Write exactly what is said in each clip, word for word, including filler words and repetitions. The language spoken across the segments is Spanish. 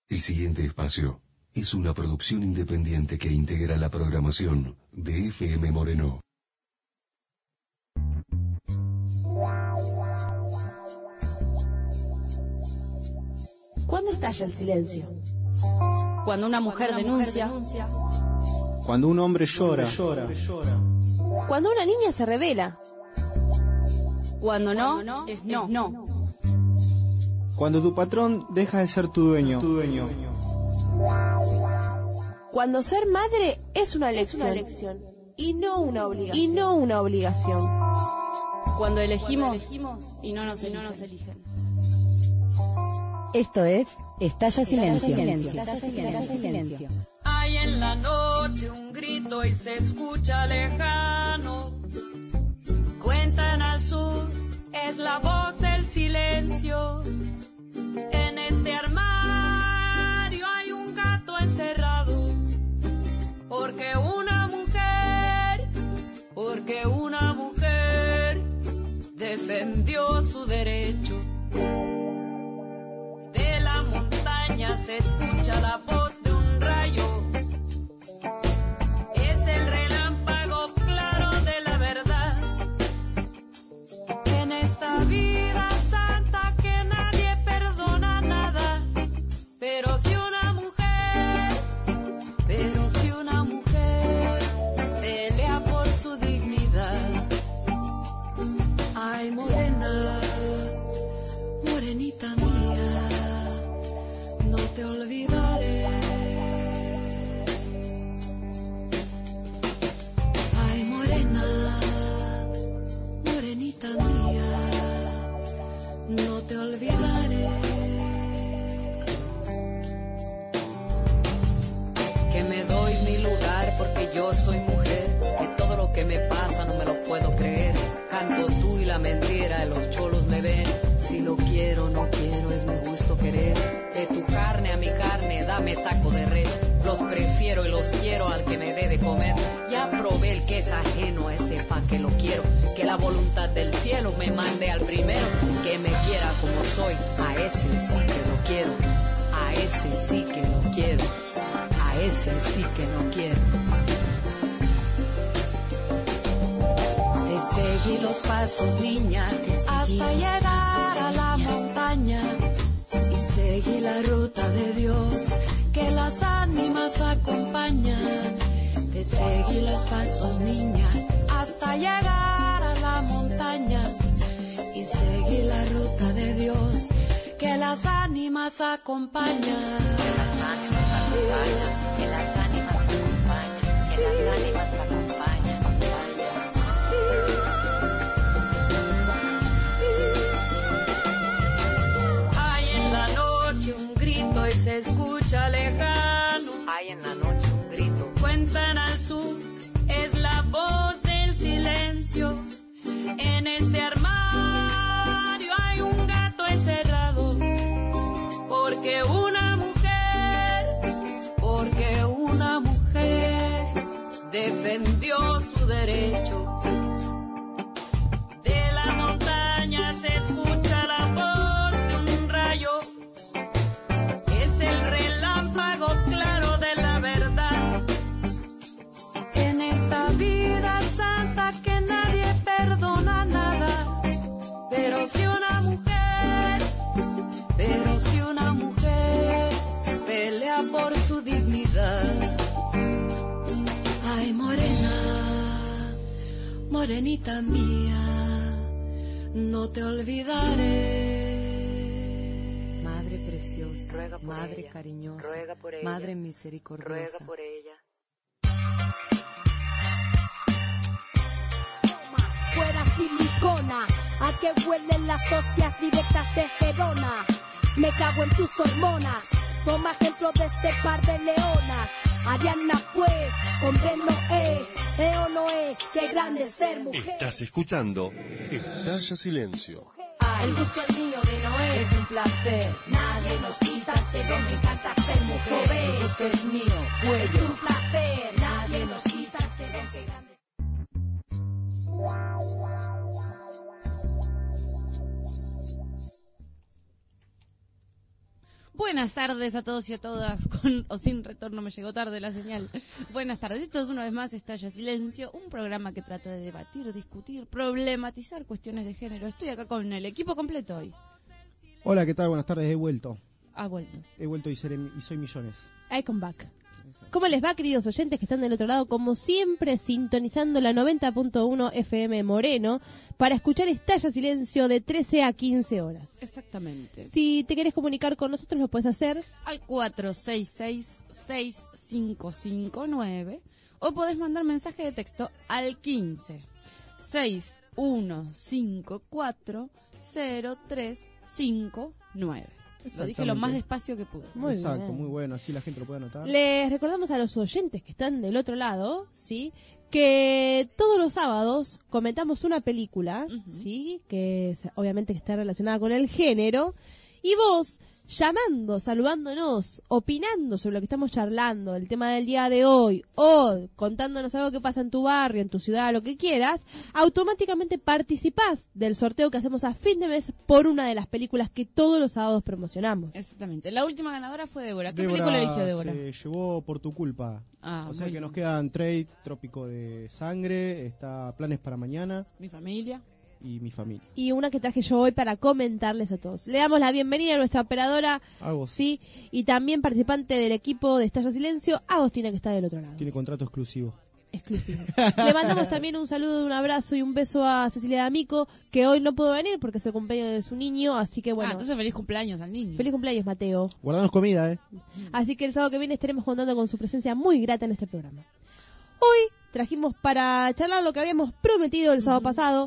El siguiente espacio es una producción independiente que integra la programación de F M Moreno. ¿Cuándo estalla el silencio? Cuando una mujer, Cuando una denuncia. mujer denuncia. Cuando un hombre llora. Cuando una niña se revela. Cuando no, Cuando no, es no. es no. Cuando tu patrón deja de ser tu dueño. Tu dueño. Cuando ser madre es una elección, una elección. y no una obligación. Y no una obligación. Cuando elegimos, Cuando elegimos y no nos, y eligen. no nos eligen. Esto es Estalla Silencio. Silencio. Estalla Silencio. Silencio. Hay en la noche un grito y se escucha lejano. Cuentan al sur, es la voz del silencio. En este armario hay un gato encerrado. Porque una mujer, porque una mujer defendió su derecho. De la montaña se escucha la voz de un rayo. Es el relámpago claro de la verdad. En esta vida santa que nadie perdona nada. Pero si una mujer, pero si una mujer pelea por su dignidad. Ay, morena, morenita mía, no te olvidaré. Ay, morena, morenita mía, no te olvidaré. Que me doy mi lugar porque yo soy mujer, que todo lo que me pasa no me lo puedo creer. Canto tú y la mentira, de los cholos me ven. Si lo quiero, no quiero, es mi gusto querer. De tu carne a mi carne, dame taco de res. Los prefiero y los quiero al que me dé de comer. Ya probé el que es ajeno a ese pa' que lo quiero. Que la voluntad del cielo me mande al primero. Que me quiera como soy, a ese sí que lo quiero. A ese sí que lo quiero. A ese sí que lo quiero. Te seguí los pasos, niña, hasta llegar a la montaña. Y seguí la ruta de Dios, que las ánimas acompañan. Te seguí los pasos, niña, hasta llegar a la montaña. Y seguí la ruta de Dios, que las ánimas acompañan. Que las ánimas acompañan, que las ánimas acompañan, que las ánimas acompañan. Un grito y se escucha lejano. Hay en la noche un grito. Cuentan al sur, es la voz del silencio. En este armario hay un gato encerrado. Porque una mujer, porque una mujer defendió su derecho. De la montaña se escucha la voz de un rayo. Es el relámpago claro de la verdad. En esta vida santa que nadie perdona nada. Pero si una mujer, pero si una mujer pelea por su dignidad. Ay, morena, morenita mía, no te olvidaré. Madre preciosa, ruega por madre ella, cariñosa, ruega por ella, madre misericordiosa, ruega por ella. Fuera silicona, a que huelen las hostias directas de Gerona. Me cago en tus hormonas, toma ejemplo de este par de leonas. Ariana fue, con B no E, Eo no E, qué grande ser mujer. Estás escuchando Estalla Silencio. El gusto es mío de Noé, es un placer. Nadie nos quita este don, me encanta ser mujer. El gusto es mío, pues es un placer. Nadie nos quita este don, que grande. Buenas tardes a todos y a todas, con o sin retorno, me llegó tarde la señal. Buenas tardes, esto es una vez más Estalla Silencio, un programa que trata de debatir, discutir, problematizar cuestiones de género. Estoy acá con el equipo completo hoy. Hola, ¿qué tal? Buenas tardes, he vuelto. Ha vuelto. He vuelto y, seré, y soy millones. I come back. ¿Cómo les va, queridos oyentes que están del otro lado? Como siempre, sintonizando la noventa punto uno F M Moreno para escuchar Estalla Silencio de trece a quince horas. Exactamente. Si te querés comunicar con nosotros, lo puedes hacer Al cuatro seis seis, seis cinco cinco nueve o podés mandar mensaje de texto al quince, seis uno cinco cuatro, cero tres cinco nueve. Lo dije lo más despacio que pude. Muy Exacto, bien. muy bueno, así la gente lo puede anotar. Les recordamos a los oyentes que están del otro lado, ¿sí? Que todos los sábados comentamos una película, Ujú. ¿sí? Que es, obviamente que está relacionada con el género. Y vos, llamando, saludándonos, opinando sobre lo que estamos charlando, el tema del día de hoy, o contándonos algo que pasa en tu barrio, en tu ciudad, lo que quieras, automáticamente participás del sorteo que hacemos a fin de mes por una de las películas que todos los sábados promocionamos. Exactamente. La última ganadora fue Débora. ¿Qué Débora película eligió Débora? se llevó Por tu culpa. Ah, o sea muy que bien. nos quedan Trade, Trópico de Sangre, está Planes para Mañana Mi familia. y Mi familia. Y una que traje yo hoy para comentarles a todos. Le damos la bienvenida a nuestra operadora, Agos sí, y también participante del equipo de Estalla Silencio, Agostina, que está del otro lado. tiene contrato exclusivo. Exclusivo. Le mandamos también un saludo, un abrazo y un beso a Cecilia D'Amico, que hoy no pudo venir porque es el cumpleaños de su niño, así que bueno. Ah, entonces feliz cumpleaños al niño. Feliz cumpleaños, Mateo. Guardanos comida, ¿eh? Así que el sábado que viene estaremos contando con su presencia muy grata en este programa. Hoy trajimos para charlar lo que habíamos prometido el sábado pasado,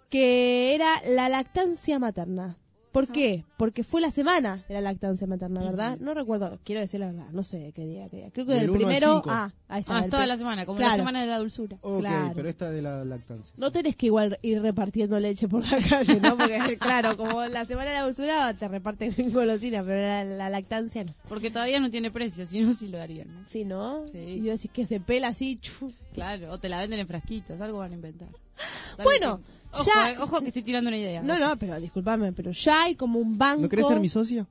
que era la lactancia materna. ¿Por qué? Porque fue la semana de la lactancia materna, ¿verdad? No recuerdo, quiero decir la verdad, no sé qué día, qué día. Creo que Del el uno al primero... cinco. Ah, ahí está. Ah, el es toda pri- la semana, como Claro. la semana de la dulzura. Ok, Claro. pero esta de la lactancia. No tenés que igual ir repartiendo leche por la calle, ¿no? Porque, claro, como la semana de la dulzura te reparten golosinas, pero la, la lactancia no. Porque todavía no tiene precio, si no, sí lo harían, ¿no? Sí, ¿no? Sí. Y yo decís que se pela así, chu. Claro, o te la venden en frasquitos, algo van a inventar. Dale, Bueno, que- ojo, ya- eh, ojo que estoy tirando una idea. No, no, pero discúlpame, pero ya hay como un banco... ¿No querés ser mi socia?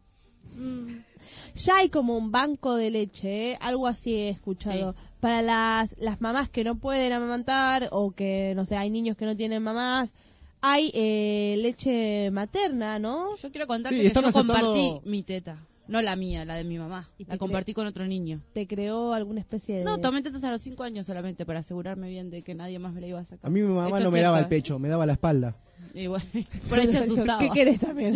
Ya hay como un banco de leche, ¿eh? Algo así he escuchado. Sí. Para las, las mamás que no pueden amamantar o que, no sé, hay niños que no tienen mamás, hay eh, leche materna, ¿no? Yo quiero contarte Sí, que están yo aceptando- compartí mi teta. No la mía, la de mi mamá. ¿Y te La compartí con otro niño. ¿Te creó alguna especie de...? No, tomé tetas a los cinco años solamente para asegurarme bien de que nadie más me la iba a sacar. A mí mi mamá Esto no es me daba el cierto, ¿eh? pecho, me daba la espalda. Y bueno, por ahí se asustaba. ¿Qué querés también?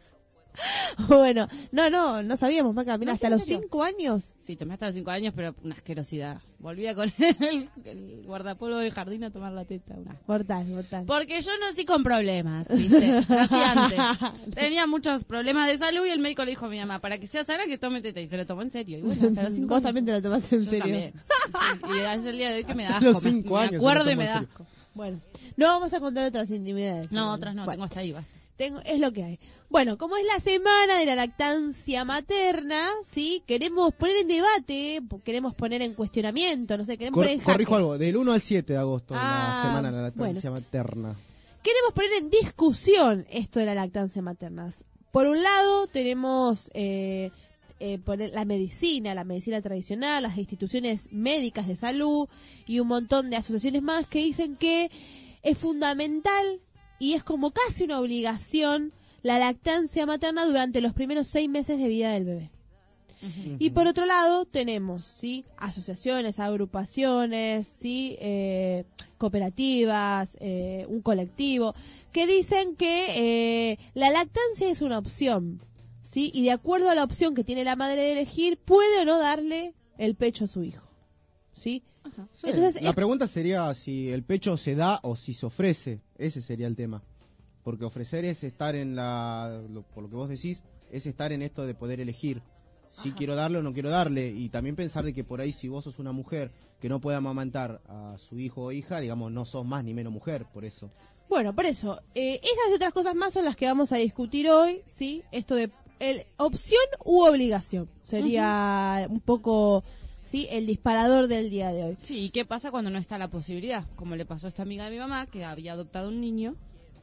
Bueno, no, no, no sabíamos, Maca. Mira, No, hasta sí, en los serio. cinco años. Sí, tomé hasta los cinco años, pero una asquerosidad. Volvía con el, el guardapolvo del jardín a tomar la teta. Una. Mortal, mortal. Porque yo nací con problemas, ¿viste? Nací antes. Tenía muchos problemas de salud y el médico le dijo a mi mamá, para que sea sana que tome teta. Y se lo tomó en serio. Y bueno, hasta los cinco Vos años. también te la tomaste en Yo serio. también. Sí, y es el día de hoy que me da Hasta asco. los me- cinco me años se lo acuerdo y tomó me en da serio. asco. Bueno, no vamos a contar otras intimidades. No, otras no, Bueno. tengo hasta ahí, basta. Tengo, es lo que hay. Bueno, como es la semana de la lactancia materna, ¿sí? Queremos poner en debate, po- queremos poner en cuestionamiento, no sé, queremos Cor- poner en jaque. corrijo algo, del uno al siete de agosto, Ah, la semana de la lactancia materna. Queremos poner en discusión esto de la lactancia materna. Por un lado, tenemos eh, eh, poner la medicina, la medicina tradicional, las instituciones médicas de salud y un montón de asociaciones más que dicen que es fundamental y es como casi una obligación la lactancia materna durante los primeros seis meses de vida del bebé. Y por otro lado tenemos, ¿sí? Asociaciones, agrupaciones, ¿sí? Eh, cooperativas, eh, un colectivo, que dicen que eh, la lactancia es una opción, ¿sí? Y de acuerdo a la opción que tiene la madre de elegir, puede o no darle el pecho a su hijo, ¿sí? Sí, Entonces, la es- pregunta sería si el pecho se da o si se ofrece. Ese sería el tema. Porque ofrecer es estar en la... lo- por lo que vos decís, es estar en esto de poder elegir. Si quiero darle o no quiero darle. Y también pensar de que por ahí si vos sos una mujer que no puede amamantar a su hijo o hija, digamos, no sos más ni menos mujer, por eso. Bueno, por eso, eh, esas y otras cosas más son las que vamos a discutir hoy, ¿sí? Esto de el, opción u obligación sería un poco, ¿sí? El disparador del día de hoy. Sí, ¿y qué pasa cuando no está la posibilidad? Como le pasó a esta amiga de mi mamá, que había adoptado un niño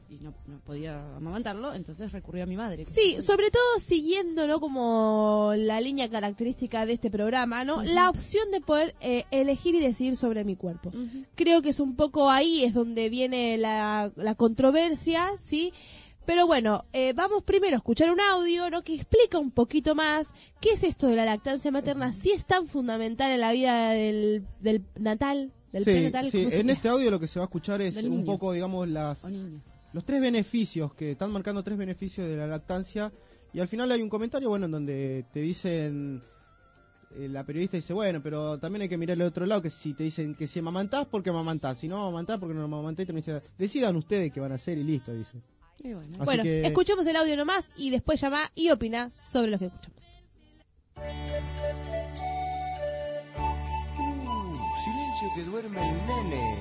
y no, no podía amamantarlo, entonces recurrió a mi madre. Sí, sobre todo siguiendo, ¿no? Como la línea característica de este programa, ¿no? Uh-huh. La opción de poder eh, elegir y decidir sobre mi cuerpo. Uh-huh. Creo que es un poco ahí es donde viene la, la controversia, ¿sí? Pero bueno, eh, vamos primero a escuchar un audio, ¿no? Que explica un poquito más qué es esto de la lactancia materna, si es tan fundamental en la vida del, del natal, del sí, prenatal. Sí, en llama? este audio lo que se va a escuchar es un poco, digamos, las... los tres beneficios, que están marcando tres beneficios de la lactancia, y al final hay un comentario, bueno, en donde te dicen, eh, la periodista dice, bueno, pero también hay que mirar el otro lado, que si te dicen que si amamantás, porque amamantás, si no amamantás, porque no amamantás, te dicen, decidan ustedes qué van a hacer y listo, dice. Y bueno, bueno que... escuchemos el audio nomás y después llama y opina sobre lo que escuchamos. Uh, silencio que duerme el nene.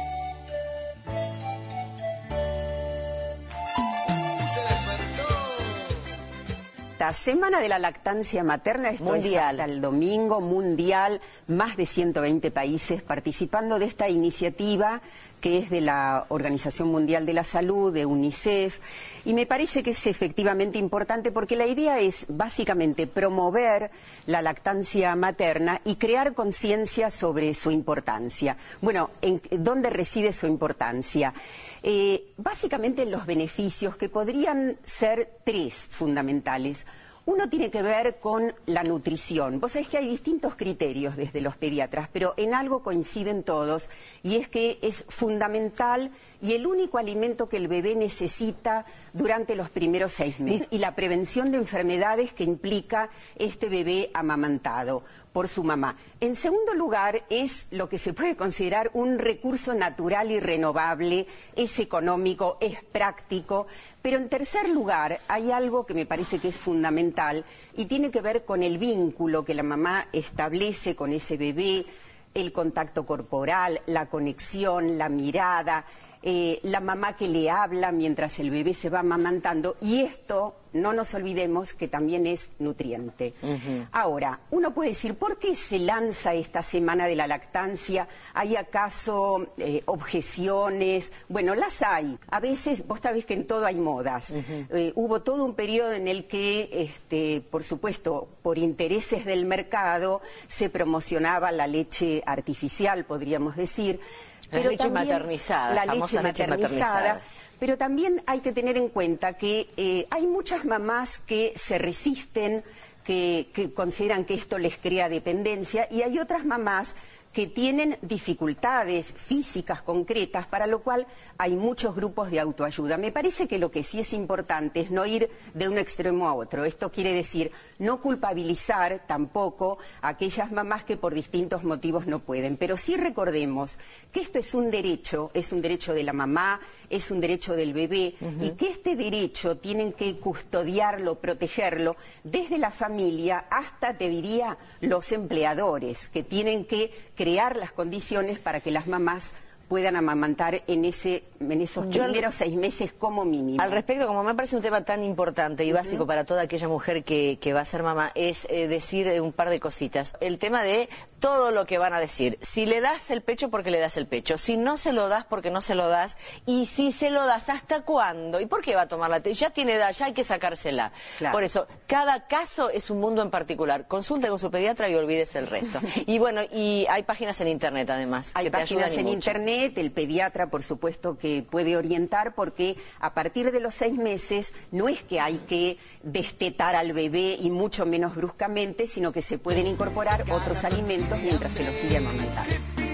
La Semana de la Lactancia Materna es mundial, hasta el domingo mundial, más de ciento veinte países participando de esta iniciativa que es de la Organización Mundial de la Salud, de UNICEF, y me parece que es efectivamente importante porque la idea es básicamente promover la lactancia materna y crear conciencia sobre su importancia. Bueno, ¿en dónde reside su importancia? Eh, básicamente en los beneficios, que podrían ser tres fundamentales. Uno tiene que ver con la nutrición. Vos sabés que hay distintos criterios desde los pediatras, pero en algo coinciden todos, y es que es fundamental y el único alimento que el bebé necesita durante los primeros seis meses, y la prevención de enfermedades que implica este bebé amamantado por su mamá. En segundo lugar, es lo que se puede considerar un recurso natural y renovable, es económico, es práctico, pero en tercer lugar hay algo que me parece que es fundamental y tiene que ver con el vínculo que la mamá establece con ese bebé, el contacto corporal, la conexión, la mirada, eh, la mamá que le habla mientras el bebé se va amamantando, y esto no nos olvidemos que también es nutriente. Uh-huh. Ahora, uno puede decir, ¿por qué se lanza esta Semana de la Lactancia? ¿Hay acaso eh, objeciones? Bueno, las hay. A veces, vos sabés que en todo hay modas. Uh-huh. Eh, hubo todo un periodo en el que, este, por supuesto, por intereses del mercado, se promocionaba la leche artificial, podríamos decir. La pero leche maternizada. La leche maternizada. maternizada. Pero también hay que tener en cuenta que eh, hay muchas mamás que se resisten, que, que consideran que esto les crea dependencia, y hay otras mamás que tienen dificultades físicas concretas, para lo cual hay muchos grupos de autoayuda. Me parece que lo que sí es importante es no ir de un extremo a otro. Esto quiere decir no culpabilizar tampoco a aquellas mamás que por distintos motivos no pueden, pero sí recordemos que esto es un derecho, es un derecho de la mamá, es un derecho del bebé, uh-huh. y que este derecho tienen que custodiarlo, protegerlo, desde la familia hasta, te diría, los empleadores, que tienen que crear las condiciones para que las mamás puedan amamantar en ese en esos Yo primeros seis meses como mínimo. Al respecto, como me parece un tema tan importante y uh-huh. básico para toda aquella mujer que, que va a ser mamá, es eh, decir un par de cositas. El tema de todo lo que van a decir. Si le das el pecho, porque le das el pecho. Si no se lo das, porque no se lo das. Y si se lo das, ¿hasta cuándo? ¿Y por qué va a tomar la té? Ya tiene edad, ya hay que sacársela. Claro. Por eso, cada caso es un mundo en particular. Consulte con su pediatra y olvídese el resto. Y bueno, y hay páginas en internet además. Hay que páginas te en mucho. internet. El pediatra, por supuesto, que puede orientar, porque a partir de los seis meses no es que hay que destetar al bebé, y mucho menos bruscamente, sino que se pueden incorporar otros alimentos mientras se lo sigue amamantando.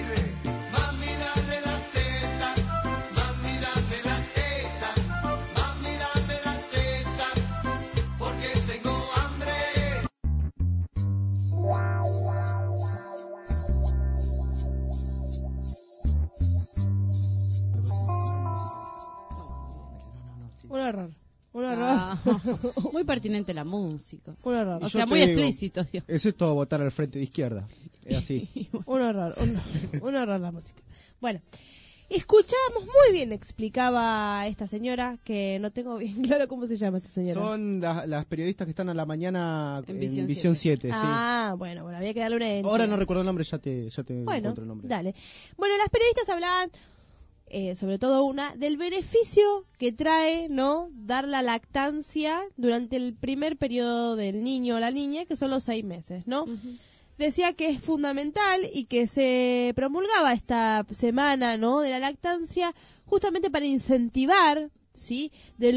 Un error. Un error. Ah, muy pertinente la música. Un error. O sea, muy digo, explícito. Dios. Eso es todo votar al frente de izquierda. Es así. Un error. Un, un error la música. Bueno, escuchábamos muy bien, explicaba esta señora, que no tengo bien claro cómo se llama esta señora. Son la, las periodistas que están a la mañana en, en Visión Visión siete. Sí. Ah, bueno, bueno, había que darle una identidad. Ahora no recuerdo el nombre, ya te, ya te bueno, encuentro el nombre. Dale. Bueno, las periodistas hablaban eh, sobre todo una, del beneficio que trae, ¿no?, dar la lactancia durante el primer periodo del niño o la niña, que son los seis meses, ¿no? Uh-huh. Decía que es fundamental y que se promulgaba esta semana, ¿no?, de la lactancia justamente para incentivar, ¿sí?, de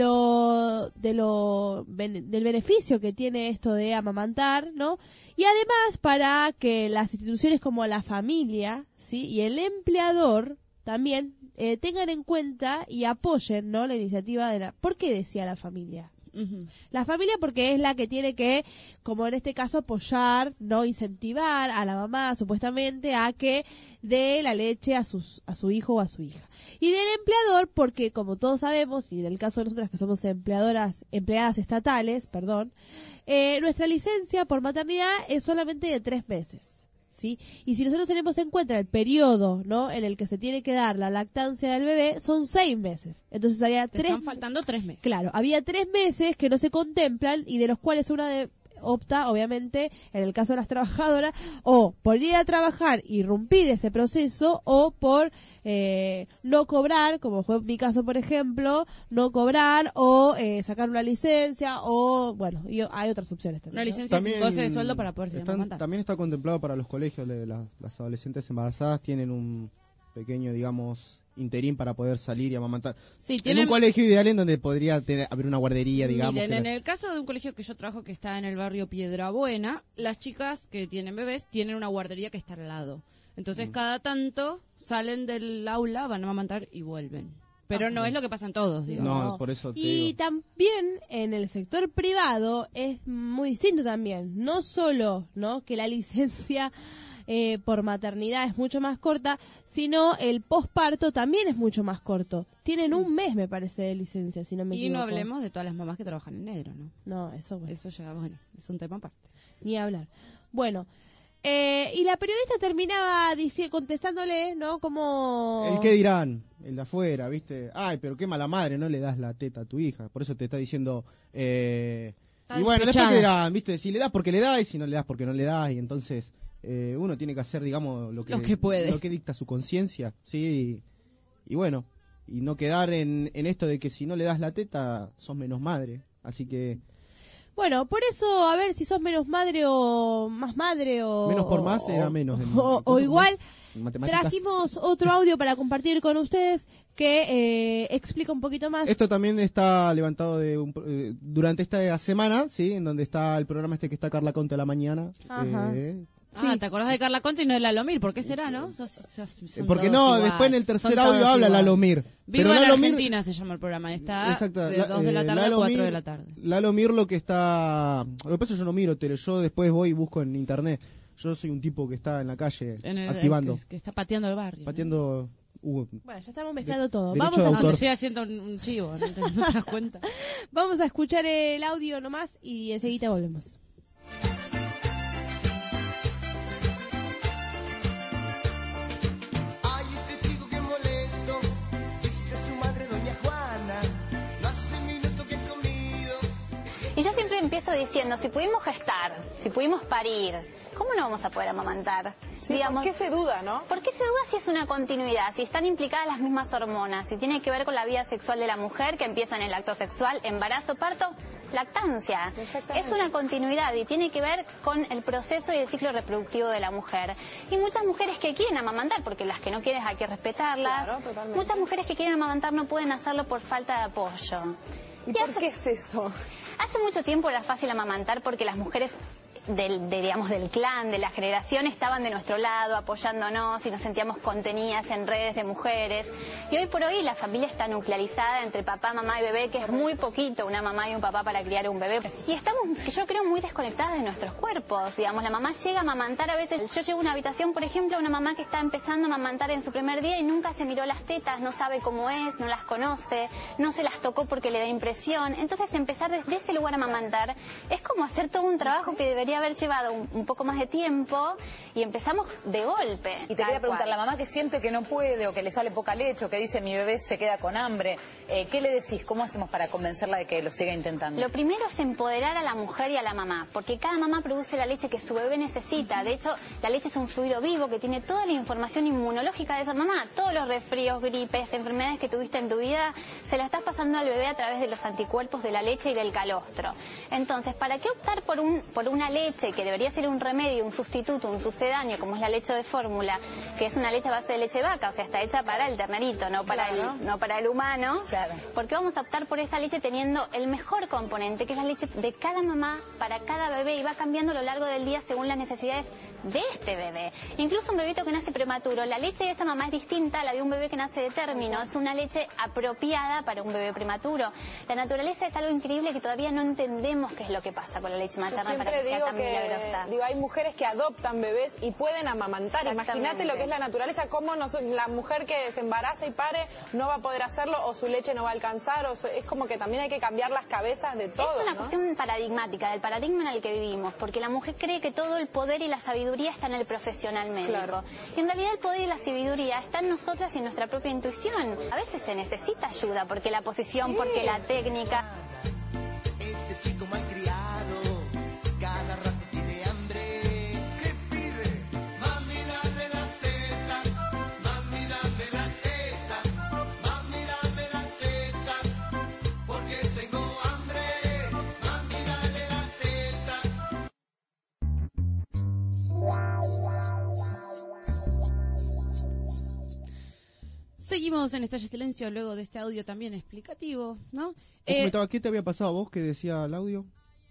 lo de lo del beneficio que tiene esto de amamantar, ¿no? Y además para que las instituciones como la familia, ¿sí?, y el empleador también eh, tengan en cuenta y apoyen, ¿no?, la iniciativa de la... ¿Por qué decía la familia? Uh-huh. La familia porque es la que tiene que, como en este caso, apoyar, no incentivar a la mamá supuestamente a que dé la leche a sus a su hijo o a su hija. Y del empleador porque, como todos sabemos, y en el caso de nosotras que somos empleadoras, empleadas estatales, perdón, eh, nuestra licencia por maternidad es solamente de tres meses. ¿Sí? Y si nosotros tenemos en cuenta el periodo, ¿no?, en el que se tiene que dar la lactancia del bebé, son seis meses. Entonces había Te tres... están faltando tres meses. Claro, había tres meses que no se contemplan y de los cuales una de... opta, obviamente, en el caso de las trabajadoras, o por ir a trabajar y irrumpir ese proceso, o por eh, no cobrar, como fue mi caso, por ejemplo, no cobrar, o eh, sacar una licencia, o, bueno, y hay otras opciones también. Una licencia también sin goce de sueldo para poder seguir están, amamantando. También está contemplado para los colegios, de la, las adolescentes embarazadas tienen un pequeño, digamos... interín para poder salir y amamantar. Sí, tienen... En un colegio ideal en donde podría tener, haber una guardería, digamos. Miren, que en la... el caso de un colegio que yo trabajo que está en el barrio Piedrabuena, las chicas que tienen bebés tienen una guardería que está al lado. Entonces, mm. cada tanto salen del aula, van a amamantar y vuelven. Pero ah, no es lo que pasa en todos, digamos. No, por eso te Y digo. también en el sector privado es muy distinto también. No solo, ¿no?, que la licencia... Eh, por maternidad es mucho más corta, sino el posparto también es mucho más corto. Tienen sí. un mes, me parece, de licencia, si no me y equivoco. Y no hablemos de todas las mamás que trabajan en negro, ¿no? No, eso bueno. Eso ya, bueno, es un tema aparte. Ni hablar. Bueno, eh, y la periodista terminaba dice, contestándole, ¿no? Como... ¿El qué dirán? El de afuera, ¿viste? Ay, pero qué mala madre, no le das la teta a tu hija. Por eso te está diciendo... Eh... Y bueno, después qué dirán, ¿viste? Si le das porque le das y si no le das porque no le das. Y entonces... Eh, uno tiene que hacer, digamos, lo que, lo que puede, lo que dicta su conciencia, sí, y, y bueno, y no quedar en, en esto de que si no le das la teta, sos menos madre, así que... Bueno, por eso, a ver si sos menos madre o más madre o... Menos por más era menos. En, o, o igual, matemáticas. Trajimos otro audio para compartir con ustedes que eh, explica un poquito más. Esto también está levantado de un, eh, durante esta semana, sí, en donde está el programa este que está Carla Conte a la mañana. Ajá. Eh, Ah, sí. ¿Te acordás de Carla Conte y no de Lalomir? ¿Por qué será, no? Sos, sos, son Porque no, igual. después en el tercer Son audio habla Lalomir. Viva pero la Lalomir... Argentina se llama el programa. Está Exacto, de la, dos de la tarde eh, a cuatro de la tarde. Lalomir lo que está... Lo que pasa es que yo no miro tele, yo después voy y busco en internet. Yo soy un tipo que está en la calle en el, activando. Que, que está pateando el barrio. Pateando... ¿no? Uh, bueno, ya estamos mezclando de, todo. Vamos Vamos a... No, te estoy haciendo un, un chivo, ¿no te, no te das cuenta? Vamos a escuchar el audio nomás y enseguida volvemos. Y yo siempre empiezo diciendo, si pudimos gestar, si pudimos parir, ¿cómo no vamos a poder amamantar? Sí, Digamos, ¿por qué se duda, no? ¿Por qué se duda si es una continuidad, si están implicadas las mismas hormonas, si tiene que ver con la vida sexual de la mujer que empieza en el acto sexual, embarazo, parto, lactancia? Es una continuidad y tiene que ver con el proceso y el ciclo reproductivo de la mujer. Y muchas mujeres que quieren amamantar, porque las que no quieren hay que respetarlas, claro, muchas mujeres que quieren amamantar no pueden hacerlo por falta de apoyo. ¿Y, ¿Y por hace... qué es eso? Hace mucho tiempo era fácil amamantar porque las mujeres del, de, digamos, del clan, de la generación, estaban de nuestro lado, apoyándonos y nos sentíamos contenidas en redes de mujeres. Y hoy por hoy la familia está nuclearizada entre papá, mamá y bebé, que es muy poquito una mamá y un papá para criar un bebé. Y estamos, yo creo, muy desconectadas de nuestros cuerpos. Digamos, la mamá llega a amamantar a veces. Yo llego a una habitación, por ejemplo, una mamá que está empezando a amamantar en su primer día y nunca se miró las tetas, no sabe cómo es, no las conoce, no se las tocó porque le da impresión. Entonces empezar desde ese lugar a amamantar es como hacer todo un trabajo que debería haber llevado un, un poco más de tiempo y empezamos de golpe. Y te quería preguntar, la mamá que siente que no puede o que le sale poca leche o que dice mi bebé se queda con hambre, eh, ¿qué le decís? ¿Cómo hacemos para convencerla de que lo siga intentando? Lo primero es empoderar a la mujer y a la mamá, porque cada mamá produce la leche que su bebé necesita. De hecho, la leche es un fluido vivo que tiene toda la información inmunológica de esa mamá. Todos los resfríos, gripes, enfermedades que tuviste en tu vida, se la estás pasando al bebé a través de los anticuerpos de la leche y del calostro. Entonces, ¿para qué optar por, un, por una leche que debería ser un remedio, un sustituto, un sucedáneo, como es la leche de fórmula, que es una leche a base de leche de vaca, o sea, está hecha para el ternerito, no para, claro. el, no para el humano? Claro. Porque vamos a optar por esa leche teniendo el mejor componente, que es la leche de cada mamá para cada bebé, y va cambiando a lo largo del día según las necesidades de este bebé. Incluso un bebito que nace prematuro, la leche de esa mamá es distinta a la de un bebé que nace de término, es una leche apropiada para un bebé prematuro. La naturaleza es algo increíble que todavía no entendemos qué es lo que pasa con la leche materna para que sea tan que, milagrosa. Digo, hay mujeres que adoptan bebés y pueden amamantar. Imagínate lo que es la naturaleza, cómo nos, la mujer que se embaraza y pare no va a poder hacerlo, o su leche no va a alcanzar, o su, es como que también hay que cambiar las cabezas de todo. Es una ¿no? cuestión paradigmática, del paradigma en el que vivimos, porque la mujer cree que todo el poder y la sabiduría está en el profesional médico. Claro. Y en realidad el poder y la sabiduría está en nosotras y en nuestra propia intuición. A veces se necesita ayuda, porque la posición, sí. porque la técnica... Este chico malcriado, cada rato tiene hambre. ¿Qué pide? Mami, dame las tetas, mami, dame las tetas, mami, dame las tetas, porque tengo hambre. Mami, dale las tetas. Seguimos en Estalla Silencio luego de este audio también explicativo, ¿no? Eh, ¿Qué te había pasado a vos que decía el audio?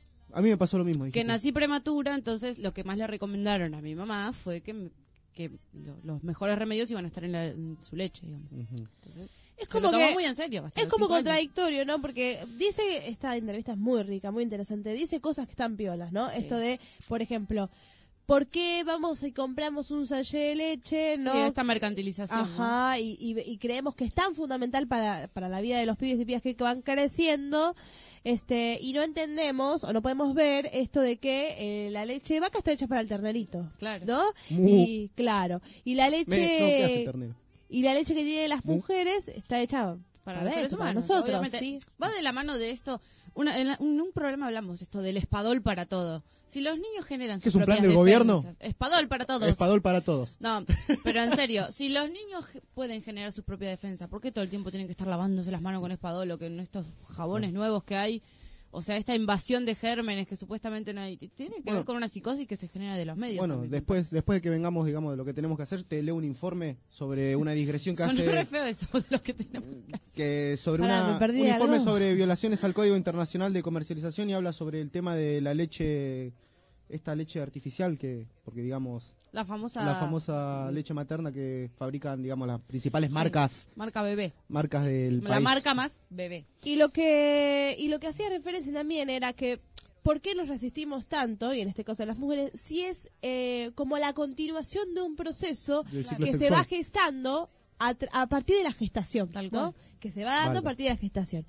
A mí me pasó lo mismo. Que nací prematura, entonces lo que más le recomendaron a mi mamá fue que, que lo, los mejores remedios iban a estar en, la, en su leche, digamos. Uh-huh. Entonces, es como se lo tomó que, muy en serio. Es como contradictorio, ¿no? Porque dice, esta entrevista es muy rica, muy interesante, dice cosas que están piolas, ¿no? Sí. Esto de, por ejemplo... ¿Por qué vamos y compramos un sachet de leche? ¿No? Sí, esta mercantilización. Ajá, ¿no? y, y, y creemos que es tan fundamental para, para la vida de los pibes y pibas que van creciendo, este, y no entendemos o no podemos ver esto de que eh, la leche de vaca está hecha para el ternerito. Claro. ¿No? Mu. Y claro, y la leche... Me, no, ¿qué hace ternero? Y la leche que tienen las mujeres Mu. está hecha... Para, para, los seres esto, para humanos, nosotros, ¿sí? Va de la mano de esto. Una, en, un, en un programa hablamos esto del espadol para todo. Si los niños generan sus ¿Es un plan propias del defensas, gobierno? Espadol para todos. Espadol para todos. No, pero en serio, si los niños pueden generar sus propias defensas, ¿por qué todo el tiempo tienen que estar lavándose las manos con espadol o que en estos jabones no. nuevos que hay? O sea, esta invasión de gérmenes que supuestamente no hay, tiene que bueno, ver con una psicosis que se genera de los medios. Bueno, también, después después de que vengamos, digamos, de lo que tenemos que hacer, te leo un informe sobre una digresión que Son hace... re feo eso de lo que tenemos que hacer. Que sobre Pará, una, me un informe algo. sobre violaciones al Código Internacional de Comercialización y habla sobre el tema de la leche, esta leche artificial que, porque digamos... La famosa... La famosa leche materna que fabrican, digamos, las principales marcas... Sí, marca bebé. Marcas del La país. marca más bebé. Y lo que y lo que hacía referencia también era que ¿por qué nos resistimos tanto, y en este caso de las mujeres, si es eh, como la continuación de un proceso que sexual. se va gestando a, a partir de la gestación, Tal ¿no? cual. Que se va dando Vale. a partir de la gestación.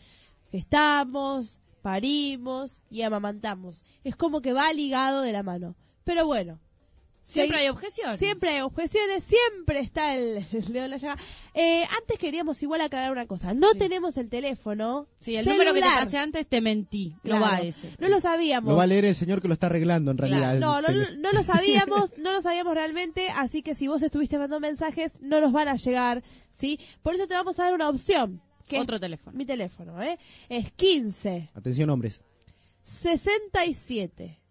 Gestamos, parimos y amamantamos. Es como que va ligado de la mano. Pero bueno. Siempre Sí, hay objeciones. Siempre hay objeciones, siempre está el, el dedo en la llaga. Eh, antes queríamos igual aclarar una cosa. No Sí. tenemos el teléfono. Sí, el celular. número que te pasé antes te mentí. Claro. No va ese. No lo sabíamos. Lo va a leer el señor que lo está arreglando en realidad. No, el no, no, teléfono. no lo sabíamos, no lo sabíamos realmente, así que si vos estuviste mandando mensajes, no nos van a llegar, ¿sí? Por eso te vamos a dar una opción. Que Otro es teléfono. Mi teléfono, ¿eh? Es quince, Atención, hombres. sesenta y siete,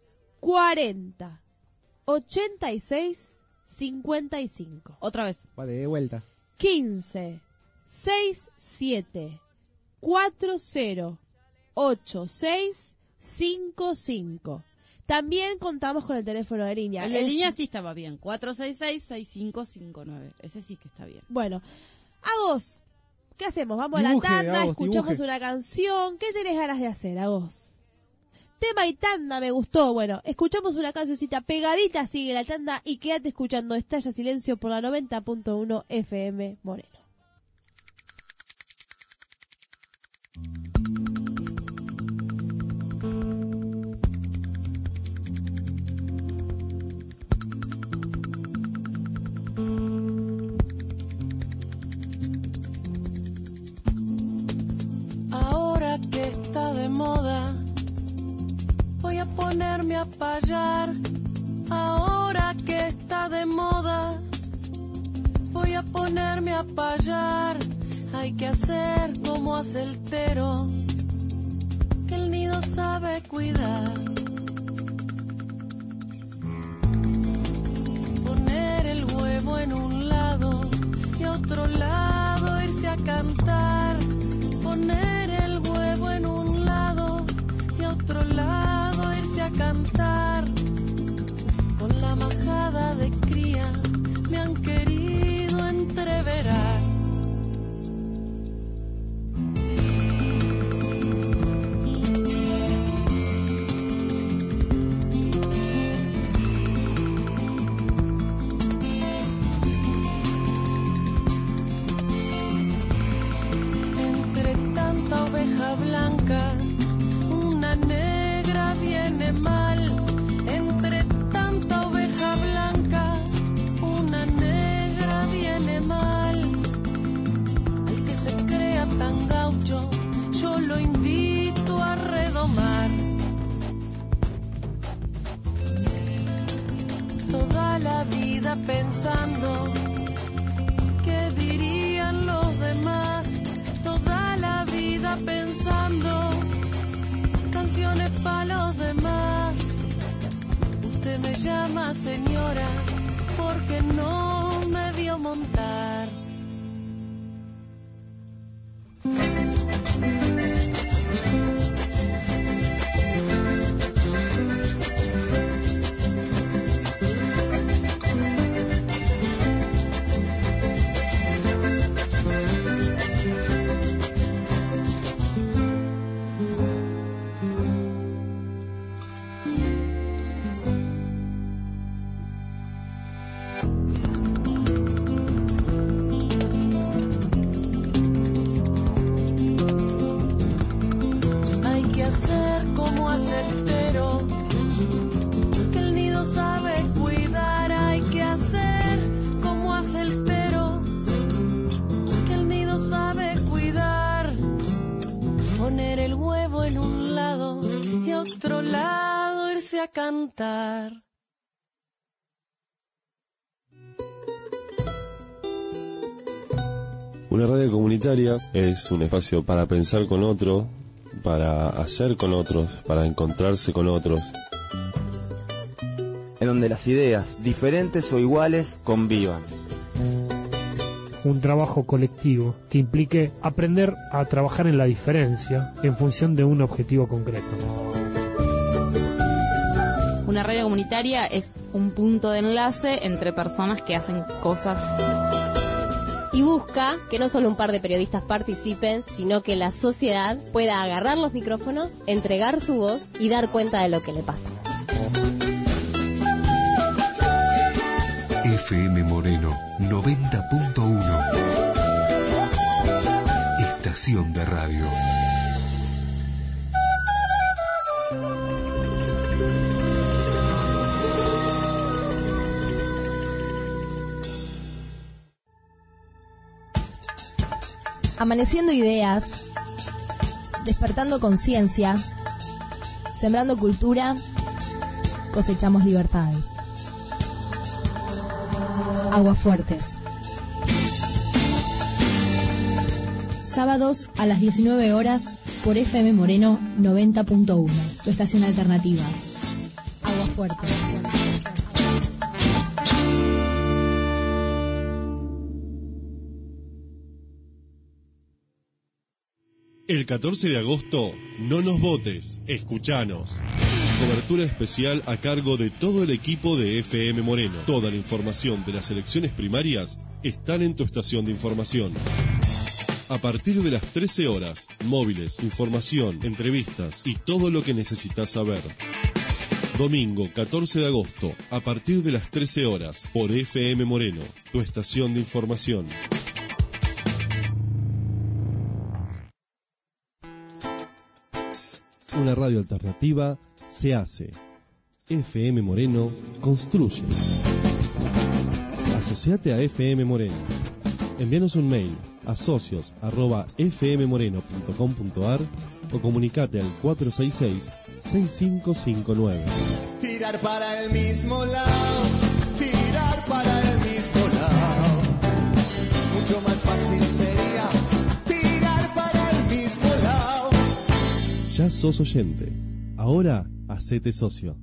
cuarenta, ochenta y seis, cincuenta y cinco. Otra vez. Va de vuelta. quince, sesenta y siete, cuarenta, ochenta y seis, cincuenta y cinco. También contamos con el teléfono de línea. El de Es- línea sí estaba bien. cuatro seis seis, seis cinco cinco nueve. Ese sí que está bien. Bueno, Agos, ¿qué hacemos? Vamos Dibuje, a la tanda, Agos, escuchamos dibuje. una canción. ¿Qué tenés ganas de hacer, Agos? Tema y tanda me gustó. Bueno, escuchamos una cancioncita pegadita, sigue la tanda y quédate escuchando Estalla Silencio por la noventa punto uno F M Moreno. que está de moda, voy a ponerme a payar. Ahora que está de moda, voy a ponerme a payar. Hay que hacer como hace el tero, que el nido sabe cuidar. Poner el huevo en un lado y a otro lado irse a cantar. Poner el huevo en un lado y a otro lado irse a cantar. Con la majada de cría me han querido entreverar. Entre tanta oveja blanca, una negra viene mal. Entre tanta oveja blanca, una negra viene mal. Al que se crea tan gaucho, yo lo invito a redomar. Toda la vida pensando qué dirían los demás. Toda la vida pensando canciones para los demás. Usted me llama señora porque no me vio montar. Hay que hacer como hace el tero, que el nido sabe cuidar. Hay que hacer como hace el tero, que el nido sabe cuidar. Poner el huevo en un lado y a otro lado irse a cantar. Una radio comunitaria es un espacio para pensar con otro, para hacer con otros, para encontrarse con otros. En donde las ideas, diferentes o iguales, convivan. Un trabajo colectivo que implique aprender a trabajar en la diferencia en función de un objetivo concreto. Una radio comunitaria es un punto de enlace entre personas que hacen cosas. Y busca que no solo un par de periodistas participen, sino que la sociedad pueda agarrar los micrófonos, entregar su voz y dar cuenta de lo que le pasa. F M Moreno noventa punto uno. Estación de radio. Amaneciendo ideas, despertando conciencia, sembrando cultura, cosechamos libertades. Aguafuertes. Sábados a las diecinueve horas por F M Moreno noventa punto uno, tu estación alternativa. Aguafuertes. El catorce de agosto, no nos votes, escuchanos. Cobertura especial a cargo de todo el equipo de F M Moreno. Toda la información de las elecciones primarias están en tu estación de información. A partir de las trece horas, móviles, información, entrevistas y todo lo que necesitas saber. Domingo catorce de agosto, a partir de las trece horas, por F M Moreno, tu estación de información. Una radio alternativa se hace. F M Moreno construye. Asociate a F M Moreno. Envíanos un mail a socios arroba f m moreno punto com punto a r o comunicate al cuatro seis seis, seis cinco cinco nueve. Tirar para el mismo lado, tirar para el mismo lado. Mucho más fácil sería tirar para el mismo lado. Ya sos oyente. Ahora, hacete socio.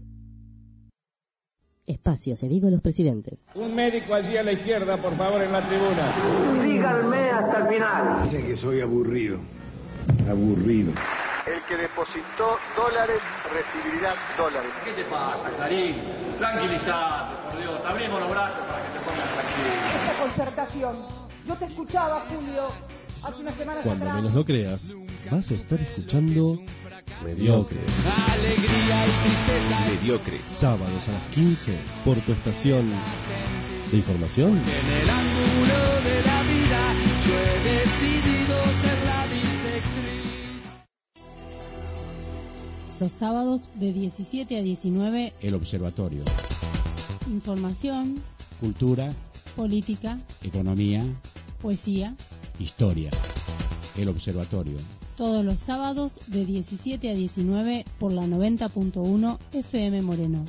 Espacio cedido a los presidentes. Un médico allí a la izquierda, por favor, en la tribuna. Síganme hasta el final. Dicen que soy aburrido. Aburrido. El que depositó dólares recibirá dólares. ¿Qué te pasa, Clarín? Tranquilízate, por Dios. Te abrimos los brazos para que te pongas tranquilo. Esta concertación. Yo te escuchaba, Julio, hace unas semanas Cuando atrás. menos lo creas, vas a estar escuchando Mediocre. Alegría y tristeza. Mediocre. Sábados a las quince por tu estación de información. En el ángulo de la vida yo he decidido ser la bisectriz. Los sábados de diecisiete a diecinueve, El Observatorio. información, Cultura, política, economía, poesía, historia. El Observatorio. todos los sábados de diecisiete a diecinueve por la noventa punto uno F M Moreno.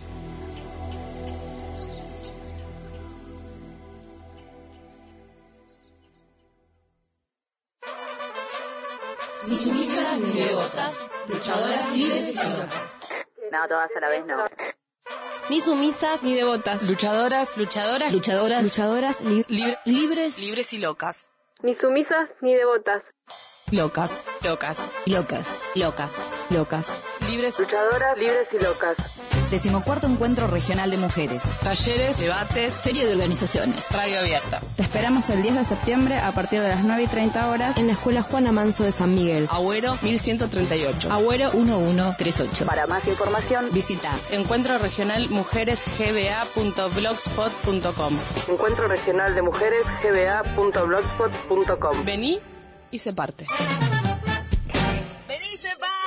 Ni sumisas ni devotas, luchadoras libres y locas. No, todas a la vez no. Ni sumisas ni devotas, luchadoras, luchadoras, luchadoras, luchadoras li- libre- libres, libres y locas. Ni sumisas ni devotas. Locas, locas, locas, locas, locas. Libres, Luchadoras, libres y locas. Decimocuarto Encuentro Regional de Mujeres. Talleres, debates, serie de organizaciones. Radio abierta. Te esperamos el diez de septiembre a partir de las nueve y treinta horas en la Escuela Juana Manso de San Miguel. Agüero mil ciento treinta y ocho. Agüero uno uno tres ocho. Para más información, Visita Encuentro Regional Mujeres G B A punto blogspot punto com. Encuentro Regional de Mujeres G B A punto blogspot punto com. Vení y se parte. ¡Vení, se parte!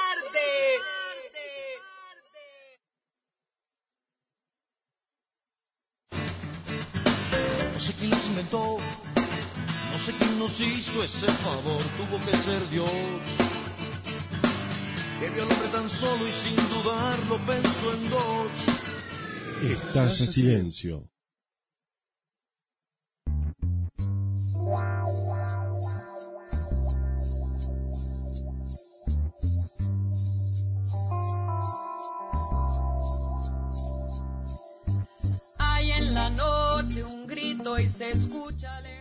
No sé quién los inventó, no sé quién nos hizo ese favor, tuvo que ser Dios, que vio al hombre tan solo y sin dudarlo pensó en dos. Estalla silencio. Hay en la noche un grito y se escucha lejano.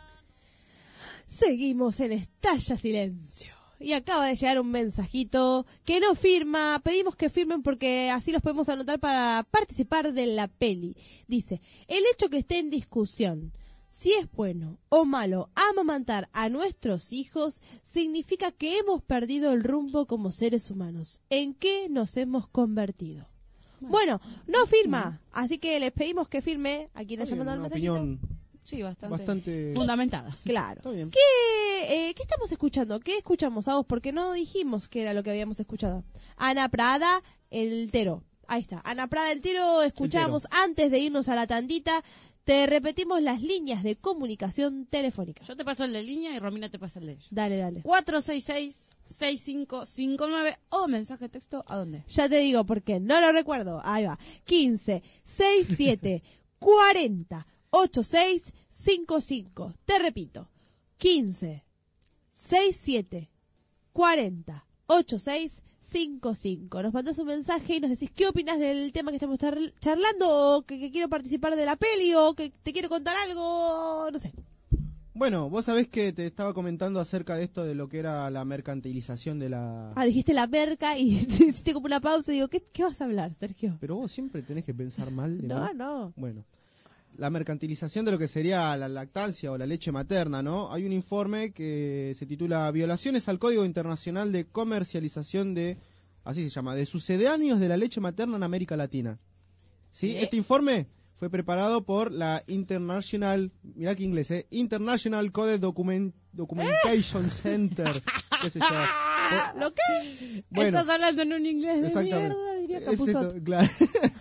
Seguimos en Estalla Silencio. Y acaba de llegar un mensajito que no firma. Pedimos que firmen porque así los podemos anotar para participar de la peli. Dice, el hecho que esté en discusión si es bueno o malo amamantar a nuestros hijos significa que hemos perdido el rumbo como seres humanos. ¿En qué nos hemos convertido? Bueno, no firma, así que les pedimos que firme a quien le haya mandado el Una mensajito. opinión Sí, bastante, bastante fundamentada. Claro. Está bien. ¿Qué, eh, ¿Qué estamos escuchando? ¿Qué escuchamos a vos? Porque no dijimos qué era lo que habíamos escuchado. Ana Prada, el Tero. Ahí está. Ana Prada, el Tero, escuchamos antes de irnos a la tandita. Te repetimos las líneas de comunicación telefónica. Yo te paso el de línea y Romina te pasa el de ella. Dale, dale. cuatro seis seis, seis cinco cinco nueve o mensaje de texto, ¿a dónde? Ya te digo porque no lo recuerdo. Ahí va. quince, sesenta y siete, cuarenta, ochenta y seis, cincuenta y cinco. Te repito. quince, sesenta y siete, cuarenta, ochenta y seis, cincuenta y cinco. Nos mandás un mensaje y nos decís qué opinas del tema que estamos char- charlando, o que, que quiero participar de la peli, o que te quiero contar algo, no sé. Bueno, vos sabés que te estaba comentando acerca de esto de lo que era la mercantilización de la... Ah, dijiste la merca y te hiciste como una pausa y digo, ¿qué, qué vas a hablar, Sergio? Pero vos siempre tenés que pensar mal de No, mí. no. Bueno, la mercantilización de lo que sería la lactancia o la leche materna, ¿no? Hay un informe que se titula Violaciones al Código Internacional de Comercialización de, así se llama, de sucedáneos de la leche materna en América Latina. ¿Sí? ¿Qué? Este informe fue preparado por la International, mirá que inglés, ¿eh? International Code Document, Documentation Center, qué sé yo. Por- ¿Lo qué? Bueno, Estás hablando en un inglés de exactamente. mierda, diría Ese Capusotto. to- claro.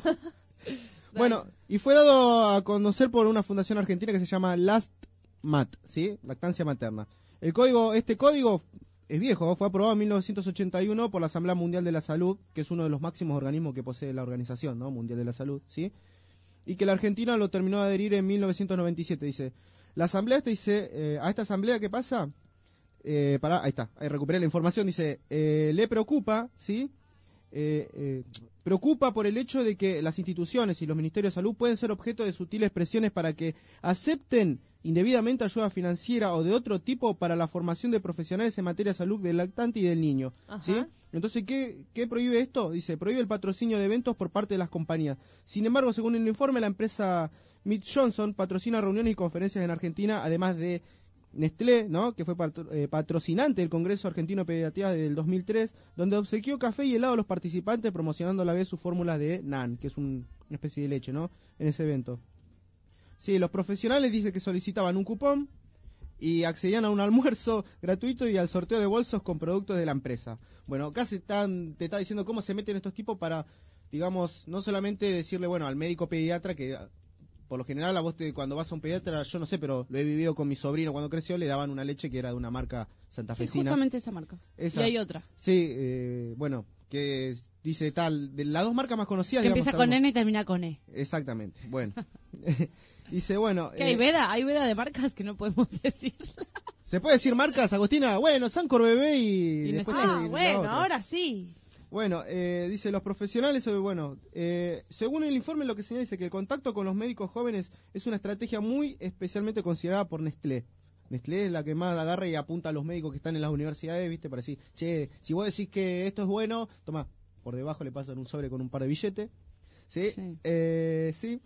Bueno, y fue dado a conocer por una fundación argentina que se llama Last Mat, ¿sí? Lactancia materna. El código, este código es viejo, fue aprobado en mil novecientos ochenta y uno por la Asamblea Mundial de la Salud, que es uno de los máximos organismos que posee la Organización, ¿no? Mundial de la Salud, ¿sí? Y que la Argentina lo terminó de adherir en mil novecientos noventa y siete, dice. La Asamblea esta dice, eh, a esta Asamblea, ¿qué pasa? Eh, para, ahí está, ahí recuperé la información, dice, eh, le preocupa, ¿sí? Eh, eh, preocupa por el hecho de que las instituciones y los ministerios de salud pueden ser objeto de sutiles presiones para que acepten indebidamente ayuda financiera o de otro tipo para la formación de profesionales en materia de salud del lactante y del niño, ¿sí? Entonces, ¿qué, ¿qué prohíbe esto? Dice, prohíbe el patrocinio de eventos por parte de las compañías. Sin embargo, según el informe, la empresa Mead Johnson patrocina reuniones y conferencias en Argentina, además de Nestlé, ¿no? Que fue patro, eh, patrocinante del Congreso Argentino de Pediatría desde el dos mil tres, donde obsequió café y helado a los participantes, promocionando a la vez su fórmula de N A N, que es un, una especie de leche, ¿no? En ese evento. Sí, los profesionales dicen que solicitaban un cupón y accedían a un almuerzo gratuito y al sorteo de bolsos con productos de la empresa. Bueno, acá se están, te está diciendo cómo se meten estos tipos para, digamos, no solamente decirle, bueno, al médico pediatra que... Por lo general, a vos te, cuando vas a un pediatra, yo no sé, pero lo he vivido con mi sobrino cuando creció, le daban una leche que era de una marca santafesina. Sí, justamente esa marca. Esa. Y hay otra. Sí, eh, bueno, que es, dice tal, de las dos marcas más conocidas. Que digamos, empieza con N y termina con E. Exactamente, bueno. Dice, bueno... ¿Qué eh, hay veda? Hay veda de marcas que no podemos decir. ¿Se puede decir marcas, Agostina? Bueno, Sancor Bebé y... y después ah, y bueno, otra. ahora sí. Bueno, eh, dice, los profesionales, bueno, eh, según el informe lo que señala dice que el contacto con los médicos jóvenes es una estrategia muy especialmente considerada por Nestlé. Nestlé es la que más agarra y apunta a los médicos que están en las universidades, ¿viste? Para decir, che, si vos decís que esto es bueno, toma, por debajo le pasan un sobre con un par de billetes. ¿Sí? Sí. Eh, sí.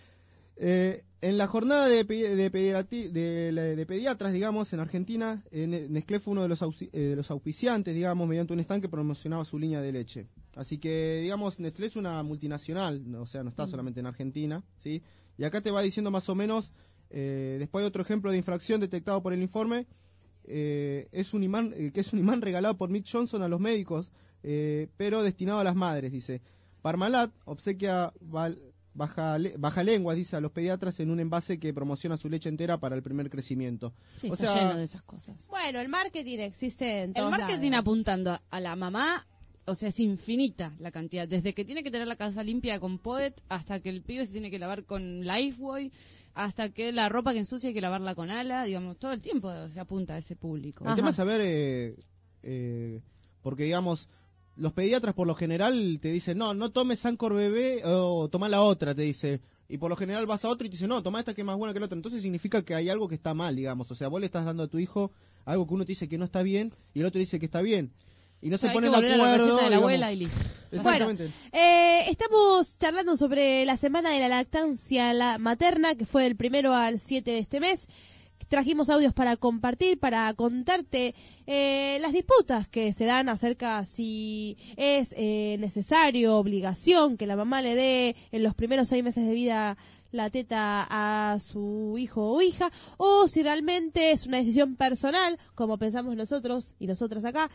Eh, en la jornada de, de, pediatri, de, de pediatras, digamos, en Argentina, eh, Nestlé fue uno de los, ausi, eh, de los auspiciantes, digamos, mediante un stand que promocionaba su línea de leche. Así que, digamos, Nestlé es una multinacional, o sea, no está solamente en Argentina, ¿sí? Y acá te va diciendo más o menos, eh, después hay otro ejemplo de infracción detectado por el informe, eh, es un imán, eh, que es un imán regalado por Mead Johnson a los médicos, eh, pero destinado a las madres, dice. Parmalat obsequia... Val, Baja, baja lengua, dice a los pediatras, en un envase que promociona su leche entera para el primer crecimiento. Sí, o está sea, lleno de esas cosas. Bueno, el marketing existe en todos El marketing lados. apuntando a la mamá, o sea, es infinita la cantidad. Desde que tiene que tener la casa limpia con Poet, hasta que el pibe se tiene que lavar con Lifebuoy, hasta que la ropa que ensucia hay que lavarla con ala, digamos, todo el tiempo se apunta a ese público. El Ajá. tema es saber, eh, eh, porque digamos... Los pediatras por lo general te dicen, no, no tomes Sancor Bebé o toma la otra, te dice. Y por lo general vas a otro y te dice, no, toma esta que es más buena que la otra. Entonces significa que hay algo que está mal, digamos. O sea, vos le estás dando a tu hijo algo que uno te dice que no está bien y el otro dice que está bien. Y no o sea, se ponen de acuerdo. A la receta de la abuela y listo. Exactamente. Bueno, eh, estamos charlando sobre la semana de la lactancia la materna, que fue del primero al siete de este mes. Trajimos audios para compartir, para contarte eh, las disputas que se dan acerca si es eh, necesario, obligación que la mamá le dé en los primeros seis meses de vida la teta a su hijo o hija, o si realmente es una decisión personal, como pensamos nosotros y nosotras acá,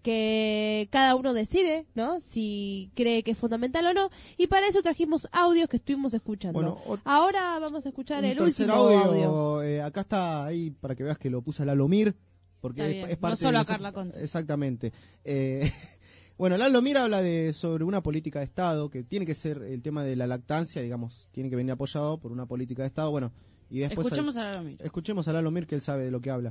que cada uno decide, ¿no? Si cree que es fundamental o no. Y para eso trajimos audios que estuvimos escuchando. Bueno, o... Ahora vamos a escuchar el último audio. audio. Eh, acá está ahí para que veas que lo puse a Lalo Mir, porque es, es parte no solo de a Carla Conte. Exactamente. Eh, bueno, Lalo Mir habla de sobre una política de Estado que tiene que ser el tema de la lactancia, digamos, tiene que venir apoyado por una política de Estado. Bueno, y después escuchemos hay, a Lalo Mir. Escuchemos a Lalo Mir, que él sabe de lo que habla.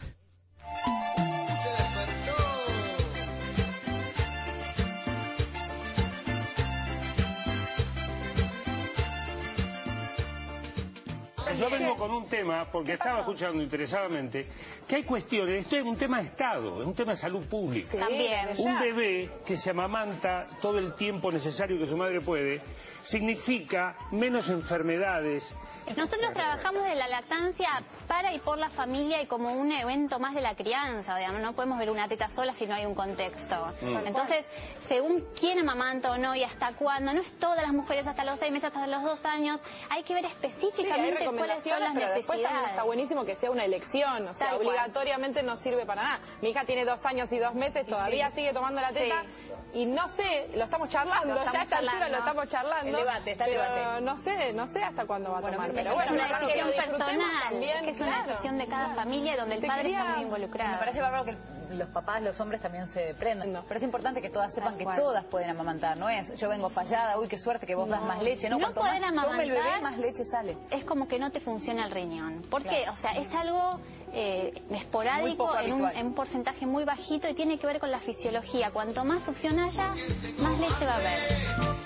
Yo vengo con un tema, porque estaba escuchando interesadamente, que hay cuestiones, esto es un tema de Estado, es un tema de salud pública. Sí, también. Un bebé que se amamanta todo el tiempo necesario que su madre puede, significa menos enfermedades. Nosotros trabajamos de la lactancia para y por la familia y como un evento más de la crianza, digamos, no podemos ver una teta sola si no hay un contexto. Mm. Entonces, según quién amamanta o no y hasta cuándo, no es todas las mujeres hasta los seis meses, hasta los dos años, hay que ver específicamente sí, cuáles son las pero necesidades. Después también está buenísimo que sea una elección, o sea, Tal obligatoriamente cual. No sirve para nada. Mi hija tiene dos años y dos meses, todavía sí. sigue tomando la teta. Sí. y no sé, lo estamos charlando, Lo estamos ya a esta charlando. altura lo estamos charlando. El debate, está el pero debate. no sé, no sé hasta cuándo va a Bueno, tomar. me Pero parece bueno, es una que lo decisión disfrutemos personal, también, que es una claro. decisión de cada familia donde el Te padre quería- está muy involucrado. Me parece bárbaro que los papás, los hombres también se prendan. Pero es importante que todas sepan Tal que cual. todas pueden amamantar. No es, yo vengo fallada, uy, qué suerte que vos das más leche. No, No cuanto poder más tome el bebé, amamantar más leche sale. es como que no te funciona el riñón. ¿Por qué? Claro. O sea, es algo eh, Muy esporádico poco en un, habitual. en un porcentaje muy bajito y tiene que ver con la fisiología. Cuanto más succión haya, más leche va a haber.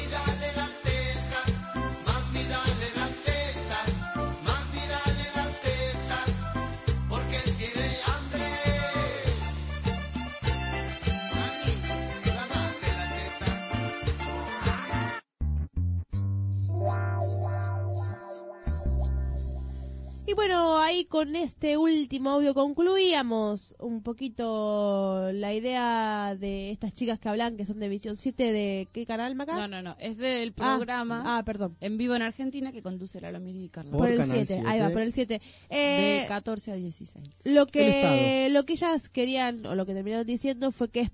Y bueno, ahí con este último audio concluíamos un poquito la idea de estas chicas que hablan, que son de Visión siete, ¿de qué canal, Maca? No, no, no, es del Ah, programa ah, perdón. en vivo en Argentina que conduce Lalo Miri y Carlos. Por, el siete, ahí va, por el siete. De Eh, catorce a dieciséis. Lo que, lo que ellas querían, o lo que terminaron diciendo, fue que es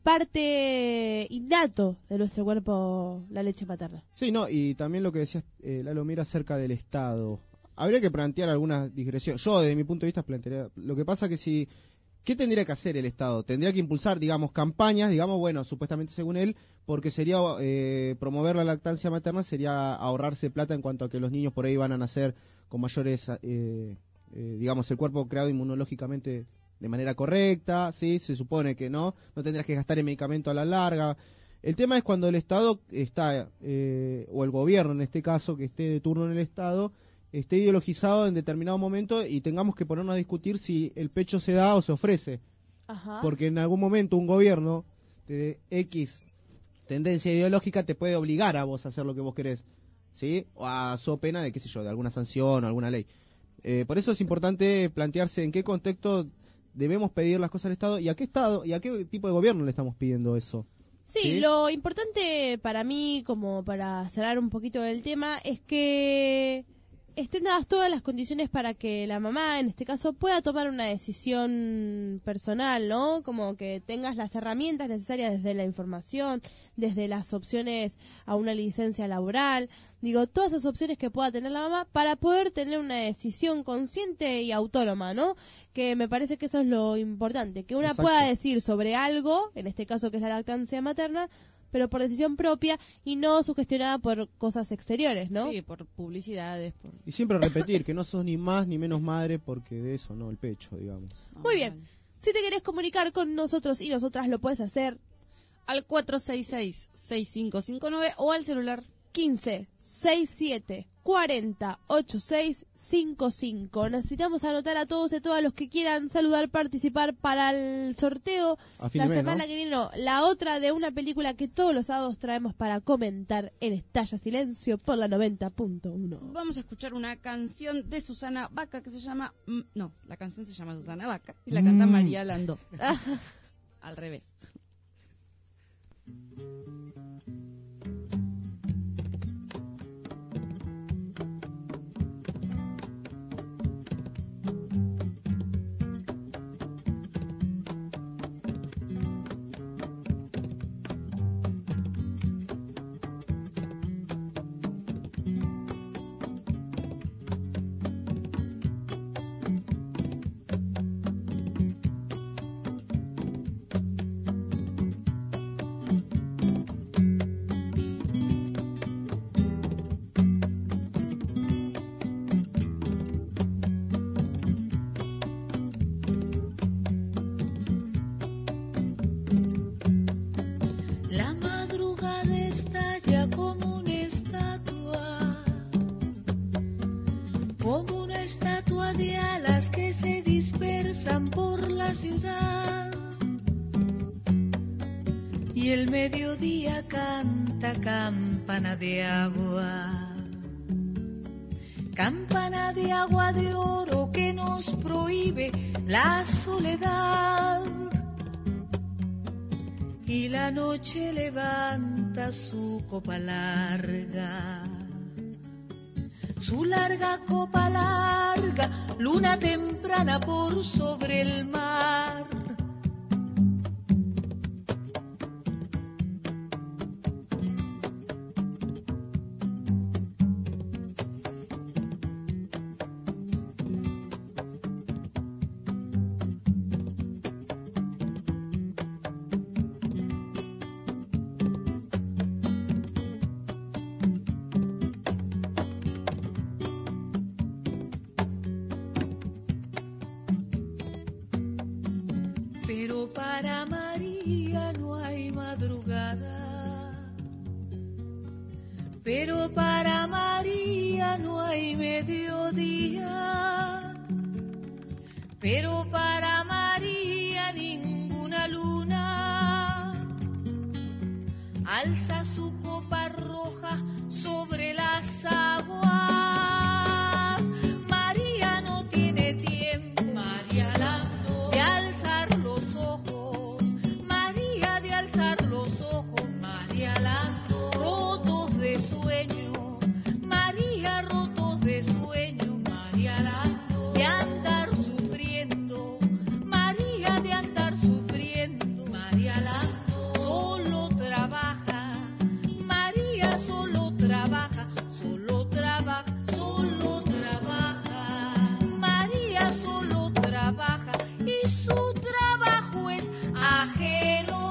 parte innato de nuestro cuerpo la leche materna. Sí, no, y también lo que decías, eh, Lalo Mira, acerca del Estado. Habría que plantear algunas digresiones. Yo, desde mi punto de vista, plantearía... Lo que pasa que si... ¿Qué tendría que hacer el Estado? Tendría que impulsar, digamos, campañas, digamos, bueno, supuestamente según él, porque sería eh, promover la lactancia materna, sería ahorrarse plata en cuanto a que los niños por ahí van a nacer con mayores, eh, eh, digamos, el cuerpo creado inmunológicamente de manera correcta, ¿sí? Se supone que no, no tendrías que gastar en medicamento a la larga. El tema es cuando el Estado está, eh, o el gobierno en este caso, que esté de turno en el Estado, esté ideologizado en determinado momento y tengamos que ponernos a discutir si el pecho se da o se ofrece. Ajá. Porque en algún momento un gobierno de X tendencia ideológica te puede obligar a vos a hacer lo que vos querés, ¿sí? O a so pena de, qué sé yo, de alguna sanción o alguna ley. Eh, por eso es importante plantearse en qué contexto debemos pedir las cosas al Estado y a qué Estado y a qué tipo de gobierno le estamos pidiendo eso. Sí, ¿Sí? Lo importante para mí, como para cerrar un poquito el tema, es que estén dadas todas las condiciones para que la mamá, en este caso, pueda tomar una decisión personal, ¿no? Como que tengas las herramientas necesarias desde la información, desde las opciones a una licencia laboral, digo, todas esas opciones que pueda tener la mamá para poder tener una decisión consciente y autónoma, ¿no? Que me parece que eso es lo importante, que una Exacto. pueda decir sobre algo, en este caso que es la lactancia materna, pero por decisión propia y no sugestionada por cosas exteriores, ¿no? Sí, por publicidades. Por... Y siempre repetir que no sos ni más ni menos madre porque de eso, no, el pecho, digamos. Muy bien. Si te querés comunicar con nosotros y nosotras lo puedes hacer al cuatro seis seis, seis cinco cinco nueve o al celular quince, sesenta y siete, cuarenta, ochenta y seis cincuenta y cinco. Necesitamos anotar a todos y todas los que quieran saludar, participar para el sorteo A fin la de mes, semana ¿no? que viene. No, la otra de una película que todos los sábados traemos para comentar en Estalla Silencio por la noventa punto uno. Vamos a escuchar una canción de Susana Vaca que se llama... mm, No, la canción se llama Susana Vaca y la canta Mm. María Landó. Al revés. La madrugada estalla como una estatua, como una estatua de alas que se dispersan por la ciudad. Y el mediodía canta campana de agua, campana de agua de oro que nos prohíbe la soledad. Y la noche levanta su copa larga, su larga copa larga, luna temprana por sobre el mar. pero para María no hay madrugada, pero para María no hay mediodía, pero para María ninguna luna alza su copa roja sobre las aguas. María no tiene tiempo, María Lando, de alzar los ojos, María de alzar los ojos, María Lando, rotos de sueño, María rotos de sueño, María Lando, de andar sufriendo, María de andar sufriendo, María Lando, solo trabaja, María solo trabaja, solo trabaja, solo trabaja, María solo trabaja y su trabajo es ajeno.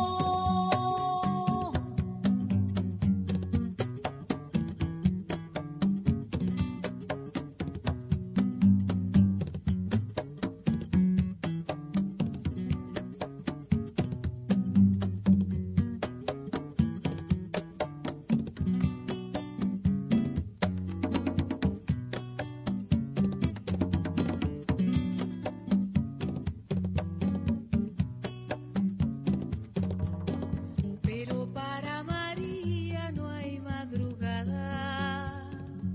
Pero para María no hay madrugada,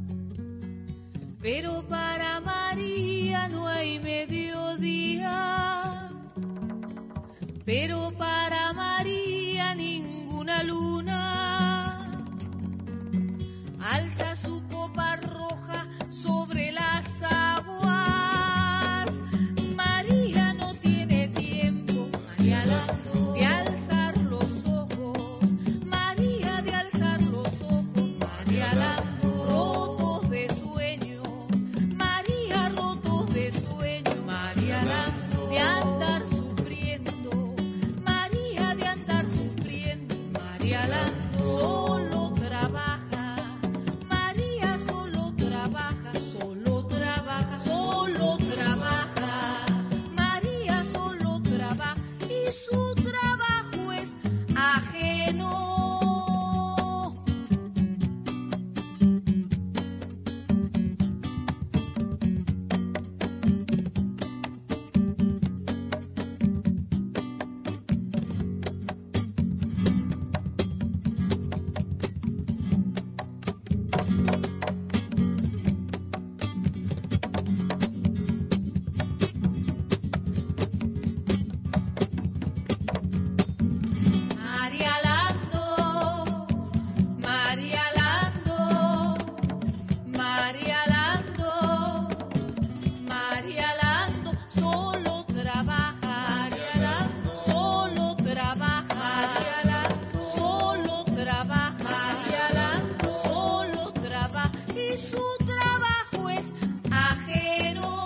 pero para María no hay mediodía, pero para María ninguna luna alza su copa roja sobre las aguas. María no tiene tiempo, María Lando, de alzar los ojos, María de alzar los ojos, María Lando, rotos de sueño, María rotos de sueño, María Lando, de andar sufriendo, María de andar sufriendo, María Lando, solo trabaja, María solo trabaja, solo trabaja, solo trabaja, María solo trabaja y su trabajo es ajeno. María Lando, María Lando, María Lando, María Lando, solo trabaja, María Lando, solo trabaja, María Lando, solo trabaja, María Lando, solo trabaja y su trabajo es ajeno.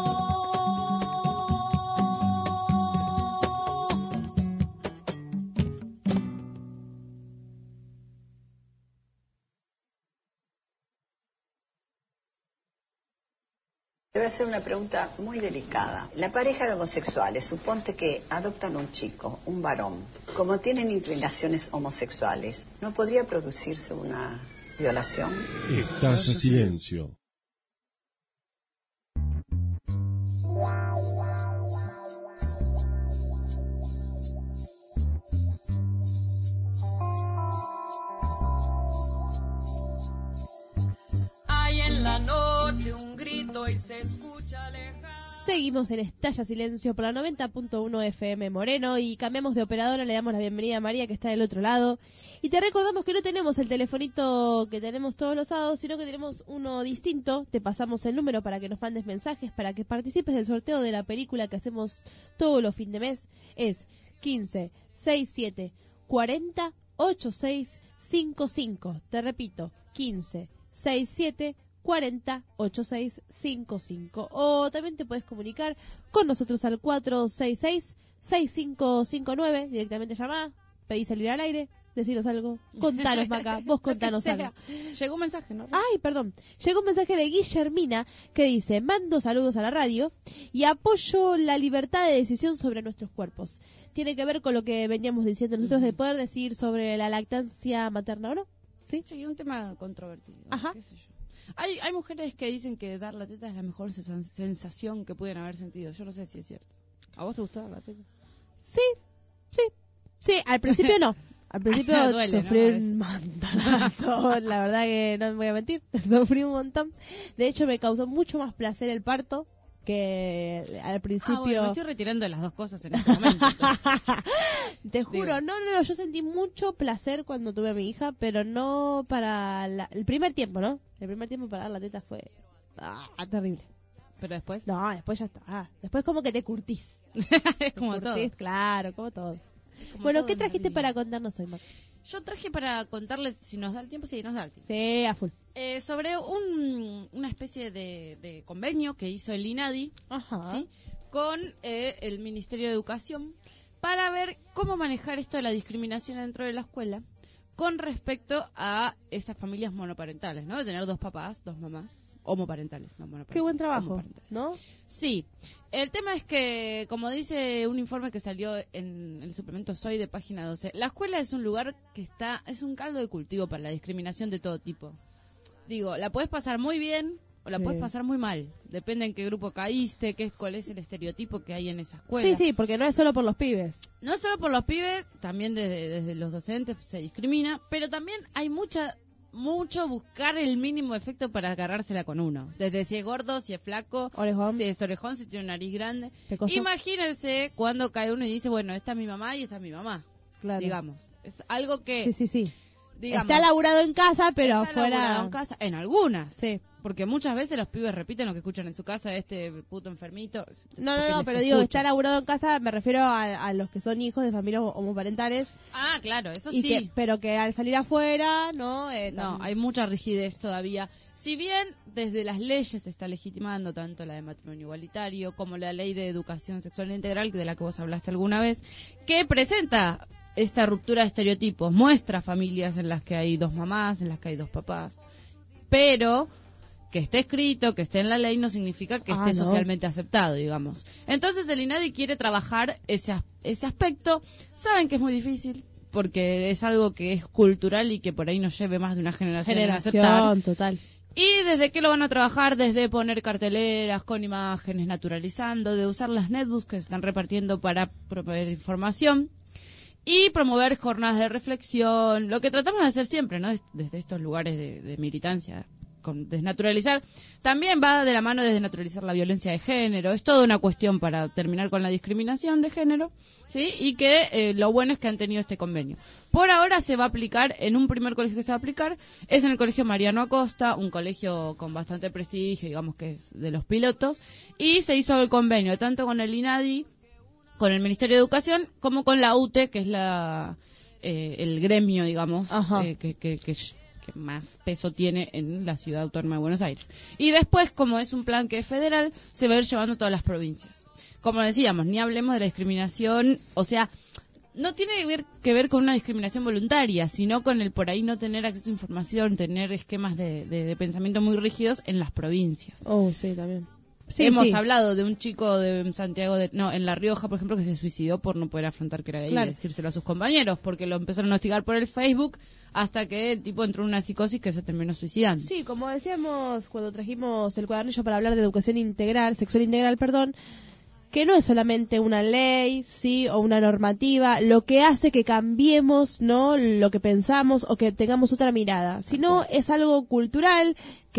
Te voy a hacer una pregunta muy delicada. La pareja de homosexuales, suponte que adoptan un chico, un varón. Como tienen inclinaciones homosexuales, ¿no podría producirse una violación? Estalla silencio. Hay en la noche un grito y se escucha lejano. Seguimos en Estalla Silencio por la noventa punto uno F M Moreno y cambiamos de operadora, le damos la bienvenida a María que está del otro lado y te recordamos que no tenemos el telefonito que tenemos todos los sábados, sino que tenemos uno distinto. Te pasamos el número para que nos mandes mensajes, para que participes del sorteo de la película que hacemos todos los fin de mes. Es quince, sesenta y siete, cuarenta, ochenta y seis cincuenta y cinco. Te repito, quince, sesenta y siete, cuarenta, ochenta y seis cincuenta y cinco. O también te puedes comunicar con nosotros al cuatro seis seis, seis cinco cinco nueve. Directamente llamá, pedís salir al aire, deciros algo. Contanos, Maca, vos contanos Lo que algo. sea. Llegó un mensaje, ¿no? Ay, perdón. Llegó un mensaje de Guillermina que dice: mando saludos a la radio y apoyo la libertad de decisión sobre nuestros cuerpos. Tiene que ver con lo que veníamos diciendo nosotros de poder decir sobre la lactancia materna, ¿o no? Sí, sí, un tema controvertido. Ajá. Qué sé yo. Hay, hay mujeres que dicen que dar la teta es la mejor sens- sensación que pueden haber sentido. Yo no sé si es cierto. ¿A vos te gustaba la teta? Sí, sí. Sí, al principio no. Al principio Duele, sufrí ¿no? A un montonazo. La verdad que no me voy a mentir. Sufrí un montón. De hecho, me causó mucho más placer el parto que al principio. Ah, bueno, me estoy retirando de las dos cosas en este momento. Te juro, Digo. no, no, no, yo sentí mucho placer cuando tuve a mi hija, pero no para la- el primer tiempo, ¿no? El primer tiempo para dar la teta fue ah, terrible. ¿Pero después? No, después ya está. Después como que te curtís. Es como Te todo. curtís, claro, como todo. Como Bueno, todo ¿qué en la trajiste vida. para contarnos hoy, Mac? Yo traje para contarles, si nos da el tiempo, sí, nos da el tiempo. Sí, a full. Eh, sobre un, una especie de, de convenio que hizo el INADI Ajá. ¿sí? con eh, el Ministerio de Educación para ver cómo manejar esto de la discriminación dentro de la escuela con respecto a estas familias monoparentales, ¿no? De tener dos papás, dos mamás, homoparentales, no monoparentales. Qué buen trabajo, homoparentales. ¿no? Sí. El tema es que, como dice un informe que salió en el suplemento Soy de página doce, la escuela es un lugar que está, es un caldo de cultivo para la discriminación de todo tipo. Digo, la puedes pasar muy bien o la Sí. puedes pasar muy mal. Depende en qué grupo caíste, qué es, cuál es el estereotipo que hay en esa escuela. Sí, sí, porque no es solo por los pibes. No es solo por los pibes, también desde, desde los docentes se discrimina, pero también hay mucha mucho buscar el mínimo efecto para agarrársela con uno. Desde si es gordo, si es flaco, Orejón. si es orejón, si tiene una nariz grande. Pecoso. Imagínense cuando cae uno y dice, bueno, esta es mi mamá y esta es mi mamá. Claro. Digamos. Es algo que... Sí, sí, sí. digamos, Está laburado en casa, pero está laburado afuera. en casa, en algunas. Sí. Porque muchas veces los pibes repiten lo que escuchan en su casa, este puto enfermito. No, porque no, no, les pero digo, escucha. está laburado en casa, me refiero a, a los que son hijos de familias homoparentales. Ah, claro, eso y sí. que- pero que al salir afuera, ¿no? Eh, No, tam- hay mucha rigidez todavía. Si bien desde las leyes se está legitimando tanto la de matrimonio igualitario como la ley de educación sexual integral, de la que vos hablaste alguna vez, que presenta esta ruptura de estereotipos, muestra familias en las que hay dos mamás, en las que hay dos papás, pero que esté escrito, que esté en la ley, no significa que Ah, esté no. socialmente aceptado, digamos. Entonces el INADI quiere trabajar ese, as- ese aspecto. Saben que es muy difícil, porque es algo que es cultural y que por ahí nos lleve más de una generación, en aceptar. Generación, total. ¿Y desde qué lo van a trabajar? Desde poner carteleras con imágenes, naturalizando, de usar las netbooks que se están repartiendo para promover información y promover jornadas de reflexión, lo que tratamos de hacer siempre, ¿no? Des- Desde estos lugares de, de militancia, con desnaturalizar. También va de la mano de desnaturalizar la violencia de género. Es toda una cuestión para terminar con la discriminación de género, ¿sí? Y que eh, lo bueno es que han tenido este convenio. Por ahora se va a aplicar, en un primer colegio que se va a aplicar, es en el Colegio Mariano Acosta, un colegio con bastante prestigio, digamos que es de los pilotos, y se hizo el convenio tanto con el INADI, con el Ministerio de Educación, como con la U T E, que es la eh, el gremio, digamos, Ajá. eh, que, que, que, que más peso tiene en la Ciudad Autónoma de Buenos Aires. Y después, como es un plan que es federal, se va a ir llevando a todas las provincias. Como decíamos, ni hablemos de la discriminación, o sea, no tiene que ver, que ver con una discriminación voluntaria, sino con el por ahí no tener acceso a información, tener esquemas de, de, de pensamiento muy rígidos en las provincias. Oh, sí, también. Sí, Hemos sí. hablado de un chico de Santiago, de, no, en La Rioja, por ejemplo, que se suicidó por no poder afrontar que era gay Claro. y decírselo a sus compañeros, porque lo empezaron a hostigar por el Facebook hasta que el tipo entró en una psicosis que se terminó suicidando. Sí, como decíamos cuando trajimos el cuadernillo para hablar de educación integral, sexual integral, perdón, que no es solamente una ley, sí, o una normativa, lo que hace que cambiemos, ¿no?, lo que pensamos o que tengamos otra mirada, sino es algo cultural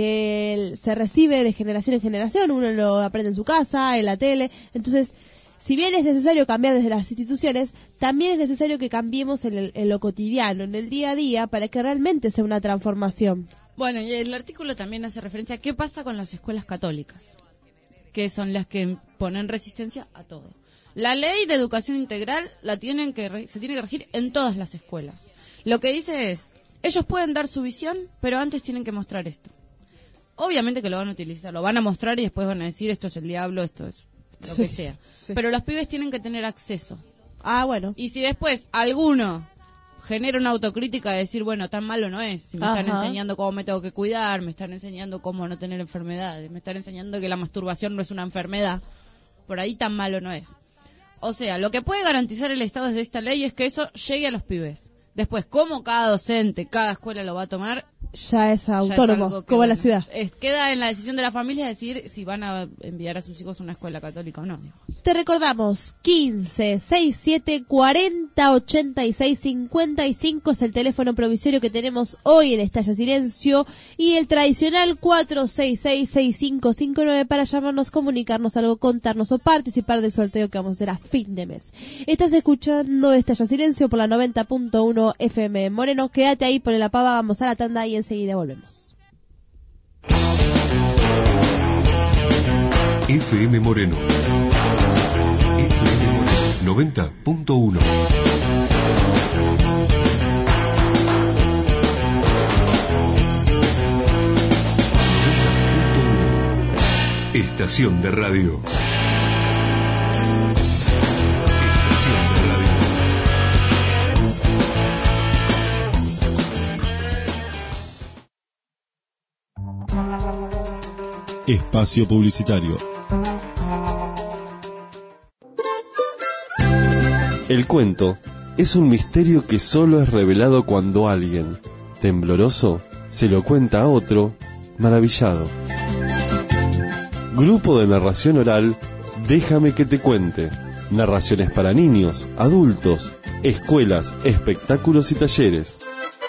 que se recibe de generación en generación, uno lo aprende en su casa, en la tele, entonces, si bien es necesario cambiar desde las instituciones, también es necesario que cambiemos en, el- en lo cotidiano, en el día a día, para que realmente sea una transformación. Bueno, y el artículo también hace referencia a qué pasa con las escuelas católicas, que son las que ponen resistencia a todo. La ley de educación integral la tienen que re- se tiene que regir en todas las escuelas. Lo que dice es, ellos pueden dar su visión, pero antes tienen que mostrar esto. Obviamente que lo van a utilizar, lo van a mostrar y después van a decir esto es el diablo, esto es lo que Sí, sea. sí. Pero los pibes tienen que tener acceso. Ah, bueno. Y si después alguno genera una autocrítica de decir, bueno, tan malo no es. Si me Ajá. están enseñando cómo me tengo que cuidar, me están enseñando cómo no tener enfermedades, me están enseñando que la masturbación no es una enfermedad, por ahí tan malo no es. O sea, lo que puede garantizar el Estado desde esta ley es que eso llegue a los pibes. Después, cómo cada docente, cada escuela lo va a tomar, ya es autónomo, ya es como bueno, la ciudad. Es, queda en la decisión de la familia decir si van a enviar a sus hijos a una escuela católica o no. Te recordamos, quince, sesenta y siete, cuarenta, ochenta y seis, cincuenta y cinco es el teléfono provisorio que tenemos hoy en Estalla Silencio, y el tradicional cuatro seis seis, seis cinco cinco nueve para llamarnos, comunicarnos algo, contarnos o participar del sorteo que vamos a hacer a fin de mes. Estás escuchando Estalla Silencio por la noventa punto uno F M Moreno. Quédate ahí, ponle la pava, vamos a la tanda y enseguida volvemos. F M Moreno. F M Moreno noventa punto uno. Estación de radio. Estación de radio. Espacio publicitario. El cuento es un misterio que solo es revelado cuando alguien, tembloroso, se lo cuenta a otro, maravillado. Grupo de narración oral, Déjame que te cuente. Narraciones para niños, adultos, escuelas, espectáculos y talleres.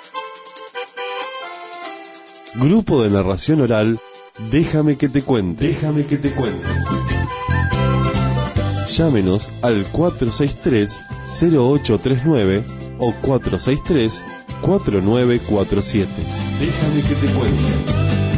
Grupo de narración oral, Déjame que te cuente. Déjame que te cuente. Llámenos al cuatro seis tres, cero ocho tres nueve o cuatro seis tres, cuatro nueve cuatro siete. Déjame que te cuente.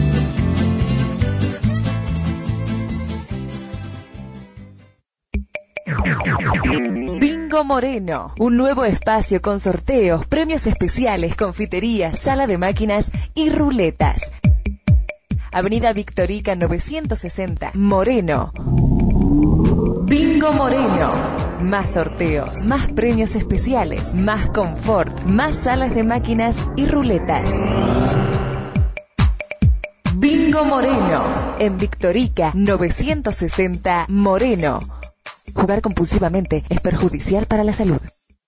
Bingo Moreno, un nuevo espacio con sorteos, premios especiales, confiterías, sala de máquinas y ruletas. Avenida Victorica novecientos sesenta, Moreno. Bingo Moreno. Más sorteos, más premios especiales, más confort, más salas de máquinas y ruletas. Bingo Moreno. En Victorica novecientos sesenta, Moreno. Jugar compulsivamente es perjudicial para la salud.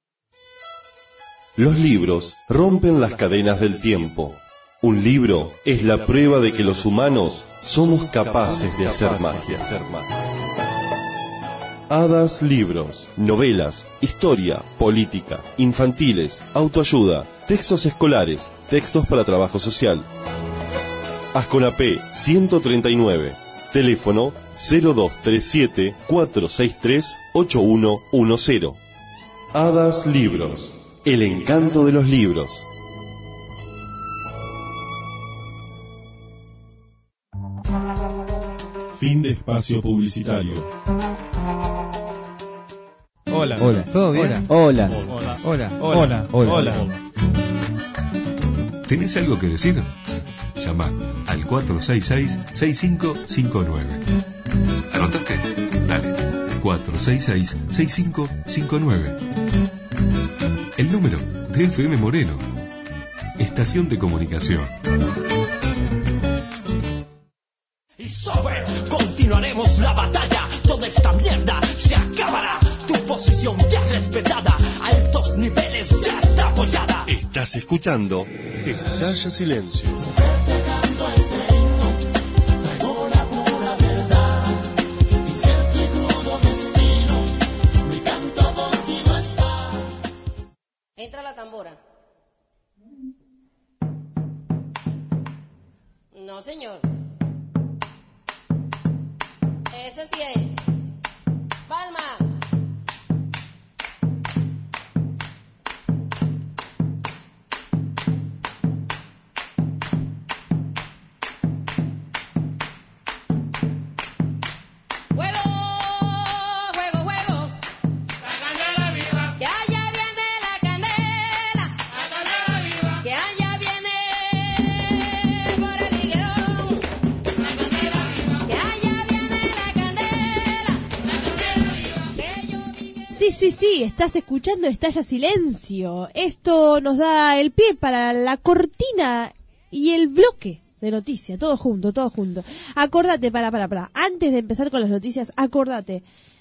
Los libros rompen las cadenas del tiempo. Un libro es la prueba de que los humanos somos capaces de hacer magia. Hadas Libros, novelas, historia, política, infantiles, autoayuda, textos escolares, textos para trabajo social. Asconapé ciento treinta y nueve, teléfono cero dos tres siete, cuatro seis tres, ocho uno uno cero. Hadas Libros, el encanto de los libros. Fin de espacio publicitario. Hola. Hola. ¿Todo bien? Hola. Hola. Hola. Hola. Hola. Hola. ¿Tenés algo que decir? Llama al cuatro seis seis, seis cinco cinco nueve. ¿Anotaste? Dale. cuatro seis seis, seis cinco cinco nueve. El número de F M Moreno. Estación de comunicación. Y sobre, continuaremos la batalla. Toda esta mierda se acabará. Tu posición ya respetada. Altos niveles ya está apoyada. Estás escuchando Estalla Silencio. Traigo la pura verdad, incierto y crudo destino, mi canto contigo está. Entra la tambora. No, señor. Ese sí es. Palma. Sí, sí, sí, estás escuchando Estalla Silencio. Esto nos da el pie para la cortina y el bloque de noticias, todo junto, todo junto. Acordate, para, para, para, antes de empezar con las noticias, acordate.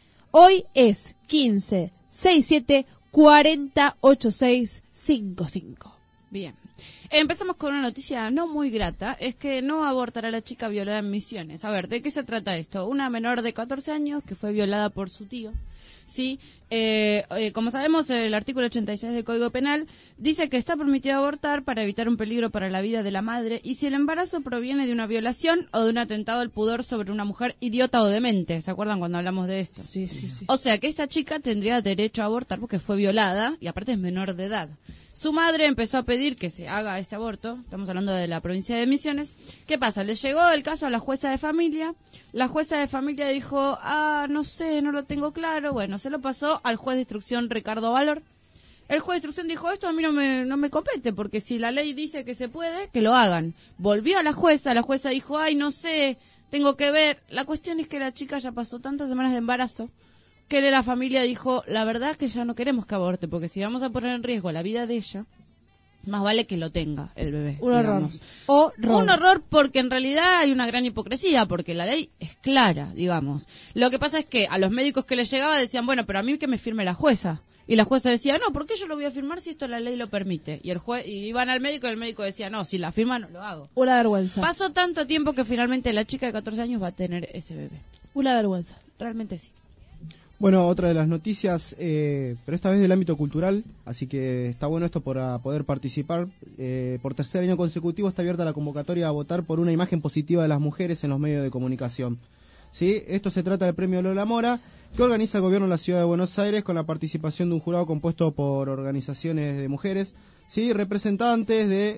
Hoy es quince, sesenta y siete, cuarenta, ochenta y seis, cincuenta y cinco. Bien. Empezamos con una noticia no muy grata, es que no abortará la chica violada en Misiones. A ver, ¿de qué se trata esto? Una menor de catorce años que fue violada por su tío. Sí, eh, eh, como sabemos, el artículo ochenta y seis del Código Penal dice que está permitido abortar para evitar un peligro para la vida de la madre y si el embarazo proviene de una violación o de un atentado al pudor sobre una mujer idiota o demente. ¿Se acuerdan cuando hablamos de esto? Sí, sí, sí. O sea que esta chica tendría derecho a abortar porque fue violada y aparte es menor de edad. Su madre empezó a pedir que se haga este aborto, estamos hablando de la provincia de Misiones. ¿Qué pasa? Le llegó el caso a la jueza de familia, la jueza de familia dijo, ah, no sé, no lo tengo claro, bueno, se lo pasó al juez de instrucción Ricardo Valor. El juez de instrucción dijo, esto a mí no me, no me compete, porque si la ley dice que se puede, que lo hagan. Volvió a la jueza, la jueza dijo, ay, no sé, tengo que ver. La cuestión es que la chica ya pasó tantas semanas de embarazo, que la familia dijo, la verdad es que ya no queremos que aborte, porque si vamos a poner en riesgo la vida de ella, más vale que lo tenga el bebé. Un horror. Horror. Un horror porque en realidad hay una gran hipocresía, porque la ley es clara, digamos. Lo que pasa es que a los médicos que les llegaba decían, bueno, pero a mí que me firme la jueza. Y la jueza decía, no, ¿por qué yo lo voy a firmar si esto la ley lo permite? Y el juez, y iban al médico y el médico decía, no, si la firma no lo hago. Una vergüenza. Pasó tanto tiempo que finalmente la chica de catorce años va a tener ese bebé. Una vergüenza. Realmente sí. Bueno, otra de las noticias, eh, pero esta vez del ámbito cultural, así que está bueno esto para poder participar. Eh, por tercer año consecutivo está abierta la convocatoria a votar por una imagen positiva de las mujeres en los medios de comunicación. ¿Sí? Esto se trata del premio Lola Mora, que organiza el gobierno de la ciudad de Buenos Aires con la participación de un jurado compuesto por organizaciones de mujeres, ¿sí? Representantes de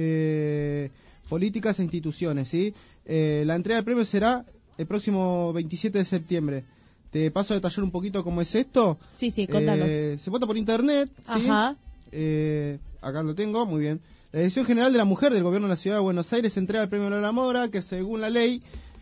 eh, políticas e instituciones. ¿Sí? Eh, la entrega del premio será el próximo veintisiete de septiembre. Te paso a detallar un poquito cómo es esto. Sí, sí, contanos. Eh, se vota por internet, ¿sí? Ajá. Eh, acá lo tengo, muy bien. La Dirección General de la Mujer del Gobierno de la Ciudad de Buenos Aires entrega el premio Lola Mora, que según la ley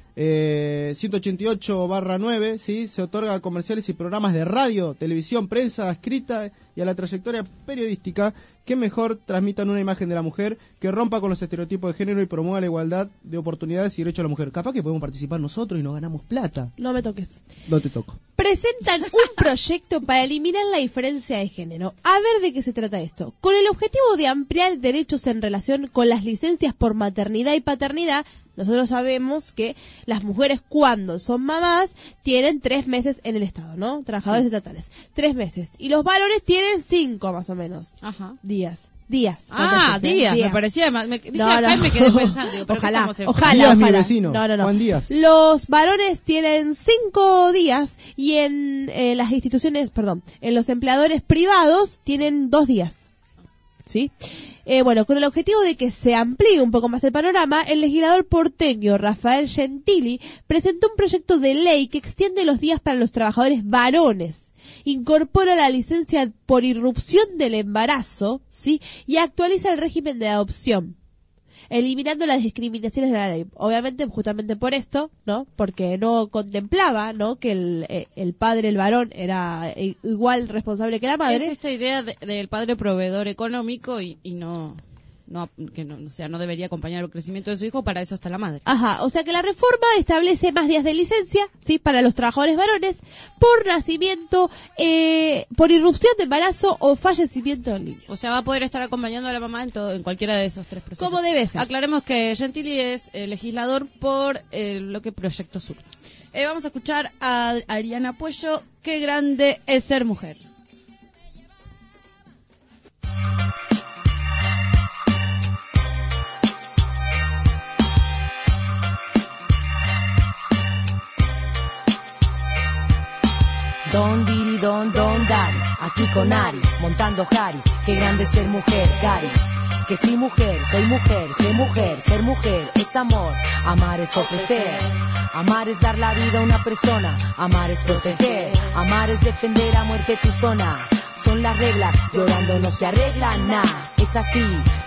eh, ciento ochenta y ocho barra nueve, ¿sí? Se otorga a comerciales y programas de radio, televisión, prensa, escrita y a la trayectoria periodística que mejor transmitan una imagen de la mujer, que rompa con los estereotipos de género y promueva la igualdad de oportunidades y derechos de la mujer. Capaz que podemos participar nosotros y nos ganamos plata. No me toques. No te toco. Presentan un proyecto para eliminar la diferencia de género. A ver de qué se trata esto. Con el objetivo de ampliar derechos en relación con las licencias por maternidad y paternidad, nosotros sabemos que las mujeres cuando son mamás tienen tres meses en el Estado, ¿no? Trabajadores Sí. estatales. Tres meses. Y los varones tienen cinco más o menos. Ajá. Días. Días. Ah, meses, ¿eh? días, me parecía, me, dije acá y me quedé pensando, digo, pero ojalá, ¿cómo se- ojalá, Díaz, mi ojalá. vecino, No, no, no. Juan Díaz. Los varones tienen cinco días y en eh, las instituciones, perdón, en los empleadores privados tienen dos días. ¿Sí? Eh, bueno, con el objetivo de que se amplíe un poco más el panorama, el legislador porteño Rafael Gentili presentó un proyecto de ley que extiende los días para los trabajadores varones, incorpora la licencia por irrupción del embarazo, ¿sí? Y actualiza el régimen de adopción, eliminando las discriminaciones de la ley. Obviamente, justamente por esto, ¿no? Porque no contemplaba, ¿no? Que el, eh, el padre, el varón, era eh, igual responsable que la madre. Es esta idea de- del padre proveedor económico y, y no, no, que no, o sea, no debería acompañar el crecimiento de su hijo, para eso está la madre. Ajá, o sea que la reforma establece más días de licencia, sí, para los trabajadores varones por nacimiento, eh, por irrupción de embarazo o fallecimiento del niño. O sea, va a poder estar acompañando a la mamá en todo, en cualquiera de esos tres procesos. Como debe ser. Aclaremos que Gentili es eh, legislador por el bloque Proyecto Sur. Eh, vamos a escuchar a Ariana Puello, qué grande es ser mujer. Don diri don don dari, aquí con Ari, montando Harry, qué grande es ser mujer, Cari. Que sí mujer, soy mujer, sé mujer, ser mujer es amor, amar es ofrecer, amar es dar la vida a una persona, amar es proteger, amar es defender a muerte tu zona. Son las reglas, llorando no se arregla nada, es así,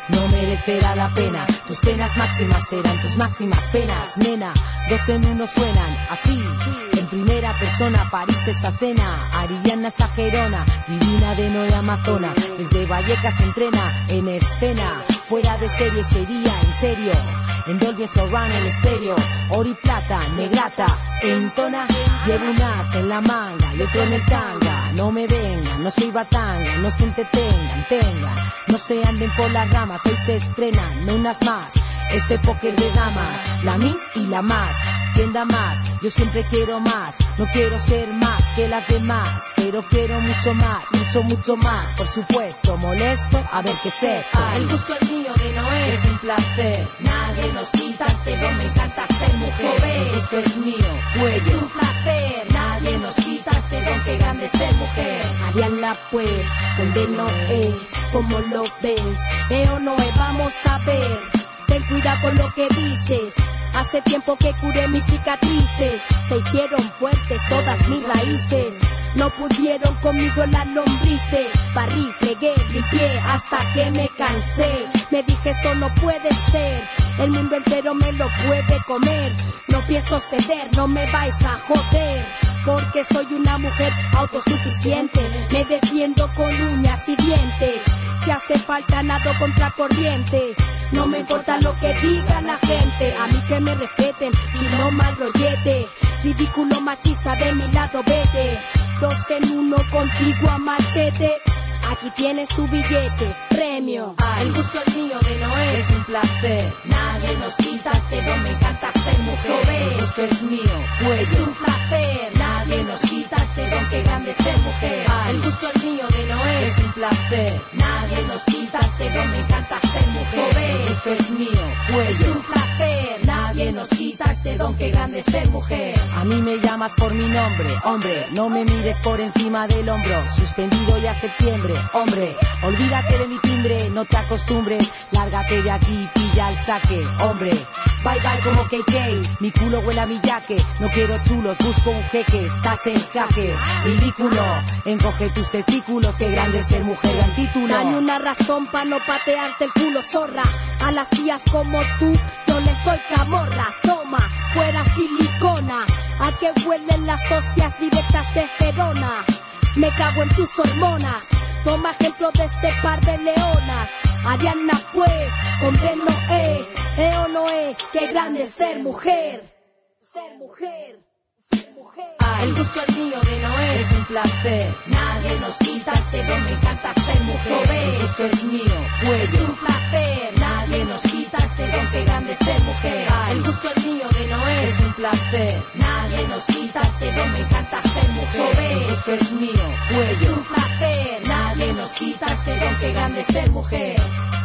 no merecerá la pena. Tus penas máximas serán tus máximas penas, nena. Dos en uno suenan así. En primera persona París esa cena. Ariana Sajerona, divina de Noé Amazona. Desde Vallecas se entrena en escena. Fuera de serie sería en serio. En Dolby Surround en estéreo. Oro y plata, negrata, entona. Llevo un as en la manga y otro en el tanga. No me vengan, no soy batanga, no se entretengan, tengan. No se anden por las ramas, hoy se estrenan, no unas más. Este póker de damas, la Miss y la más. ¿Quién da más? Yo siempre quiero más. No quiero ser más que las demás, pero quiero mucho más, mucho, mucho más. Por supuesto, molesto, a ver qué es esto. El gusto es mío de Noé, es un placer. Nadie nos quita este don, me encanta ser mujer. El gusto es mío, pues es un placer. Nadie nos quita este don, que grande es ser mujer. Ariana pues, con de Noé, ¿cómo lo ves? Veo Noé, vamos a ver. Ten cuidado con lo que dices. Hace tiempo que curé mis cicatrices. Se hicieron fuertes todas mis raíces. No pudieron conmigo las lombrices. Barrí, fregué, limpié hasta que me cansé. Me dije esto no puede ser. El mundo entero me lo puede comer. No pienso ceder, no me vais a joder. Porque soy una mujer autosuficiente. Me defiendo con uñas y dientes. Si hace falta nado contracorriente. No me importa lo que diga la gente. A mí que me respeten, si no mal rollete. Ridículo machista de mi lado, vete. Dos en uno contigo a machete. Aquí tienes tu billete, premio. Ay, el gusto es mío de Noé, es un placer. Nadie nos quita este don, me encanta ser mujer. El gusto es mío, pues es un placer. Nadie nos quita este don, que grande es ser mujer. Ay, el gusto es mío de Noé, es un placer. Nadie nos quita este don, me encanta ser mujer. El gusto es mío, pues es un placer. Nadie nos quita este don, que grande es ser mujer. A mí me llamas por mi nombre, hombre. No me mires por encima del hombro. Suspendido ya septiembre. Hombre, olvídate de mi timbre, no te acostumbres, lárgate de aquí, pilla el saque, hombre. Bye bye como K K, mi culo huele a mi yaque. No quiero chulos, busco un jeque, estás en jaque. Ridículo, encoge tus testículos, que grande es ser mujer, gran título. Dame una razón pa' no patearte el culo, zorra. A las tías como tú, yo les doy camorra. Toma, fuera silicona, a que huelen las hostias directas de Gerona. Me cago en tus hormonas. Toma ejemplo de este par de leonas. Ariana pues, con de Noé. Eo Noé, qué grande es ser mujer. Ser mujer. Ser mujer. Ay, el gusto es mío de Noé, es un placer. Nadie nos quita este don, me encanta ser mujer. El gusto es mío, pues es un placer. Nadie nos quita este don, que grande es ser mujer. Ay, el gusto es mío de Noé, es un placer. Nadie nos quita este don, me encanta ser mujer. El gusto es mío, pues es un placer. Nadie nos quita este don, que grande es ser mujer.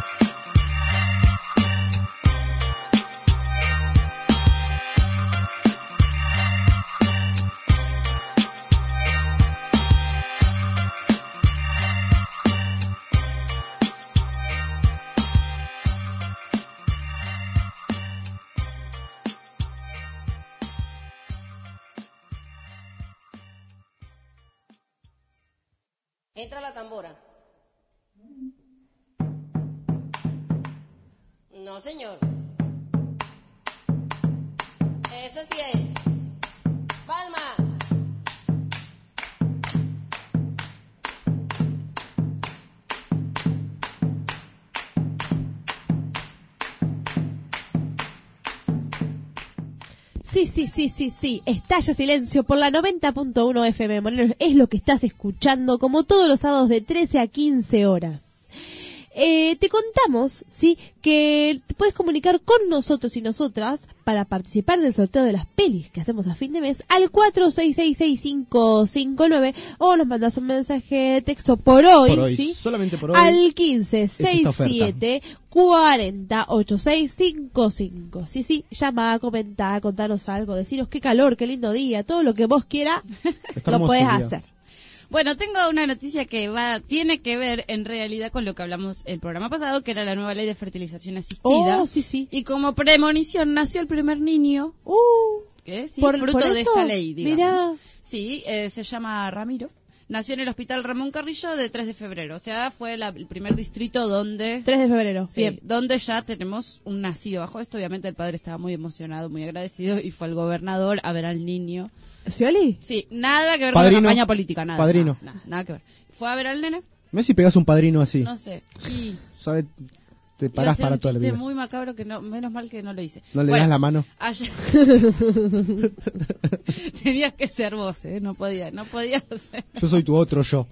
Entra la tambora. No, señor. Ese sí es. Palma. Sí, sí, sí, sí, sí. Estalla Silencio por la noventa punto uno F M Moreno. Es lo que estás escuchando, como todos los sábados de trece a quince horas. Eh, te contamos, sí, que te puedes comunicar con nosotros y nosotras para participar del sorteo de las pelis que hacemos a fin de mes al cuatro seis seis seis cinco cinco nueve, o nos mandas un mensaje de texto por hoy, por hoy ¿sí? Solamente por hoy. Al quince sesenta y siete cuarenta ochenta y seis cincuenta y cinco. Sí, sí, llama, comenta, contanos algo, deciros qué calor, qué lindo día, todo lo que vos quieras, lo podés hacer. Bueno, tengo una noticia que va tiene que ver en realidad con lo que hablamos el programa pasado, que era la nueva ley de fertilización asistida. Oh, sí, sí. Y como premonición nació el primer niño. Uh, ¿Qué? Sí, por, fruto por de eso, esta ley, digamos. Mirá. Sí, eh, se llama Ramiro. nació en el Hospital Ramón Carrillo de tres de febrero. O sea, fue la, el primer distrito donde... tres de febrero, sí, bien. Donde ya tenemos un nacido bajo esto. Obviamente el padre estaba muy emocionado, muy agradecido, y fue el gobernador a ver al niño. ¿Scioli? Sí, nada que ver Padrino. con la campaña política, nada. Padrino. Nada, nada, nada que ver. Fue a ver al nene. Mira si pegas un padrino así. No sé. Y... ¿Sabes? Te Iba a parás hacer para un toda la chiste vida. muy macabro que no, menos mal que no lo hice. ¿No le Bueno, das la mano? Ayer... Tenías que ser vos, ¿eh? No podía, no podía ser. Yo soy tu otro yo.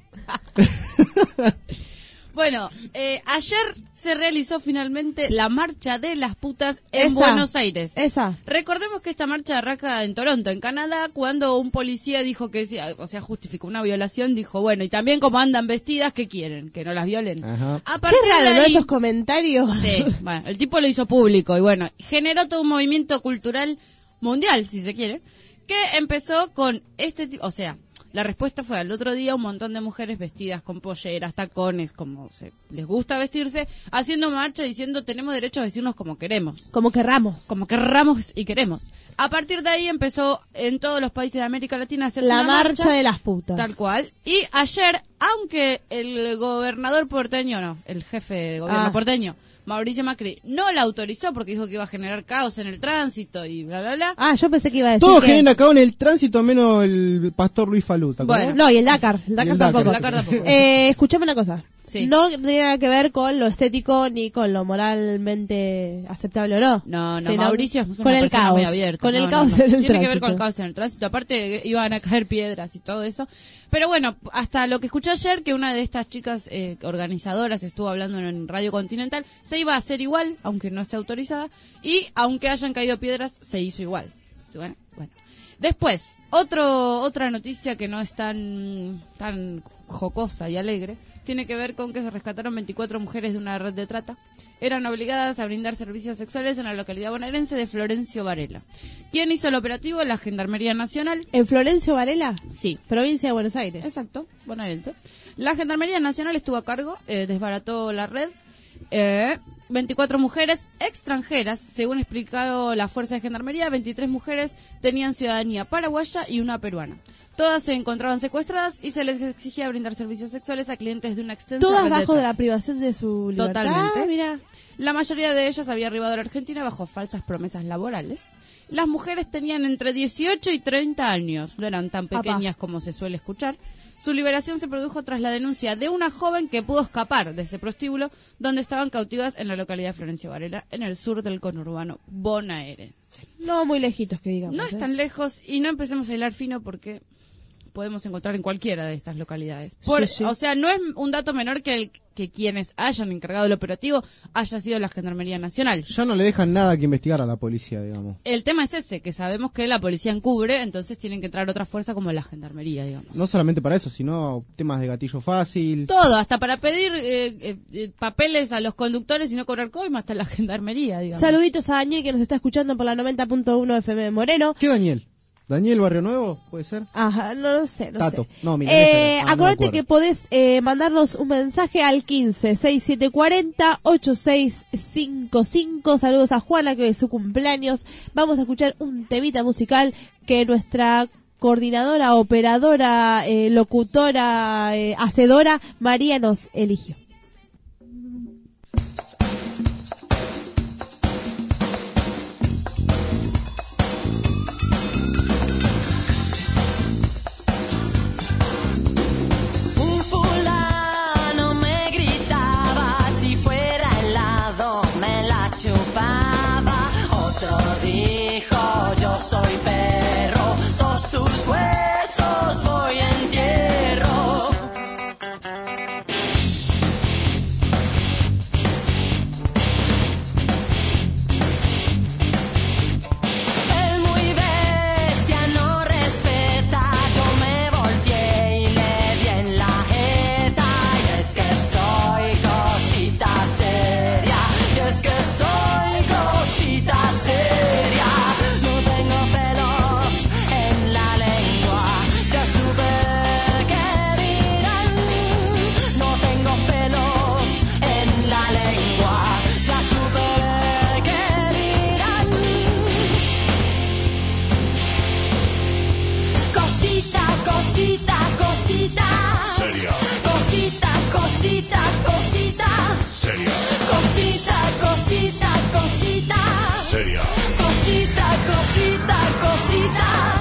Bueno, eh, ayer se realizó finalmente la marcha de las putas en Esa, Buenos Aires. Esa. Recordemos que esta marcha arranca en Toronto, en Canadá, cuando un policía dijo que, o sea, justificó una violación, dijo, bueno, y también como andan vestidas, ¿qué quieren? ¿Que no las violen? Ajá. A Qué partir raro, de ¿no? ahí- Esos comentarios. Sí, bueno, el tipo lo hizo público y bueno, generó todo un movimiento cultural mundial, si se quiere, que empezó con este tipo, o sea, la respuesta fue al otro día un montón de mujeres vestidas con polleras, tacones, como se, les gusta vestirse, haciendo marcha diciendo tenemos derecho a vestirnos como queremos. Como querramos. Como querramos y queremos. A partir de ahí empezó en todos los países de América Latina a hacerse La una marcha de las putas. Tal cual. Y ayer, aunque el gobernador porteño, no, el jefe de gobierno Ah. porteño, Mauricio Macri, no la autorizó porque dijo que iba a generar caos en el tránsito y bla, bla, bla. Ah, yo pensé que iba a decir Todo que... genera acá en el tránsito menos el pastor Luis Falú. ¿te acuerdas? No, y el Dakar. El Dakar el tampoco. Dakar. El Dakar tampoco. Eh, escuchame una cosa. Sí. No tiene nada que ver con lo estético ni con lo moralmente aceptable o no. No, no, Sino Mauricio es una con el persona caos. muy abierta. Con No, el no, caos no. en el Tiene tránsito. que ver con el caos en el tránsito. Aparte, eh, iban a caer piedras y todo eso. Pero bueno, hasta lo que escuché ayer, que una de estas chicas eh, organizadoras estuvo hablando en Radio Continental, se iba a hacer igual, aunque no esté autorizada, y aunque hayan caído piedras, se hizo igual. Bueno, bueno. Después, otro, otra noticia que no es tan, tan jocosa y alegre, tiene que ver con que se rescataron veinticuatro mujeres de una red de trata. Eran obligadas a brindar servicios sexuales en la localidad bonaerense de Florencio Varela. ¿Quién hizo el operativo? La Gendarmería Nacional. ¿En Florencio Varela? Sí. Provincia de Buenos Aires. Exacto, bonaerense. La Gendarmería Nacional estuvo a cargo, eh, desbarató la red. Eh, veinticuatro mujeres extranjeras, según explicó la Fuerza de Gendarmería, veintitrés mujeres tenían ciudadanía paraguaya y una peruana. Todas se encontraban secuestradas y se les exigía brindar servicios sexuales a clientes de una extensa Todas red de bajo de trata. la privación de su libertad. Totalmente. Ah, mira. La mayoría de ellas había arribado a la Argentina bajo falsas promesas laborales. Las mujeres tenían entre dieciocho y treinta años, no eran tan pequeñas como se suele escuchar. Su liberación se produjo tras la denuncia de una joven que pudo escapar de ese prostíbulo donde estaban cautivas en la localidad de Florencio Varela, en el sur del conurbano bonaerense. No muy lejitos que digamos. No es ¿eh? tan lejos y no empecemos a hilar fino porque podemos encontrar en cualquiera de estas localidades. Por- Sí, sí. O sea, no es un dato menor que el que quienes hayan encargado el operativo haya sido la Gendarmería Nacional. Ya no le dejan nada que investigar a la policía, digamos. El tema es ese, que sabemos que la policía encubre, entonces tienen que entrar otra fuerza como la Gendarmería, digamos. No solamente para eso, sino temas de gatillo fácil. Todo, hasta para pedir eh, eh, eh, papeles a los conductores y no cobrar coima, hasta la Gendarmería, digamos. Saluditos a Daniel que nos está escuchando por la noventa punto uno F M de Moreno. ¿Qué Daniel? ¿Daniel Barrio Nuevo? ¿Puede ser? Ajá, no lo sé, no Tato. sé. No, mira, eh, ese- ah, no me acuérdate acuerdo. que podés eh, mandarnos un mensaje al quince sesenta y siete cuarenta ochenta y seis cincuenta y cinco. Saludos a Juana, que es su cumpleaños. Vamos a escuchar un temita musical que nuestra coordinadora, operadora, eh, locutora, eh, hacedora, María nos eligió. Un fulano me gritaba, si fuera helado me la chupaba. Otro dijo, yo soy perro, todos tus huesos voy a entierro. El muy bestia no respeta, yo me volteé y le di en la jeta. Y es que soy cosita seria, y es que soy cosita seria. No tengo pelo Cosita, cosita. Seria. Cosita, cosita, cosita. Seria. Cosita, cosita, cosita.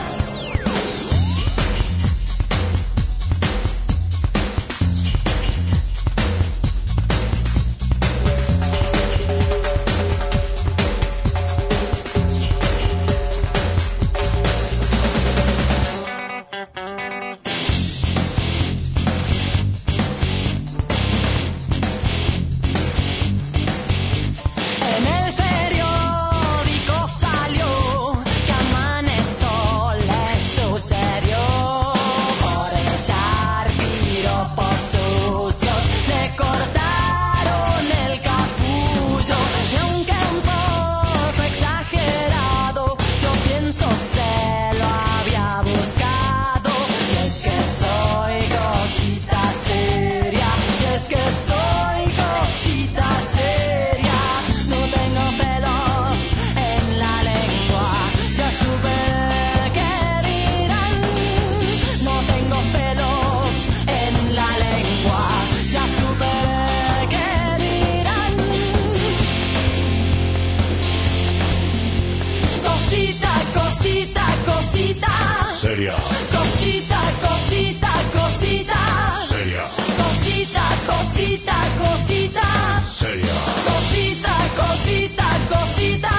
Seria. Cosita, cosita, cosita. Seria. Cosita, cosita, cosita. Seria. Cosita, cosita, cosita.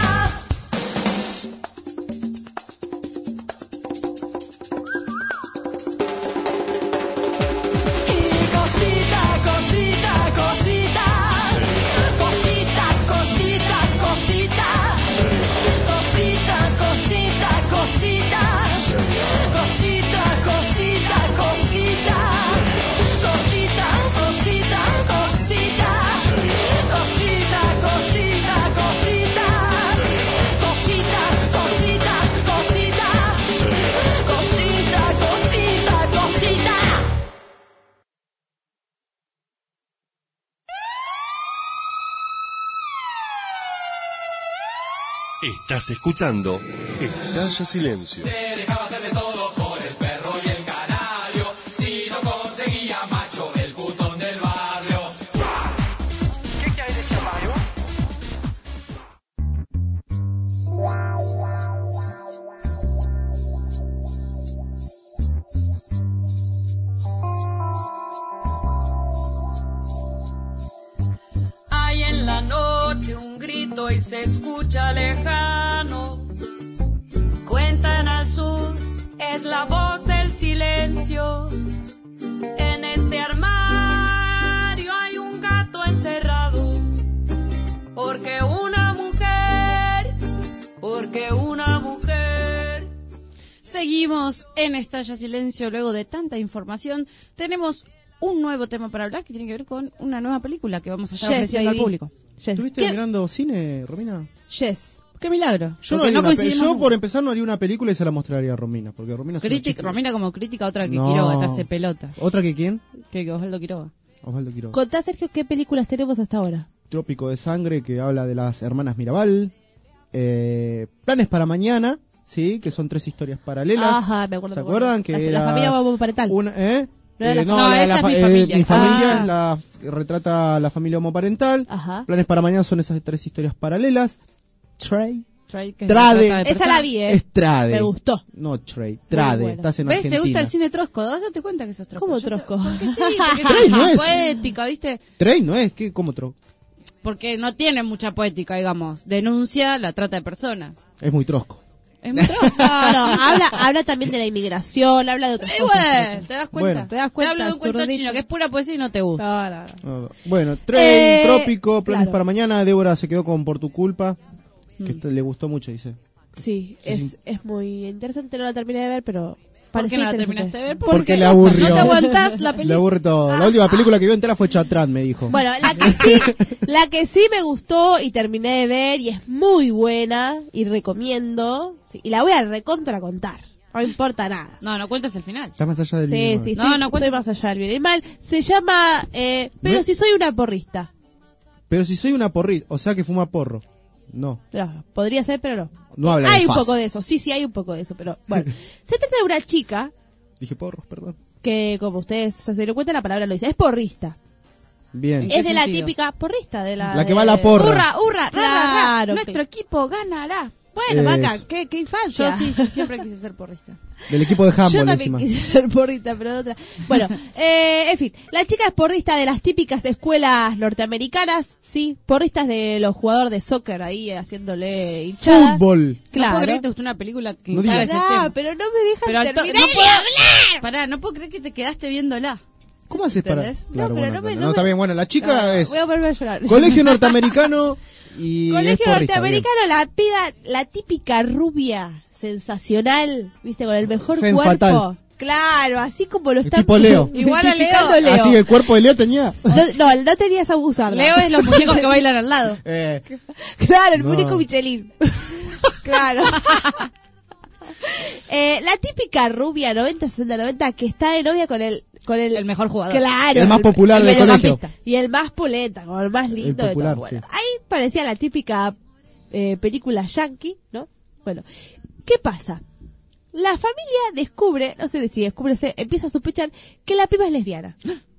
Y cosita, cosita, cosita. Cosita, cosita, cosita. Cosita, cosita, cosita. Cosita, cosita, cosita. Cosita, cosita, cosita. Cosita, cosita, cosita. Cosita, cosita, cosita. Cosita, cosita, cosita. Estás escuchando Estalla Silencio. Se dejaba hacer de todo por el perro y el canario. Si no conseguía macho, el putón del barrio. ¿Qué quieres de caballo? Hay en la noche un grito y se escucha lejano. Cuentan al sur, es la voz del silencio. En este armario hay un gato encerrado. Porque una mujer, porque una mujer. Seguimos en Estalla Silencio luego de tanta información. Tenemos un nuevo tema para hablar que tiene que ver con una nueva película que vamos a estar Yes, ofreciendo baby. al público. Yes. ¿Estuviste ¿Qué? mirando cine, Romina? Yes. Qué milagro. Yo, no Porque haría una pe- coincidimos yo nunca. por empezar no haría una película y se la mostraría a Romina, porque Romina es una Critic- chica- Romina como crítica, otra que No. Quiroga, te hace pelota. ¿Otra que quién? Que, que Osvaldo Quiroga. Osvaldo Quiroga. Contá, Sergio, ¿qué películas tenemos hasta ahora? Trópico de Sangre, que habla de las hermanas Mirabal. Eh, Planes para Mañana, sí, que son tres historias paralelas. Ajá, me acuerdo. ¿Se me acuerdo. acuerdan? Que la, era la familia homoparental. una, ¿eh? No era Eh, la- no, no, la- esa la es fa- Mi eh, Familia. Mi familia Ah. es la, retrata la familia homoparental. Ajá. Planes para Mañana son esas tres historias paralelas. Trey. Trade, que Trade. se trata de Esa personas. la vi, ¿eh? Es Trade. Me gustó. No Trey. Trade. buena. Estás en ¿Ves? Argentina. ¿Te gusta el cine trosco? Date cuenta que sos trosco. ¿Cómo Yo te- trosco? Porque sí, porque Trey es no más es. poética, ¿viste? Trey no es, ¿qué? ¿Cómo tro? Porque no tiene mucha poética, digamos. Denuncia la trata de personas. Es muy trosco. Es muy trosco. No, no, habla, habla también de la inmigración, habla de otras Eh, cosas. bueno, ¿te das cuenta? Bueno. ¿Te das cuenta, hablo de un cuento zurdito? chino que es pura poesía y no te gusta. No, no, no. Ah, Bueno, Trey, Eh, Trópico, Planes claro. para Mañana. Débora se quedó con Por tu culpa, que Mm. este le gustó mucho, dice. Sí, Sí, es, sí. es muy interesante, no la terminé de ver, pero ¿Por qué parecía no la interesante. terminaste de ver? Porque le aburrió. No te aguantás la Le película. aburre todo. La última película que vio entera fue Chatrán, me dijo. Bueno, la que sí, la que sí me gustó y terminé de ver y es muy buena y recomiendo, sí, y la voy a recontra contar, no importa nada. No, no cuentes el final. Está más allá del Sí, bien y mal. sí, No, estoy, no estoy cuentes. más allá del bien y el mal. Se llama, eh, pero No es- si soy una porrista. Pero si soy una porrita, o sea que fuma porro. No, No, podría ser, pero no. no habla Hay de un faz. poco de eso, sí, sí, hay un poco de eso, pero bueno. Se trata de una chica Dije porros, perdón. que, como ustedes ya se dieron cuenta, la palabra lo dice, es porrista. Bien. Es de la típica porrista de la... La que va a la porra. Hurra, hurra, ra, ra, ra. Claro, Nuestro que- equipo ganará. Bueno, Eso. Maca, qué, qué infancia. Yo sí, yo siempre quise ser porrista. Del equipo de Yo handball también encima. quise ser porrista, pero de otra. Bueno, eh, en fin, la chica es porrista de las típicas escuelas norteamericanas, sí, porristas de los jugadores de soccer ahí haciéndole hinchada. Fútbol. No Claro. puedo creer que te gustó una película que No encara digas. ese Pará, tema. pero no me dejan Pero to- terminar no de puedo- hablar. Pará, no puedo creer que te quedaste viéndola. ¿Cómo haces para...? ¿Entendés? Claro, No, pero bueno, no me- bueno, no no, está me- bien. Bueno, la chica No, es voy a volver a llorar. colegio norteamericano y es Colegio porrista, norteamericano, la piba, la típica rubia sensacional, viste, con el mejor Fen cuerpo. fatal. Claro, así como lo Es están tipo Leo. Igual a Leo. tipificando Leo. Así el cuerpo de Leo tenía. No, no, no tenías a abusarla. Leo es los muñecos que bailan al lado. Eh, Claro, el No. muñeco Michelin. Claro. Eh, la típica rubia noventa, sesenta, noventa que está de novia con el con el, El mejor jugador. Claro, El más popular el del mediocampista. colegio. Y el más polenta, como el más lindo El de popular, todo. Bueno, sí. ahí parecía la típica eh, película yankee, ¿no? Bueno, ¿qué pasa? La familia descubre, no sé si descubre, se empieza a sospechar que la piba es lesbiana.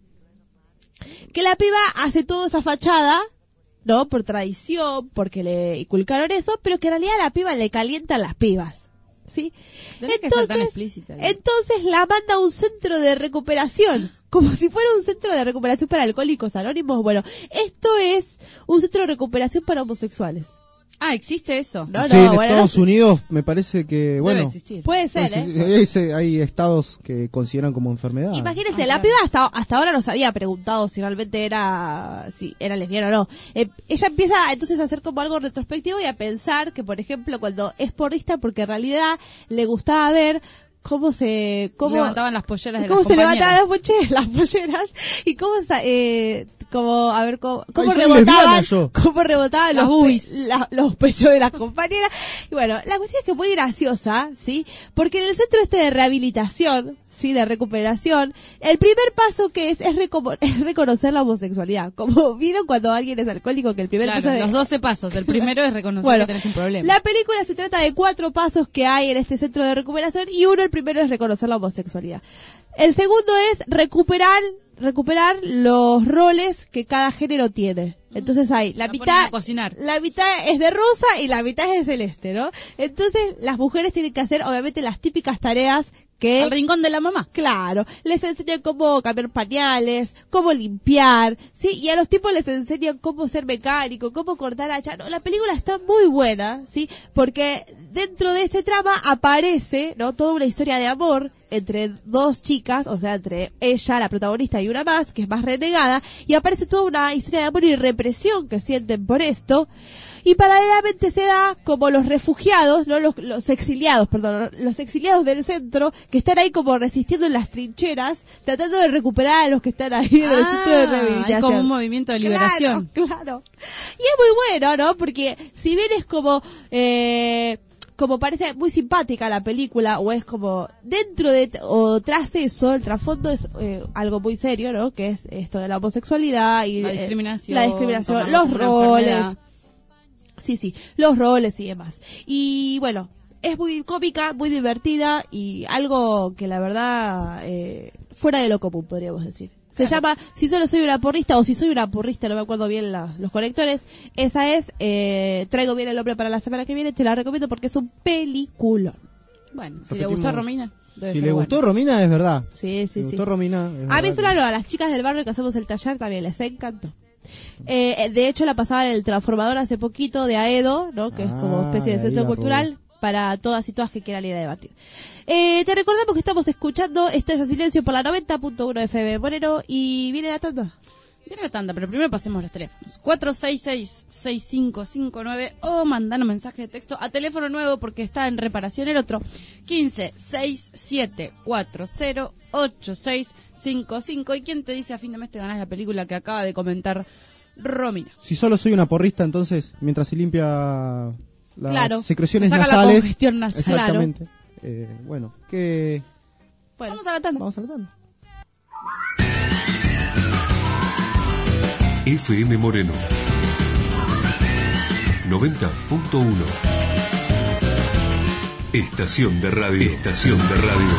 Que la piba hace toda esa fachada, ¿no? Por tradición, porque le inculcaron eso, pero que en realidad a la piba le calientan las pibas. ¿Sí? Tenés que ser tan explícita. ¿no? Entonces la manda a un centro de recuperación, como si fuera un centro de recuperación para alcohólicos anónimos. Bueno, esto es un centro de recuperación para homosexuales. Ah, existe eso. No, sí, no, en bueno, Estados no- Unidos me parece que, bueno... Debe existir. Puede ser, pues, ¿eh? hay, hay estados que consideran como enfermedad. Imagínense, Ah, la claro. piba hasta, hasta ahora nos había preguntado si realmente era si era lesbiana o no. Eh, ella empieza entonces a hacer como algo retrospectivo y a pensar que, por ejemplo, cuando es porrista, porque en realidad le gustaba ver cómo se... Cómo, Levantaban las polleras de cómo las se compañeras. levantaban las, poche- las polleras y cómo sa- eh, como a ver cómo, cómo Ay, soy lesbiana rebotaban yo. cómo rebotaban Las los, boobies. pe- la- los pechos de las compañeras. Y bueno, la cuestión es que es muy graciosa, ¿sí? Porque en el centro este de rehabilitación, sí, de recuperación, el primer paso que es es, reco- es reconocer la homosexualidad. Como vieron cuando alguien es alcohólico, que el primer Claro, paso es los doce pasos. El primero es reconocer Bueno, que tenés un problema. la película se trata de cuatro pasos que hay en este centro de recuperación y uno, el primero, es reconocer la homosexualidad. El segundo es recuperar recuperar los roles que cada género tiene. Entonces hay la La ponen mitad a cocinar. la mitad es de rosa y la mitad es de celeste, ¿no? Entonces las mujeres tienen que hacer obviamente las típicas tareas que Al rincón de la mamá. Claro, les enseñan cómo cambiar pañales, cómo limpiar, sí, y a los tipos les enseñan cómo ser mecánico, cómo cortar hacha. No, la película está muy buena, sí, porque dentro de este trama aparece, ¿no? Toda una historia de amor entre dos chicas, o sea, entre ella, la protagonista, y una más, que es más renegada, y aparece toda una historia de amor y represión que sienten por esto. Y paralelamente se da como los refugiados, no los, los exiliados, perdón, los exiliados del centro, que están ahí como resistiendo en las trincheras, tratando de recuperar a los que están ahí en el centro de Ah, rehabilitación. hay como un movimiento de liberación. Claro, claro. Y es muy bueno, ¿no? Porque si bien es como, eh, como parece muy simpática la película, o es como dentro de, o tras eso, el trasfondo es eh, algo muy serio, ¿no? Que es esto de la homosexualidad y La eh, discriminación, la discriminación, tomarlo los como una roles. enfermedad. Sí, sí, los roles y demás. Y bueno, es muy cómica, muy divertida y algo que la verdad, eh, fuera de lo común, podríamos decir. Se llama Si solo soy una porrista o Si soy una porrista, no me acuerdo bien la- los conectores. Esa es, eh, traigo bien el nombre para la semana que viene, te la recomiendo porque es un peliculón. Bueno, si le Repetimos. gustó a Romina, debe Si ser le bueno. gustó Romina, es verdad. Sí, sí, Le sí. gustó Romina. es A mí verdad sola que- no, a las chicas del barrio que hacemos el taller también les encantó. Eh, de hecho, la pasaba en el Transformador hace poquito de Aedo, ¿no? Que es como Ah, especie de de ahí centro la cultural robé. para todas y todas que quieran ir a debatir. Eh, te recordamos que estamos escuchando Estrella Silencio por la noventa punto uno F M Moreno y viene la tanda. Viene la tanda, pero primero pasemos los teléfonos. cuatro seis seis, seis cinco cinco nueve o mandanos mensaje de texto a teléfono nuevo porque está en reparación el otro. quince, sesenta y siete, cuarenta, ochenta y seis cincuenta y cinco. ¿Y quién te dice a fin de mes te ganás la película que acaba de comentar Romina? Si solo soy una porrista, entonces, mientras se limpia las Claro, secreciones se saca la nasales. congestión nasal. Exactamente. Eh, bueno, que Bueno, Vamos a la tanda. vamos a la tanda. F M Moreno noventa punto uno. Estación de radio. Estación de radio.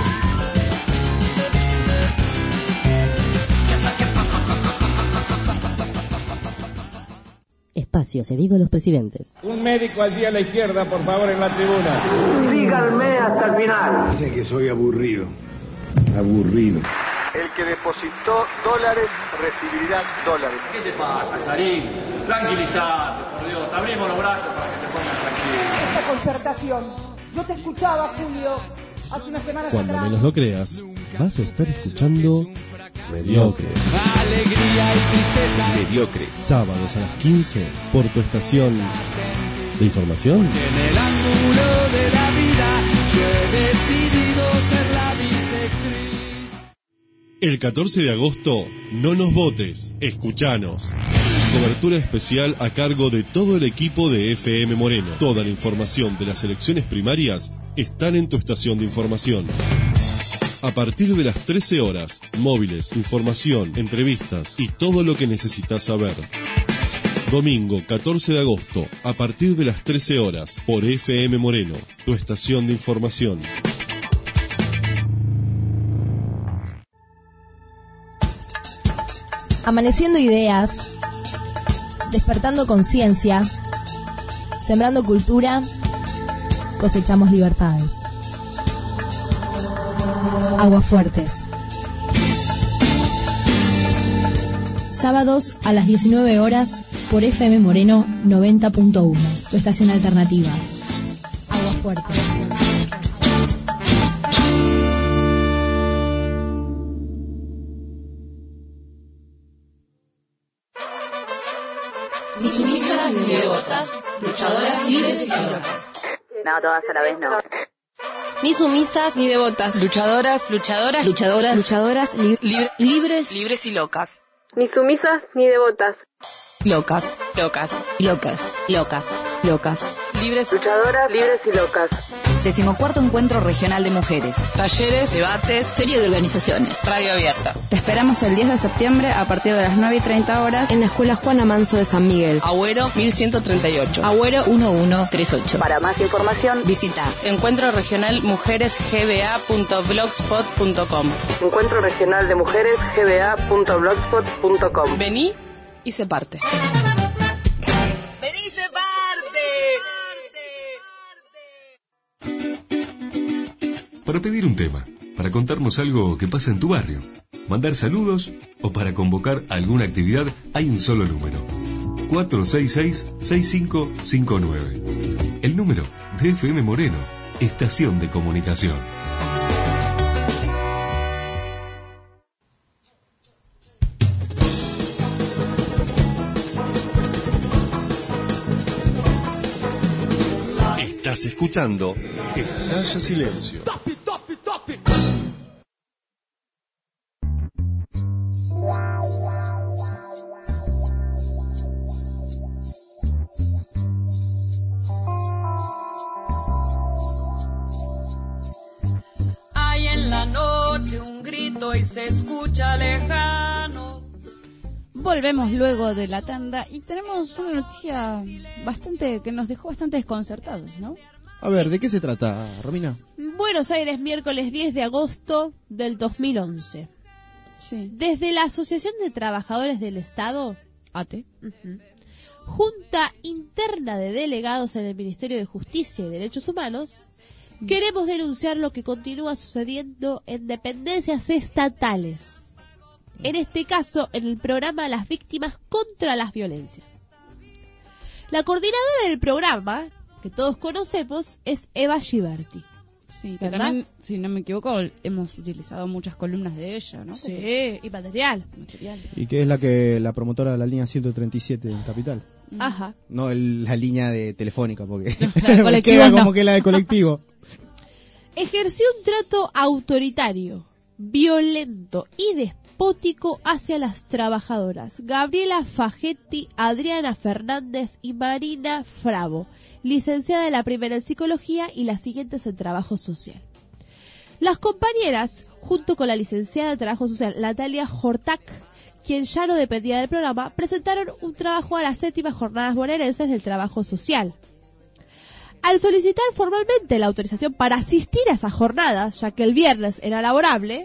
espacio cedido a los presidentes. Un médico allí a la izquierda, por favor, en la tribuna. Síganme hasta el final. Dice que soy aburrido. Aburrido. El que depositó dólares recibirá dólares. ¿Qué te pasa, Clarín? Tranquilizate, por Dios. Abrimos los brazos para que se pongan tranquilos. Esta concertación. Yo te escuchaba, Julio, hace unas semanas Cuando atrás. menos lo creas, vas a estar escuchando Mediocre. Alegría y tristeza. Mediocre. Sábados a las quince por tu estación de información. En el ángulo de la vida yo he decidido ser la bisectriz. El catorce de agosto, no nos votes, escuchanos. Cobertura especial a cargo de todo el equipo de F M Moreno. Toda la información de las elecciones primarias están en tu estación de información. A partir de las trece horas, móviles, información, entrevistas y todo lo que necesitas saber. Domingo catorce de agosto, a partir de las trece horas, por F M Moreno, tu estación de información. Amaneciendo ideas, despertando conciencia, sembrando cultura, cosechamos libertades. Aguafuertes. Sábados a las diecinueve horas por F M Moreno noventa punto uno, tu estación alternativa. Aguafuertes. Ni sumisas ni devotas, luchadoras libres y celosas. No, todas a la vez no. Ni sumisas ni devotas, luchadoras, luchadoras, luchadoras, luchadoras, li li libres, libres y locas. Ni sumisas ni devotas. Locas, locas, locas, locas, locas. Libres, Luchadoras, libres y locas. Decimocuarto Encuentro Regional de Mujeres. talleres, debates, Serie de organizaciones. radio abierta. Te esperamos el diez de septiembre a partir de las nueve y treinta horas en la Escuela Juana Manso de San Miguel. Agüero mil ciento treinta y ocho. Agüero uno uno tres ocho. Para más información, Visita Encuentro Regional Mujeres G B A punto blogspot punto com. Encuentro Regional de Mujeres G B A punto blogspot punto com. Vení y se parte. ¡Vení, se parte! Para pedir un tema, para contarnos algo que pasa en tu barrio, mandar saludos o para convocar alguna actividad, hay un solo número. cuatro seis seis, seis cinco cinco nueve. El número de F M Moreno, estación de comunicación. Estás escuchando Estalla Silencio. Hay en la noche un grito y se escucha lejano. Volvemos luego de la tanda y tenemos una noticia bastante que nos dejó bastante desconcertados, ¿no? A ver, ¿de qué se trata, Romina? Buenos Aires, miércoles diez de agosto del dos mil once. Sí. Desde la Asociación de Trabajadores del Estado, A T, uh-huh, Junta Interna de Delegados en el Ministerio de Justicia y Derechos Humanos, mm. queremos denunciar lo que continúa sucediendo en dependencias estatales. En este caso, en el programa Las Víctimas contra las Violencias. La coordinadora del programa, que todos conocemos, es Eva Giberti. Sí, que ¿verdad? también, si no me equivoco, hemos utilizado muchas columnas de ella, ¿no? Sí, y material. material. Y que es la que la promotora de la línea ciento treinta y siete en Capital. Ajá. No el- la línea de telefónica, porque La de me colectivo queda no. como que la de colectivo. Ejerció un trato autoritario, violento y despótico hacia las trabajadoras Gabriela Fagetti, Adriana Fernández y Marina Fravo, licenciada de la primera en Psicología y las siguientes en Trabajo Social. Las compañeras, junto con la licenciada de Trabajo Social Natalia Hortac, quien ya no dependía del programa, presentaron un trabajo a las séptimas jornadas bonaerenses del trabajo social. Al solicitar formalmente la autorización para asistir a esas jornadas, ya que el viernes era laborable,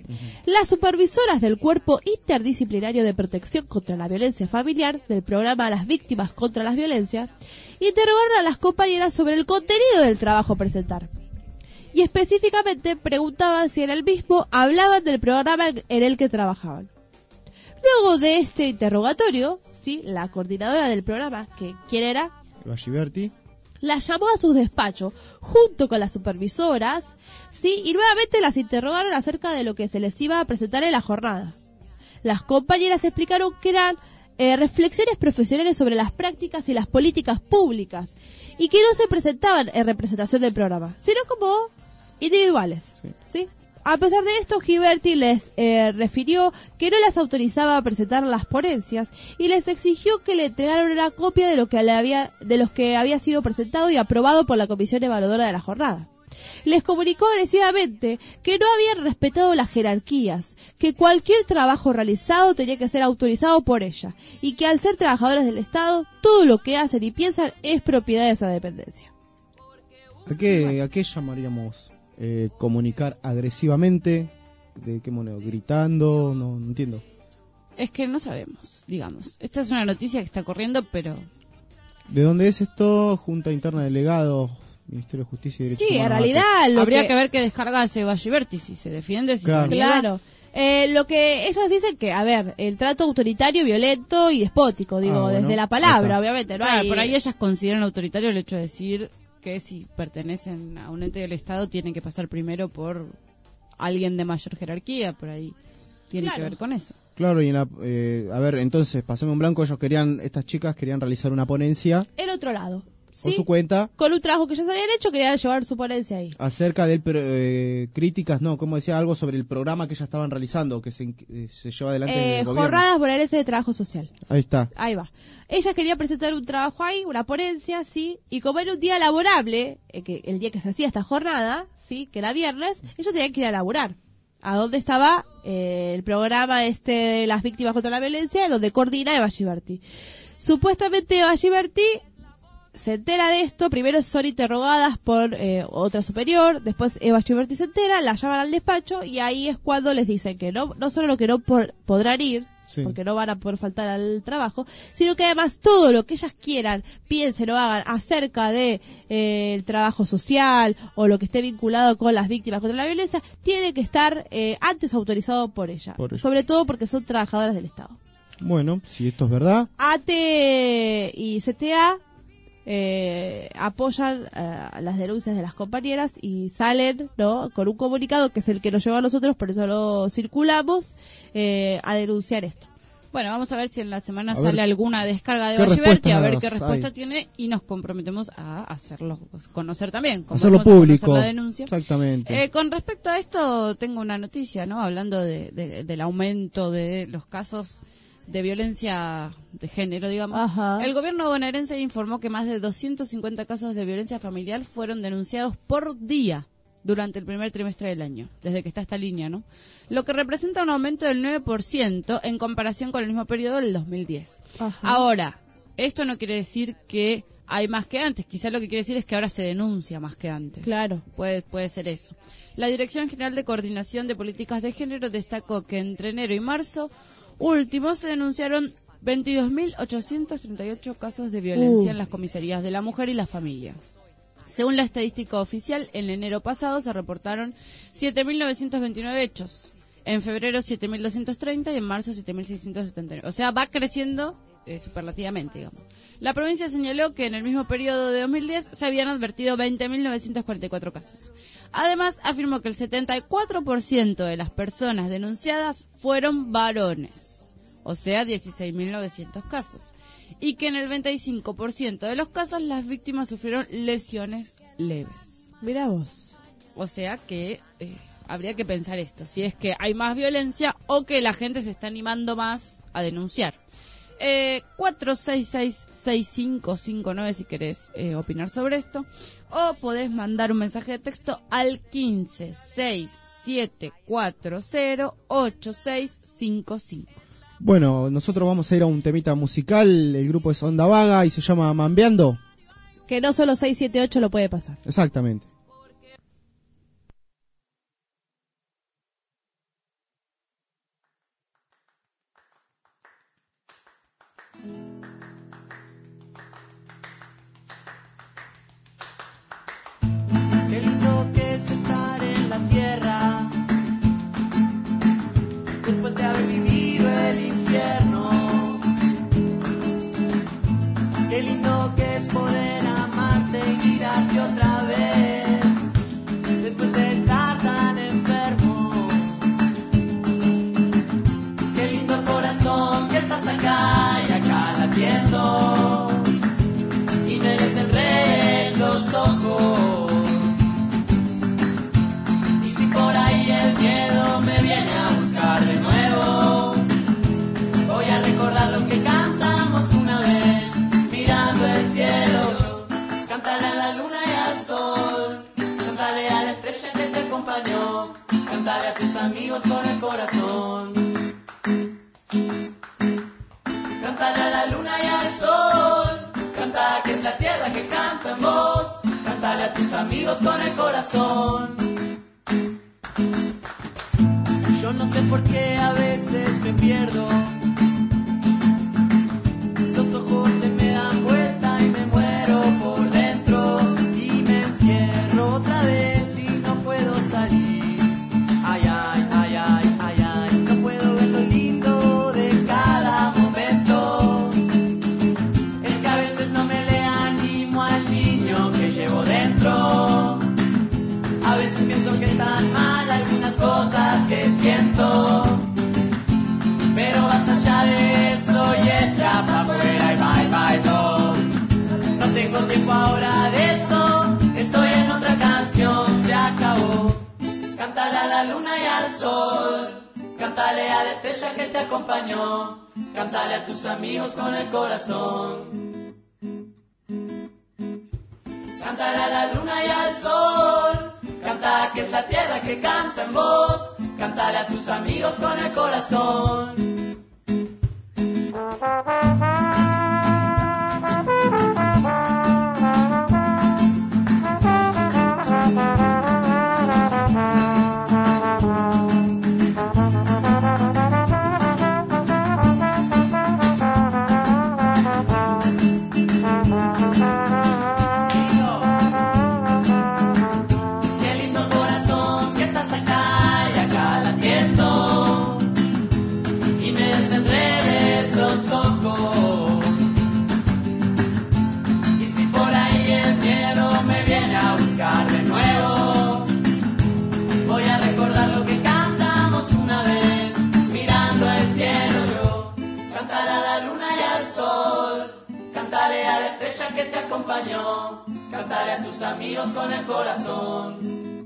Las supervisoras del Cuerpo Interdisciplinario de Protección contra la Violencia Familiar del programa Las Víctimas contra las Violencias interrogaron a las compañeras sobre el contenido del trabajo a presentar. Y específicamente preguntaban si en el mismo hablaban del programa en el que trabajaban. Luego de este interrogatorio, sí, la coordinadora del programa, que ¿quién era? Eva Giberti. La llamó a su despacho junto con las supervisoras, sí, y nuevamente las interrogaron acerca de lo que se les iba a presentar en la jornada. Las compañeras explicaron que eran eh, reflexiones profesionales sobre las prácticas y las políticas públicas y que no se presentaban en representación del programa, sino como individuales, sí. ¿sí? A pesar de esto, Giberti les eh, refirió que no las autorizaba a presentar las ponencias y les exigió que le entregaran una copia de lo que le había, de los que había sido presentado y aprobado por la comisión evaluadora de la jornada. Les comunicó agresivamente que no habían respetado las jerarquías, que cualquier trabajo realizado tenía que ser autorizado por ella y que al ser trabajadoras del Estado, todo lo que hacen y piensan es propiedad de esa dependencia. ¿A qué, a qué llamaríamos? Eh, comunicar agresivamente, ¿de qué modo? Gritando, no, no entiendo. Es que no sabemos, digamos. Esta es una noticia que está corriendo, pero... ¿De dónde es esto? Junta Interna de Delegados, Ministerio de Justicia y Derechos Sí, Humanos. en realidad... Lo Habría que... que ver qué descarga hace Giberti, si se defiende, si Claro. no niega. Claro. Eh, lo que ellos dicen que, a ver, el trato autoritario, violento y despótico, digo, Ah, bueno, desde la ya palabra, está. obviamente. ¿no? Claro, hay... por ahí ellas consideran autoritario el hecho de decir que si pertenecen a un ente del Estado tienen que pasar primero por alguien de mayor jerarquía, por ahí tiene Claro. que ver con eso. Claro, y en la, eh, a ver, entonces, pasemos en blanco, ellos querían, estas chicas querían realizar una ponencia El otro lado. ¿sí? por su cuenta Con un trabajo que ya se habían hecho, querían llevar su ponencia ahí. acerca de eh, críticas, no, como decía, algo sobre el programa que ellas estaban realizando, que se, eh, se lleva adelante Eh, el gobierno. jornadas bonaerenses de trabajo social. Ahí está. Ahí va. Ella quería presentar un trabajo ahí, una ponencia, sí, y como era un día laborable, eh, que el día que se hacía esta jornada, sí, que era viernes, ella tenía que ir a laburar. ¿A dónde estaba eh, el programa este de las víctimas contra la violencia, donde coordina Eva Giberti? Supuestamente Eva Giberti se entera de esto, primero son interrogadas por eh, otra superior, después Eva Giberti se entera, la llaman al despacho y ahí es cuando les dicen que no, no solo que no por, podrán ir, sí, porque no van a poder faltar al trabajo, sino que además todo lo que ellas quieran, piensen o hagan acerca de eh, el trabajo social o lo que esté vinculado con las víctimas contra la violencia, tiene que estar eh, antes autorizado por ella, Por ella. sobre todo porque son trabajadoras del Estado. Bueno, si esto es verdad. A T y C T A eh, apoyan eh, las denuncias de las compañeras y salen, ¿no?, con un comunicado que es el que nos lleva a nosotros, por eso lo circulamos, eh, a denunciar esto. Bueno, vamos a ver si en la semana A sale ver, alguna descarga de ¿qué Eva Giberti, a ver respuestas qué respuesta hay? tiene y nos comprometemos a hacerlo pues, conocer también. como Hacerlo vamos a conocer público. la denuncia. Exactamente. Eh, con respecto a esto, tengo una noticia, ¿no? Hablando de, de- del aumento de los casos de violencia de género, digamos. Ajá. El gobierno bonaerense informó que más de doscientos cincuenta casos de violencia familiar fueron denunciados por día durante el primer trimestre del año, desde que está esta línea, ¿no? Lo que representa un aumento del nueve por ciento en comparación con el mismo periodo del dos mil diez. Ajá. Ahora, esto no quiere decir que hay más que antes, quizá lo que quiere decir es que ahora se denuncia más que antes. Claro. Puede, puede ser eso. La Dirección General de Coordinación de Políticas de Género destacó que entre enero y marzo último se denunciaron veintidós mil ochocientos treinta y ocho casos de violencia Uh. en las comisarías de la mujer y la familia. Según la estadística oficial, en enero pasado se reportaron siete mil novecientos veintinueve hechos, en febrero siete mil doscientos treinta y en marzo siete mil seiscientos setenta y nueve. O sea, va creciendo eh, superlativamente, digamos. La provincia señaló que en el mismo periodo de dos mil diez se habían advertido veinte mil novecientos cuarenta y cuatro casos. Además, afirmó que el setenta y cuatro por ciento de las personas denunciadas fueron varones, o sea, dieciséis mil novecientos casos, y que en el veinticinco por ciento de los casos las víctimas sufrieron lesiones leves. Mirá vos. O sea que eh, habría que pensar esto, si es que hay más violencia o que la gente se está animando más a denunciar. Eh, cuatro seis seis, seis cinco cinco nueve si querés eh, opinar sobre esto, o podés mandar un mensaje de texto al quince seis siete cuatro cero ocho seis cinco cinco. Bueno, nosotros vamos a ir a un temita musical, el grupo es Onda Vaga y se llama Mambeando. Que no solo seis siete ocho lo puede pasar. Exactamente. cántale a tus amigos con el corazón. Cántale a la luna y al sol, canta que es la tierra que canta en vos, cántale a tus amigos con el corazón. Yo no sé por qué a veces me pierdo, los ojos se me dan vuelta y me muero por dentro y me encierro otra vez y no puedo salir. Ay, ay, ay, ay, ay, ay, no puedo ver lo lindo de cada momento. Es que a veces no me le animo al niño que llevo dentro. A veces pienso que están mal algunas cosas que siento, pero basta ya de eso y echa pa' afuera y bye bye todo. No tengo tiempo ahora de eso, estoy en otra canción, se acabó. Cántale a la luna y al sol, cántale a la estrella que te acompañó, cántale a tus amigos con el corazón. Cántale a la luna y al sol, canta que es la tierra que canta en vos, cántale a tus amigos con el corazón. Cántale a la estrella que te acompañó, cántale a tus amigos con el corazón.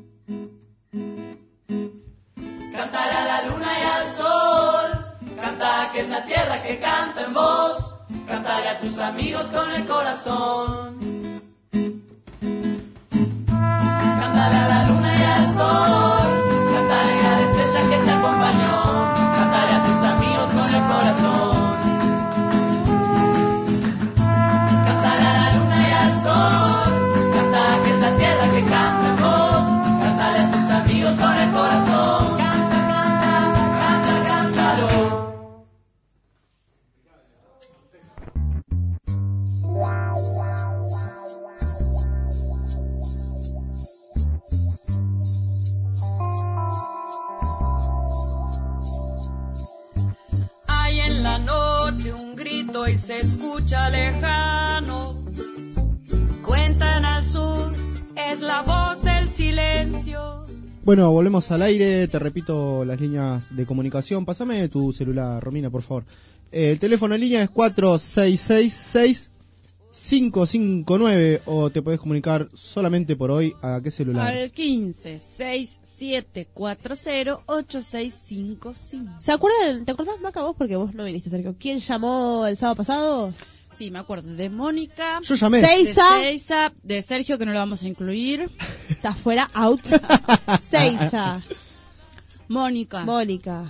Cántale a la luna y al sol, canta que es la tierra que canta en vos, cántale a tus amigos con el corazón. Cántale a la luna y al sol, cántale a la estrella que te acompañó, cántale a tus amigos con el corazón. Canta que es la tierra que canta en vos, cántale a tus amigos con el corazón. Canta, canta, canta, cántalo. Hay en la noche un grito y se escucha lejano. Cuentan al sur, es la voz del silencio. Bueno, volvemos al aire, te repito las líneas de comunicación. Pásame tu celular, Romina, por favor. Eh, el teléfono en línea es cuatro seis seis seis cinco cinco nueve o te podés comunicar solamente por hoy. ¿A qué celular? Al quince seis siete cuatro cero ocho seis cinco cinco. ¿Se acuerdan? ¿Te acordás, Maca, vos? Porque vos no viniste, Sergio. ¿Quién llamó el sábado pasado? Sí, me acuerdo de Mónica. Yo llamé. Seiza. De Seiza, de Sergio, que no lo vamos a incluir. Está fuera, out. Seiza. Mónica. Mónica.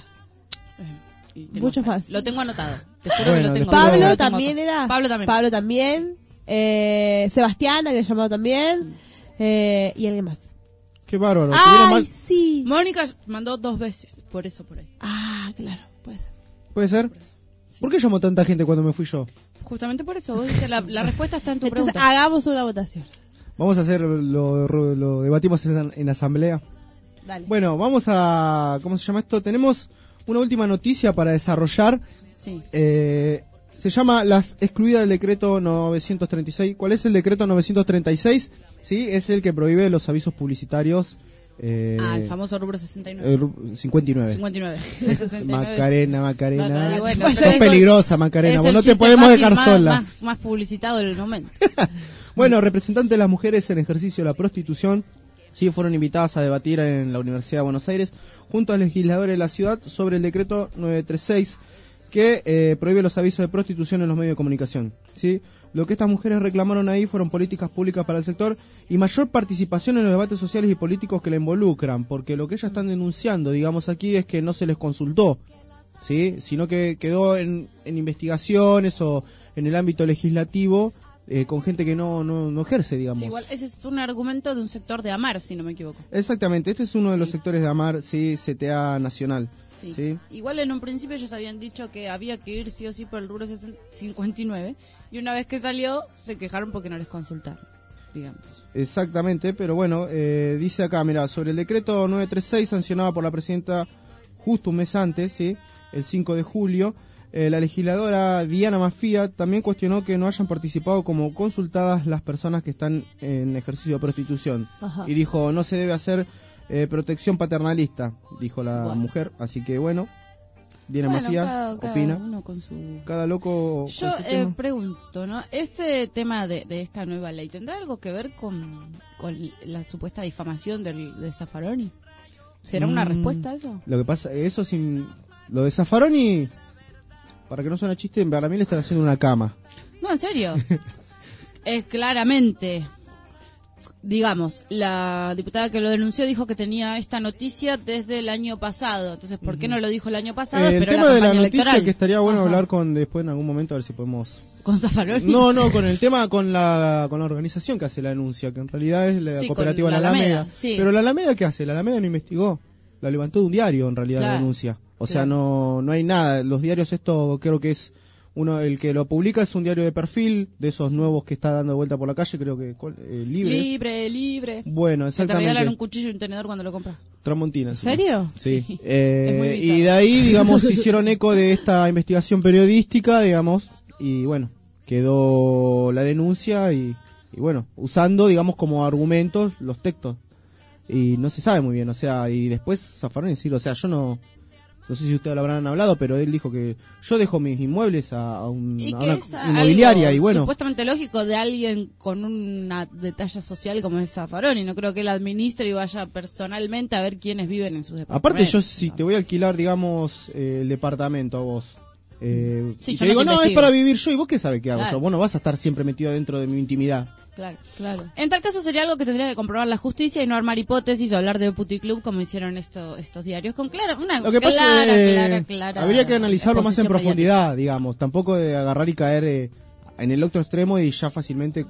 Y tengo- Muchos más. Lo tengo anotado. Te juro Bueno, que lo tengo después- Pablo lo tengo también anotado. era. Pablo también. Pablo también. Eh, Sebastián había llamado también. Eh, y alguien más. Qué bárbaro. tuvieron ¡Ay, mal- sí! Mónica mandó dos veces, por eso por ahí. Ah, claro, puede ser. ¿Puede ser? ¿Por qué llamó tanta gente cuando me fui yo? Justamente por eso, vos dices, la, la respuesta está en tu Entonces pregunta. hagamos una votación. Vamos a hacer, lo, lo debatimos en, en asamblea. Dale. Bueno, vamos a, ¿cómo se llama esto? Tenemos una última noticia para desarrollar. Sí. Eh, se llama las excluidas del decreto novecientos treinta y seis. ¿Cuál es el decreto novecientos treinta y seis? Sí, es el que prohíbe los avisos publicitarios. Eh, Ah, el famoso rubro sesenta y nueve. el ru- cincuenta y nueve. cincuenta y nueve. El sesenta y nueve. Macarena, Macarena. Macarena, bueno, Sos pero es- peligrosa, Macarena. es Vos el no te chiste podemos fácil, dejar más, sola. Más, más publicitado del momento. Bueno, representantes de las mujeres en ejercicio de la prostitución sí fueron invitadas a debatir en la Universidad de Buenos Aires junto a legisladores de la ciudad sobre el decreto novecientos treinta y seis que eh, prohíbe los avisos de prostitución en los medios de comunicación. ¿Sí? Lo que estas mujeres reclamaron ahí fueron políticas públicas para el sector y mayor participación en los debates sociales y políticos que la involucran, porque lo que ellas están denunciando, digamos aquí, es que no se les consultó, ¿sí? Sino que quedó en, en investigaciones o en el ámbito legislativo eh, con gente que no, no, no ejerce, digamos. Sí, igual ese es un argumento de un sector de AMAR, si no me equivoco. Exactamente, este es uno de Sí. los sectores de AMAR, sí, C T A Nacional. Sí. ¿Sí? Igual en un principio ellos habían dicho que había que ir sí o sí por el rubro cincuenta y nueve y una vez que salió se quejaron porque no les consultaron, digamos. Exactamente, pero bueno, eh, dice acá, mira, sobre el decreto novecientos treinta y seis sancionado por la presidenta justo un mes antes, ¿sí? El cinco de julio, eh, la legisladora Diana Mafía también cuestionó que no hayan participado como consultadas las personas que están en ejercicio de prostitución. Ajá. Y dijo, no se debe hacer eh, protección paternalista, dijo la Bueno. mujer, así que bueno, Diana Bueno, Mafía cada, cada opina. uno con su... Cada loco Yo con su eh, tema. pregunto, ¿no? Este tema de, de esta nueva ley, ¿tendrá algo que ver con, con la supuesta difamación del, de Zaffaroni? ¿Será una Mm, respuesta a eso? Lo que pasa, eso sin... Lo de Zaffaroni, para que no suene chiste, para mí le están haciendo una cama. No, en serio. Es claramente, digamos, la diputada que lo denunció dijo que tenía esta noticia desde el año pasado. Entonces, ¿por qué no lo dijo el año pasado? Eh, el Esperó tema de la campaña noticia electoral. que estaría bueno Ajá. hablar con después en algún momento, a ver si podemos... ¿Con Zaffaroni? No, no, con el tema, con la con la organización que hace la denuncia, que en realidad es la Sí, cooperativa con La la Alameda. Alameda, sí. Pero la Alameda, ¿qué hace? La Alameda no investigó, la levantó de un diario en realidad Claro, la denuncia. O sea, claro. no no hay nada. Los diarios, esto creo que es uno, el que lo publica es un diario de perfil, de esos nuevos que está dando vuelta por la calle, creo que ¿cuál? Eh, libre. Libre, libre. Bueno, Que te exactamente. regalan un cuchillo y un tenedor cuando lo compras. Tramontina. ¿En sí. serio? Sí. Sí. Eh, Es muy y bizarro. de ahí, digamos, se hicieron eco de esta investigación periodística, digamos, y bueno, quedó la denuncia y, y bueno, usando, digamos, como argumentos los textos. Y no se sabe muy bien, o sea, y después Zaffaroni decir, o sea, yo no... No sé si ustedes lo habrán hablado, pero él dijo que yo dejo mis inmuebles a, a un- Y a que una es inmobiliaria algo y bueno... supuestamente lógico de alguien con una detalle social como es Zaffaroni. No creo que él administre y vaya personalmente a ver quiénes viven en sus departamentos. Aparte yo si te voy a alquilar, digamos, eh, el departamento a vos, eh, Sí, y yo te no digo, te no, es investigo". para vivir yo, y vos qué sabes qué hago Claro. yo, vos no vas a estar siempre metido dentro de mi intimidad. Claro, claro. En tal caso sería algo que tendría que comprobar la justicia y no armar hipótesis o hablar de puticlub como hicieron esto, estos diarios con clara, una Lo que clara, pasa es clara, clara habría que analizarlo más en exposición profundidad, digamos, tampoco de agarrar y caer eh, en el otro extremo y ya fácilmente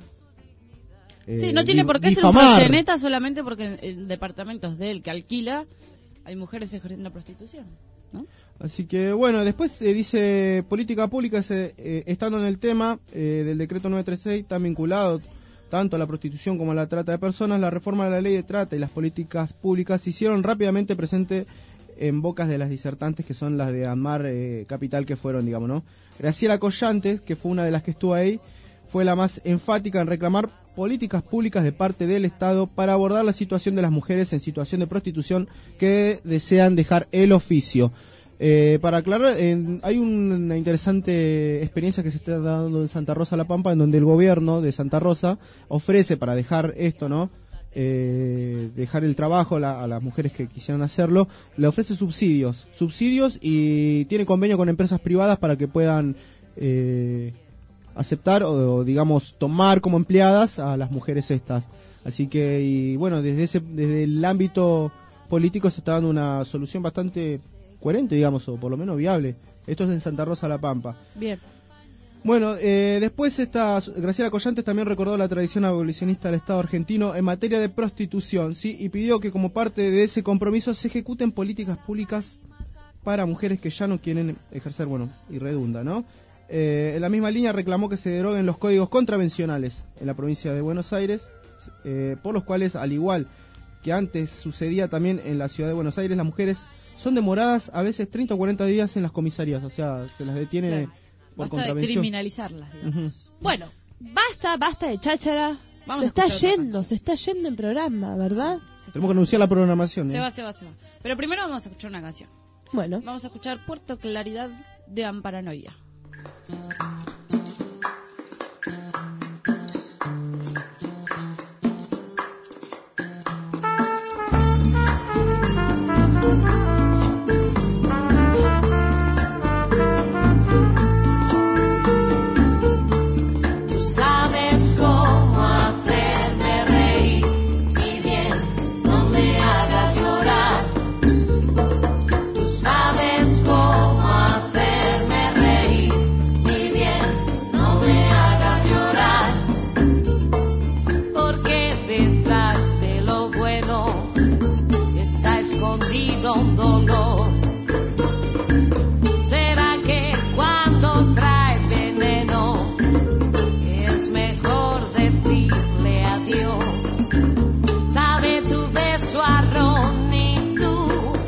eh, Sí, no tiene di- por qué ser un difamar. proxeneta solamente porque en, en departamentos de él que alquila hay mujeres ejerciendo prostitución, ¿no? Así que bueno, después eh, dice política pública, se, eh, estando en el tema eh, del decreto novecientos treinta y seis, está vinculado tanto a la prostitución como a la trata de personas. La reforma de la ley de trata y las políticas públicas se hicieron rápidamente presente en bocas de las disertantes, que son las de AMAR eh, Capital, que fueron, digamos, ¿no? Graciela Collantes, que fue una de las que estuvo ahí, fue la más enfática en reclamar políticas públicas de parte del Estado para abordar la situación de las mujeres en situación de prostitución que desean dejar el oficio. Eh, para aclarar, en- hay una interesante experiencia que se está dando en Santa Rosa La Pampa, en donde el gobierno de Santa Rosa ofrece para dejar esto, ¿no? Eh, dejar el trabajo la- a las mujeres que quisieran hacerlo, le ofrece subsidios, subsidios y tiene convenio con empresas privadas para que puedan eh, aceptar o, o, digamos, tomar como empleadas a las mujeres estas. Así que, y bueno, desde ese, desde el ámbito político se está dando una solución bastante coherente, digamos, o por lo menos viable. Esto es en Santa Rosa La Pampa. Bien. Bueno, eh, después esta Graciela Collantes también recordó la tradición abolicionista del Estado argentino en materia de prostitución, ¿sí? Y pidió que como parte de ese compromiso se ejecuten políticas públicas para mujeres que ya no quieren ejercer, bueno, y redunda, ¿no? Eh, en la misma línea reclamó que se deroguen los códigos contravencionales en la provincia de Buenos Aires, eh, por los cuales, al igual que antes sucedía también en la ciudad de Buenos Aires, las mujeres son demoradas a veces treinta o cuarenta días en las comisarías, o sea, se las detiene Claro. por Basta de contravención. criminalizarlas, digamos. Ujú. Bueno, basta, basta de cháchara. Vamos se a está escuchar otra yendo, se está yendo en programa, ¿verdad? Tenemos que anunciar la programación. Se ¿eh? va, se va, se va. Pero primero vamos a escuchar una canción. Bueno. Vamos a escuchar Puerto Claridad de Amparanoia. Tus escondido un dolor. ¿Será que cuando trae veneno es mejor decirle adiós? Sabe tu beso a ron y tú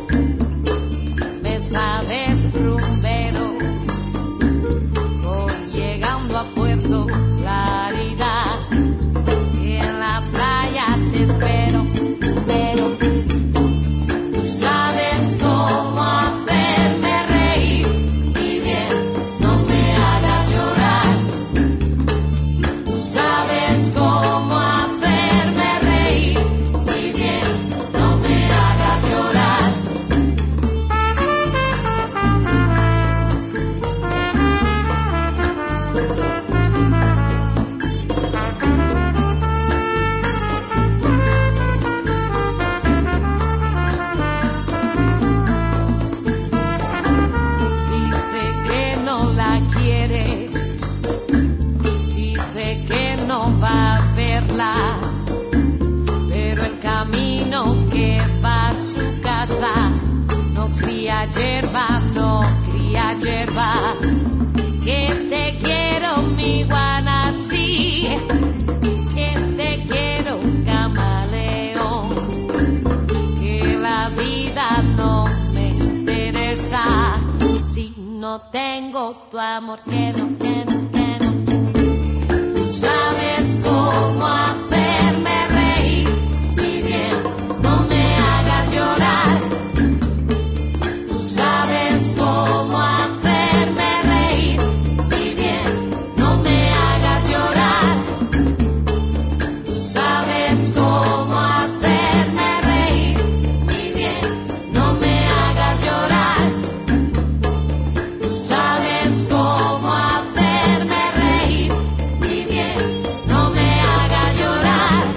me sabes rumbero. Voy llegando a Puerto Claridad y en la playa te espero, pero tú sabes cómo hacerme reír y bien, no me hagas llorar. Tú sabes cómo hacerme reír y bien, no me hagas llorar. Dice que no la quiere, dice que no va a verla, pero el camino que va a su casa no cría hierba, no cría hierba. Que te quiero, mi guanasí, que te quiero, camaleón, que la vida no me interesa si no tengo tu amor, que no, que no, que no. Tú sabes cómo hacerme reír y bien, no me hagas llorar. Tú sabes cómo hacerme reír y bien, no me hagas llorar. Tú sabes cómo hacerme reír y bien, no me hagas llorar. Tú sabes cómo hacerme reír y bien, no me hagas llorar.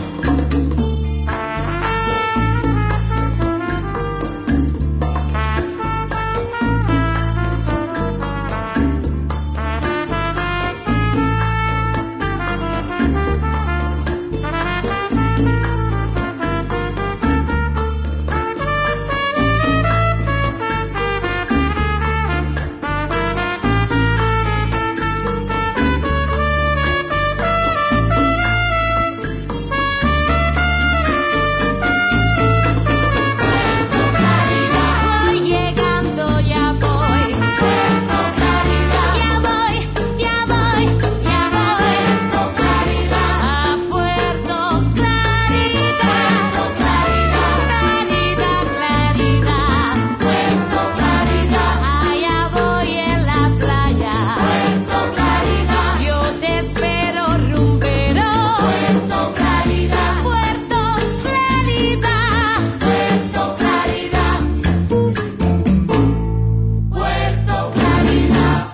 Voy llegando, ya voy. Puerto Claridad. Ya voy, ya voy, ya voy. Puerto Claridad. A Puerto Claridad. Puerto Claridad. Claridad, claridad. Puerto Claridad. Allá voy en la playa. Puerto Claridad. Yo te espero, rumbero. Puerto Claridad. Puerto Claridad. Puerto Claridad. Puerto Claridad.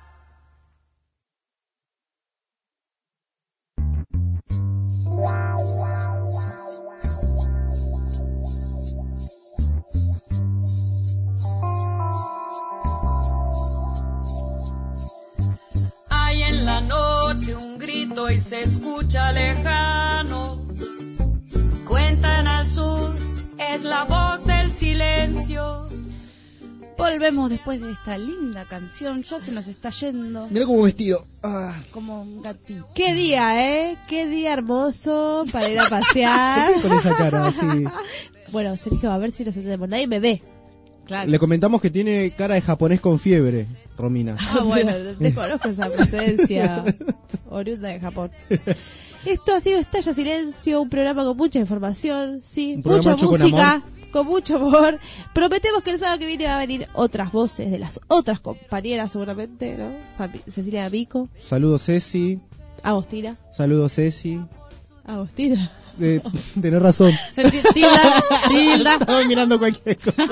Hay en la noche un grito y se escucha lejano. Cuentan al sur, es la voz del silencio. Volvemos después de esta linda canción. Ya se nos está yendo Mira cómo vestido. Ah. como un gatito. Qué día, ¿eh? Qué día hermoso para ir a pasear. Con esa cara, sí. Bueno, Sergio, a ver si nos entendemos. Nadie me ve. Claro. Le comentamos que tiene cara de japonés con fiebre, Romina. Ah, bueno, desconozco esa procedencia oriunda de Japón. Esto ha sido Estalla Silencio, un programa con mucha información, sí, Un programa mucha hecho con música, amor. con mucho amor. Prometemos que el sábado que viene va a venir otras voces de las otras compañeras, seguramente, ¿no? Sam- Cecilia D'Amico, Saludos, Ceci. Agostina, Saludos, Ceci. Agostina. Eh, tenés razón. Se ti- tilda, tilda. Estaba mirando cualquier cosa.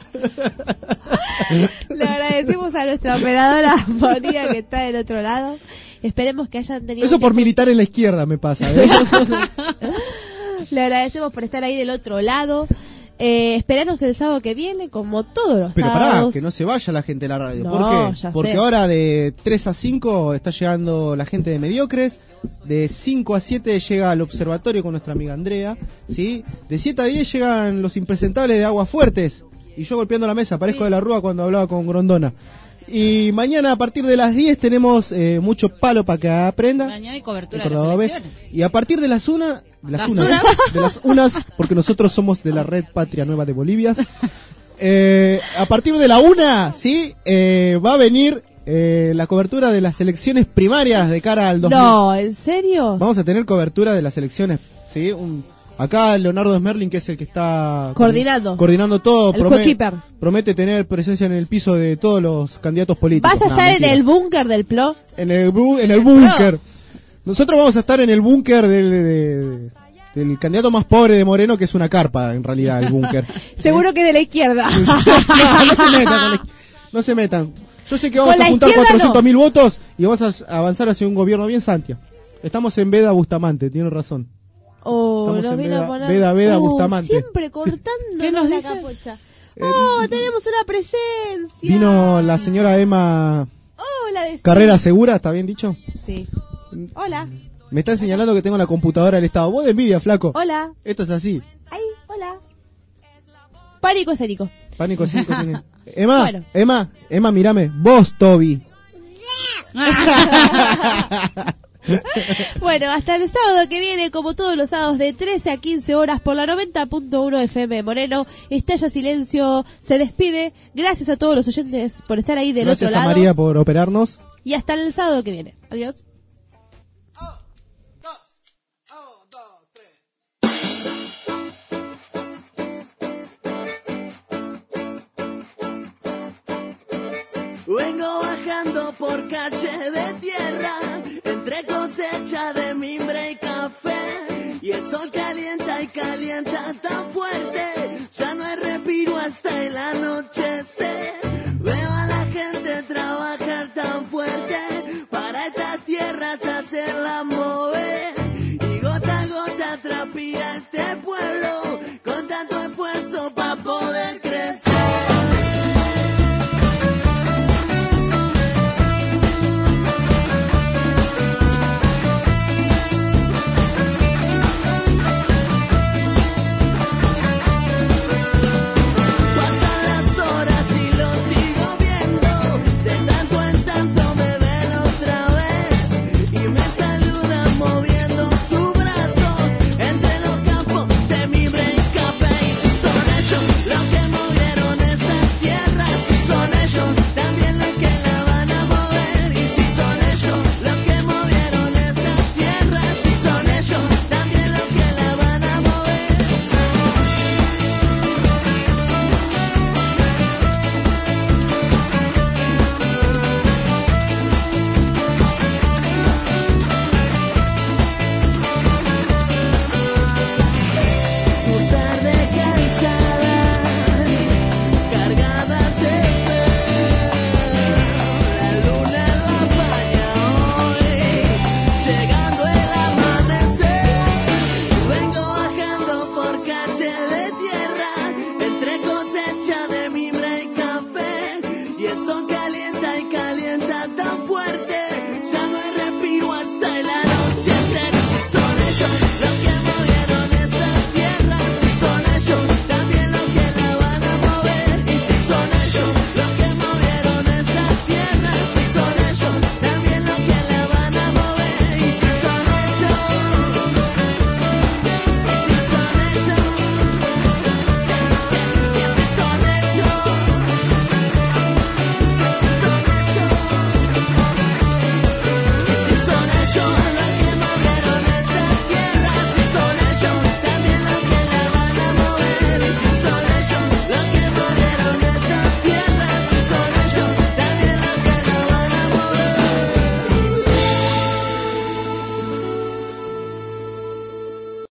Le agradecemos a nuestra operadora María que está del otro lado. Esperemos que hayan tenido... Eso un por tiempo- militar en la izquierda me pasa, ¿eh? Le agradecemos por estar ahí del otro lado. Eh, esperanos el sábado que viene, como todos los Pero sábados. pará, que no se vaya la gente de la radio. No, ¿Por qué? ya Porque sé. ahora de tres a cinco está llegando la gente de Mediocres. De cinco a siete llega al observatorio con nuestra amiga Andrea. ¿Sí? De siete a diez llegan los impresentables de Aguas Fuertes. Y yo golpeando la mesa, parezco Sí. de la Rúa cuando hablaba con Grondona. Y mañana a partir de las diez tenemos eh, mucho palo para que aprenda. Mañana hay cobertura de Recordaba, las ¿ve? elecciones. Y a partir de las una, de las, Las unas, unas. de las unas, porque nosotros somos de la Red Patria Nueva de Bolivia. Eh, a partir de la una, sí, eh, va a venir eh, la cobertura de las elecciones primarias de cara al dos mil. No, ¿en serio? Vamos a tener cobertura de las elecciones, sí. Un, acá Leonardo Smerling, que es el que está Coordinando. coordinando todo, El prome- coequiper. promete tener presencia en el piso de todos los candidatos políticos. ¿Vas a No, estar mentira. en el búnker del P L O? En el, bu- en el búnker. Nosotros vamos a estar en el búnker del, de- de- del candidato más pobre de Moreno, que es una carpa, en realidad, el búnker. Seguro que de la izquierda. no, no se metan, con la- no se metan. Yo sé que vamos Con a la juntar izquierda cuatrocientos mil no. votos y vamos a s- avanzar hacia un gobierno bien Santia. Estamos en Veda Bustamante, tiene razón. Oh, Estamos nos en vino a Veda- poner... Veda, Veda, Oh, Bustamante. siempre cortando ¿Qué nos la dice? capucha. Oh, tenemos una presencia. Vino la señora Emma Hola, de Carrera Segura, ¿está bien dicho? Sí. Hola. Me están señalando que tengo la computadora del Estado. Vos de envidia, flaco. Hola. Esto es así. Ay, hola. Pánico escénico. Pánico escénico tiene. Emma, Bueno. Emma, Emma, mírame. Vos, Toby. Bueno, hasta el sábado que viene, como todos los sábados, de trece a quince horas por la noventa punto uno F M Moreno. Estalla Silencio se despide. Gracias a todos los oyentes por estar ahí del Gracias otro a lado. María por operarnos. Y hasta el sábado que viene. Adiós. Vengo bajando por calle de tierra, entre cosecha de mimbre y café. Y el sol calienta y calienta tan fuerte, ya no hay respiro hasta el anochecer. Veo a la gente trabajar tan fuerte, para estas tierras hacerlas mover.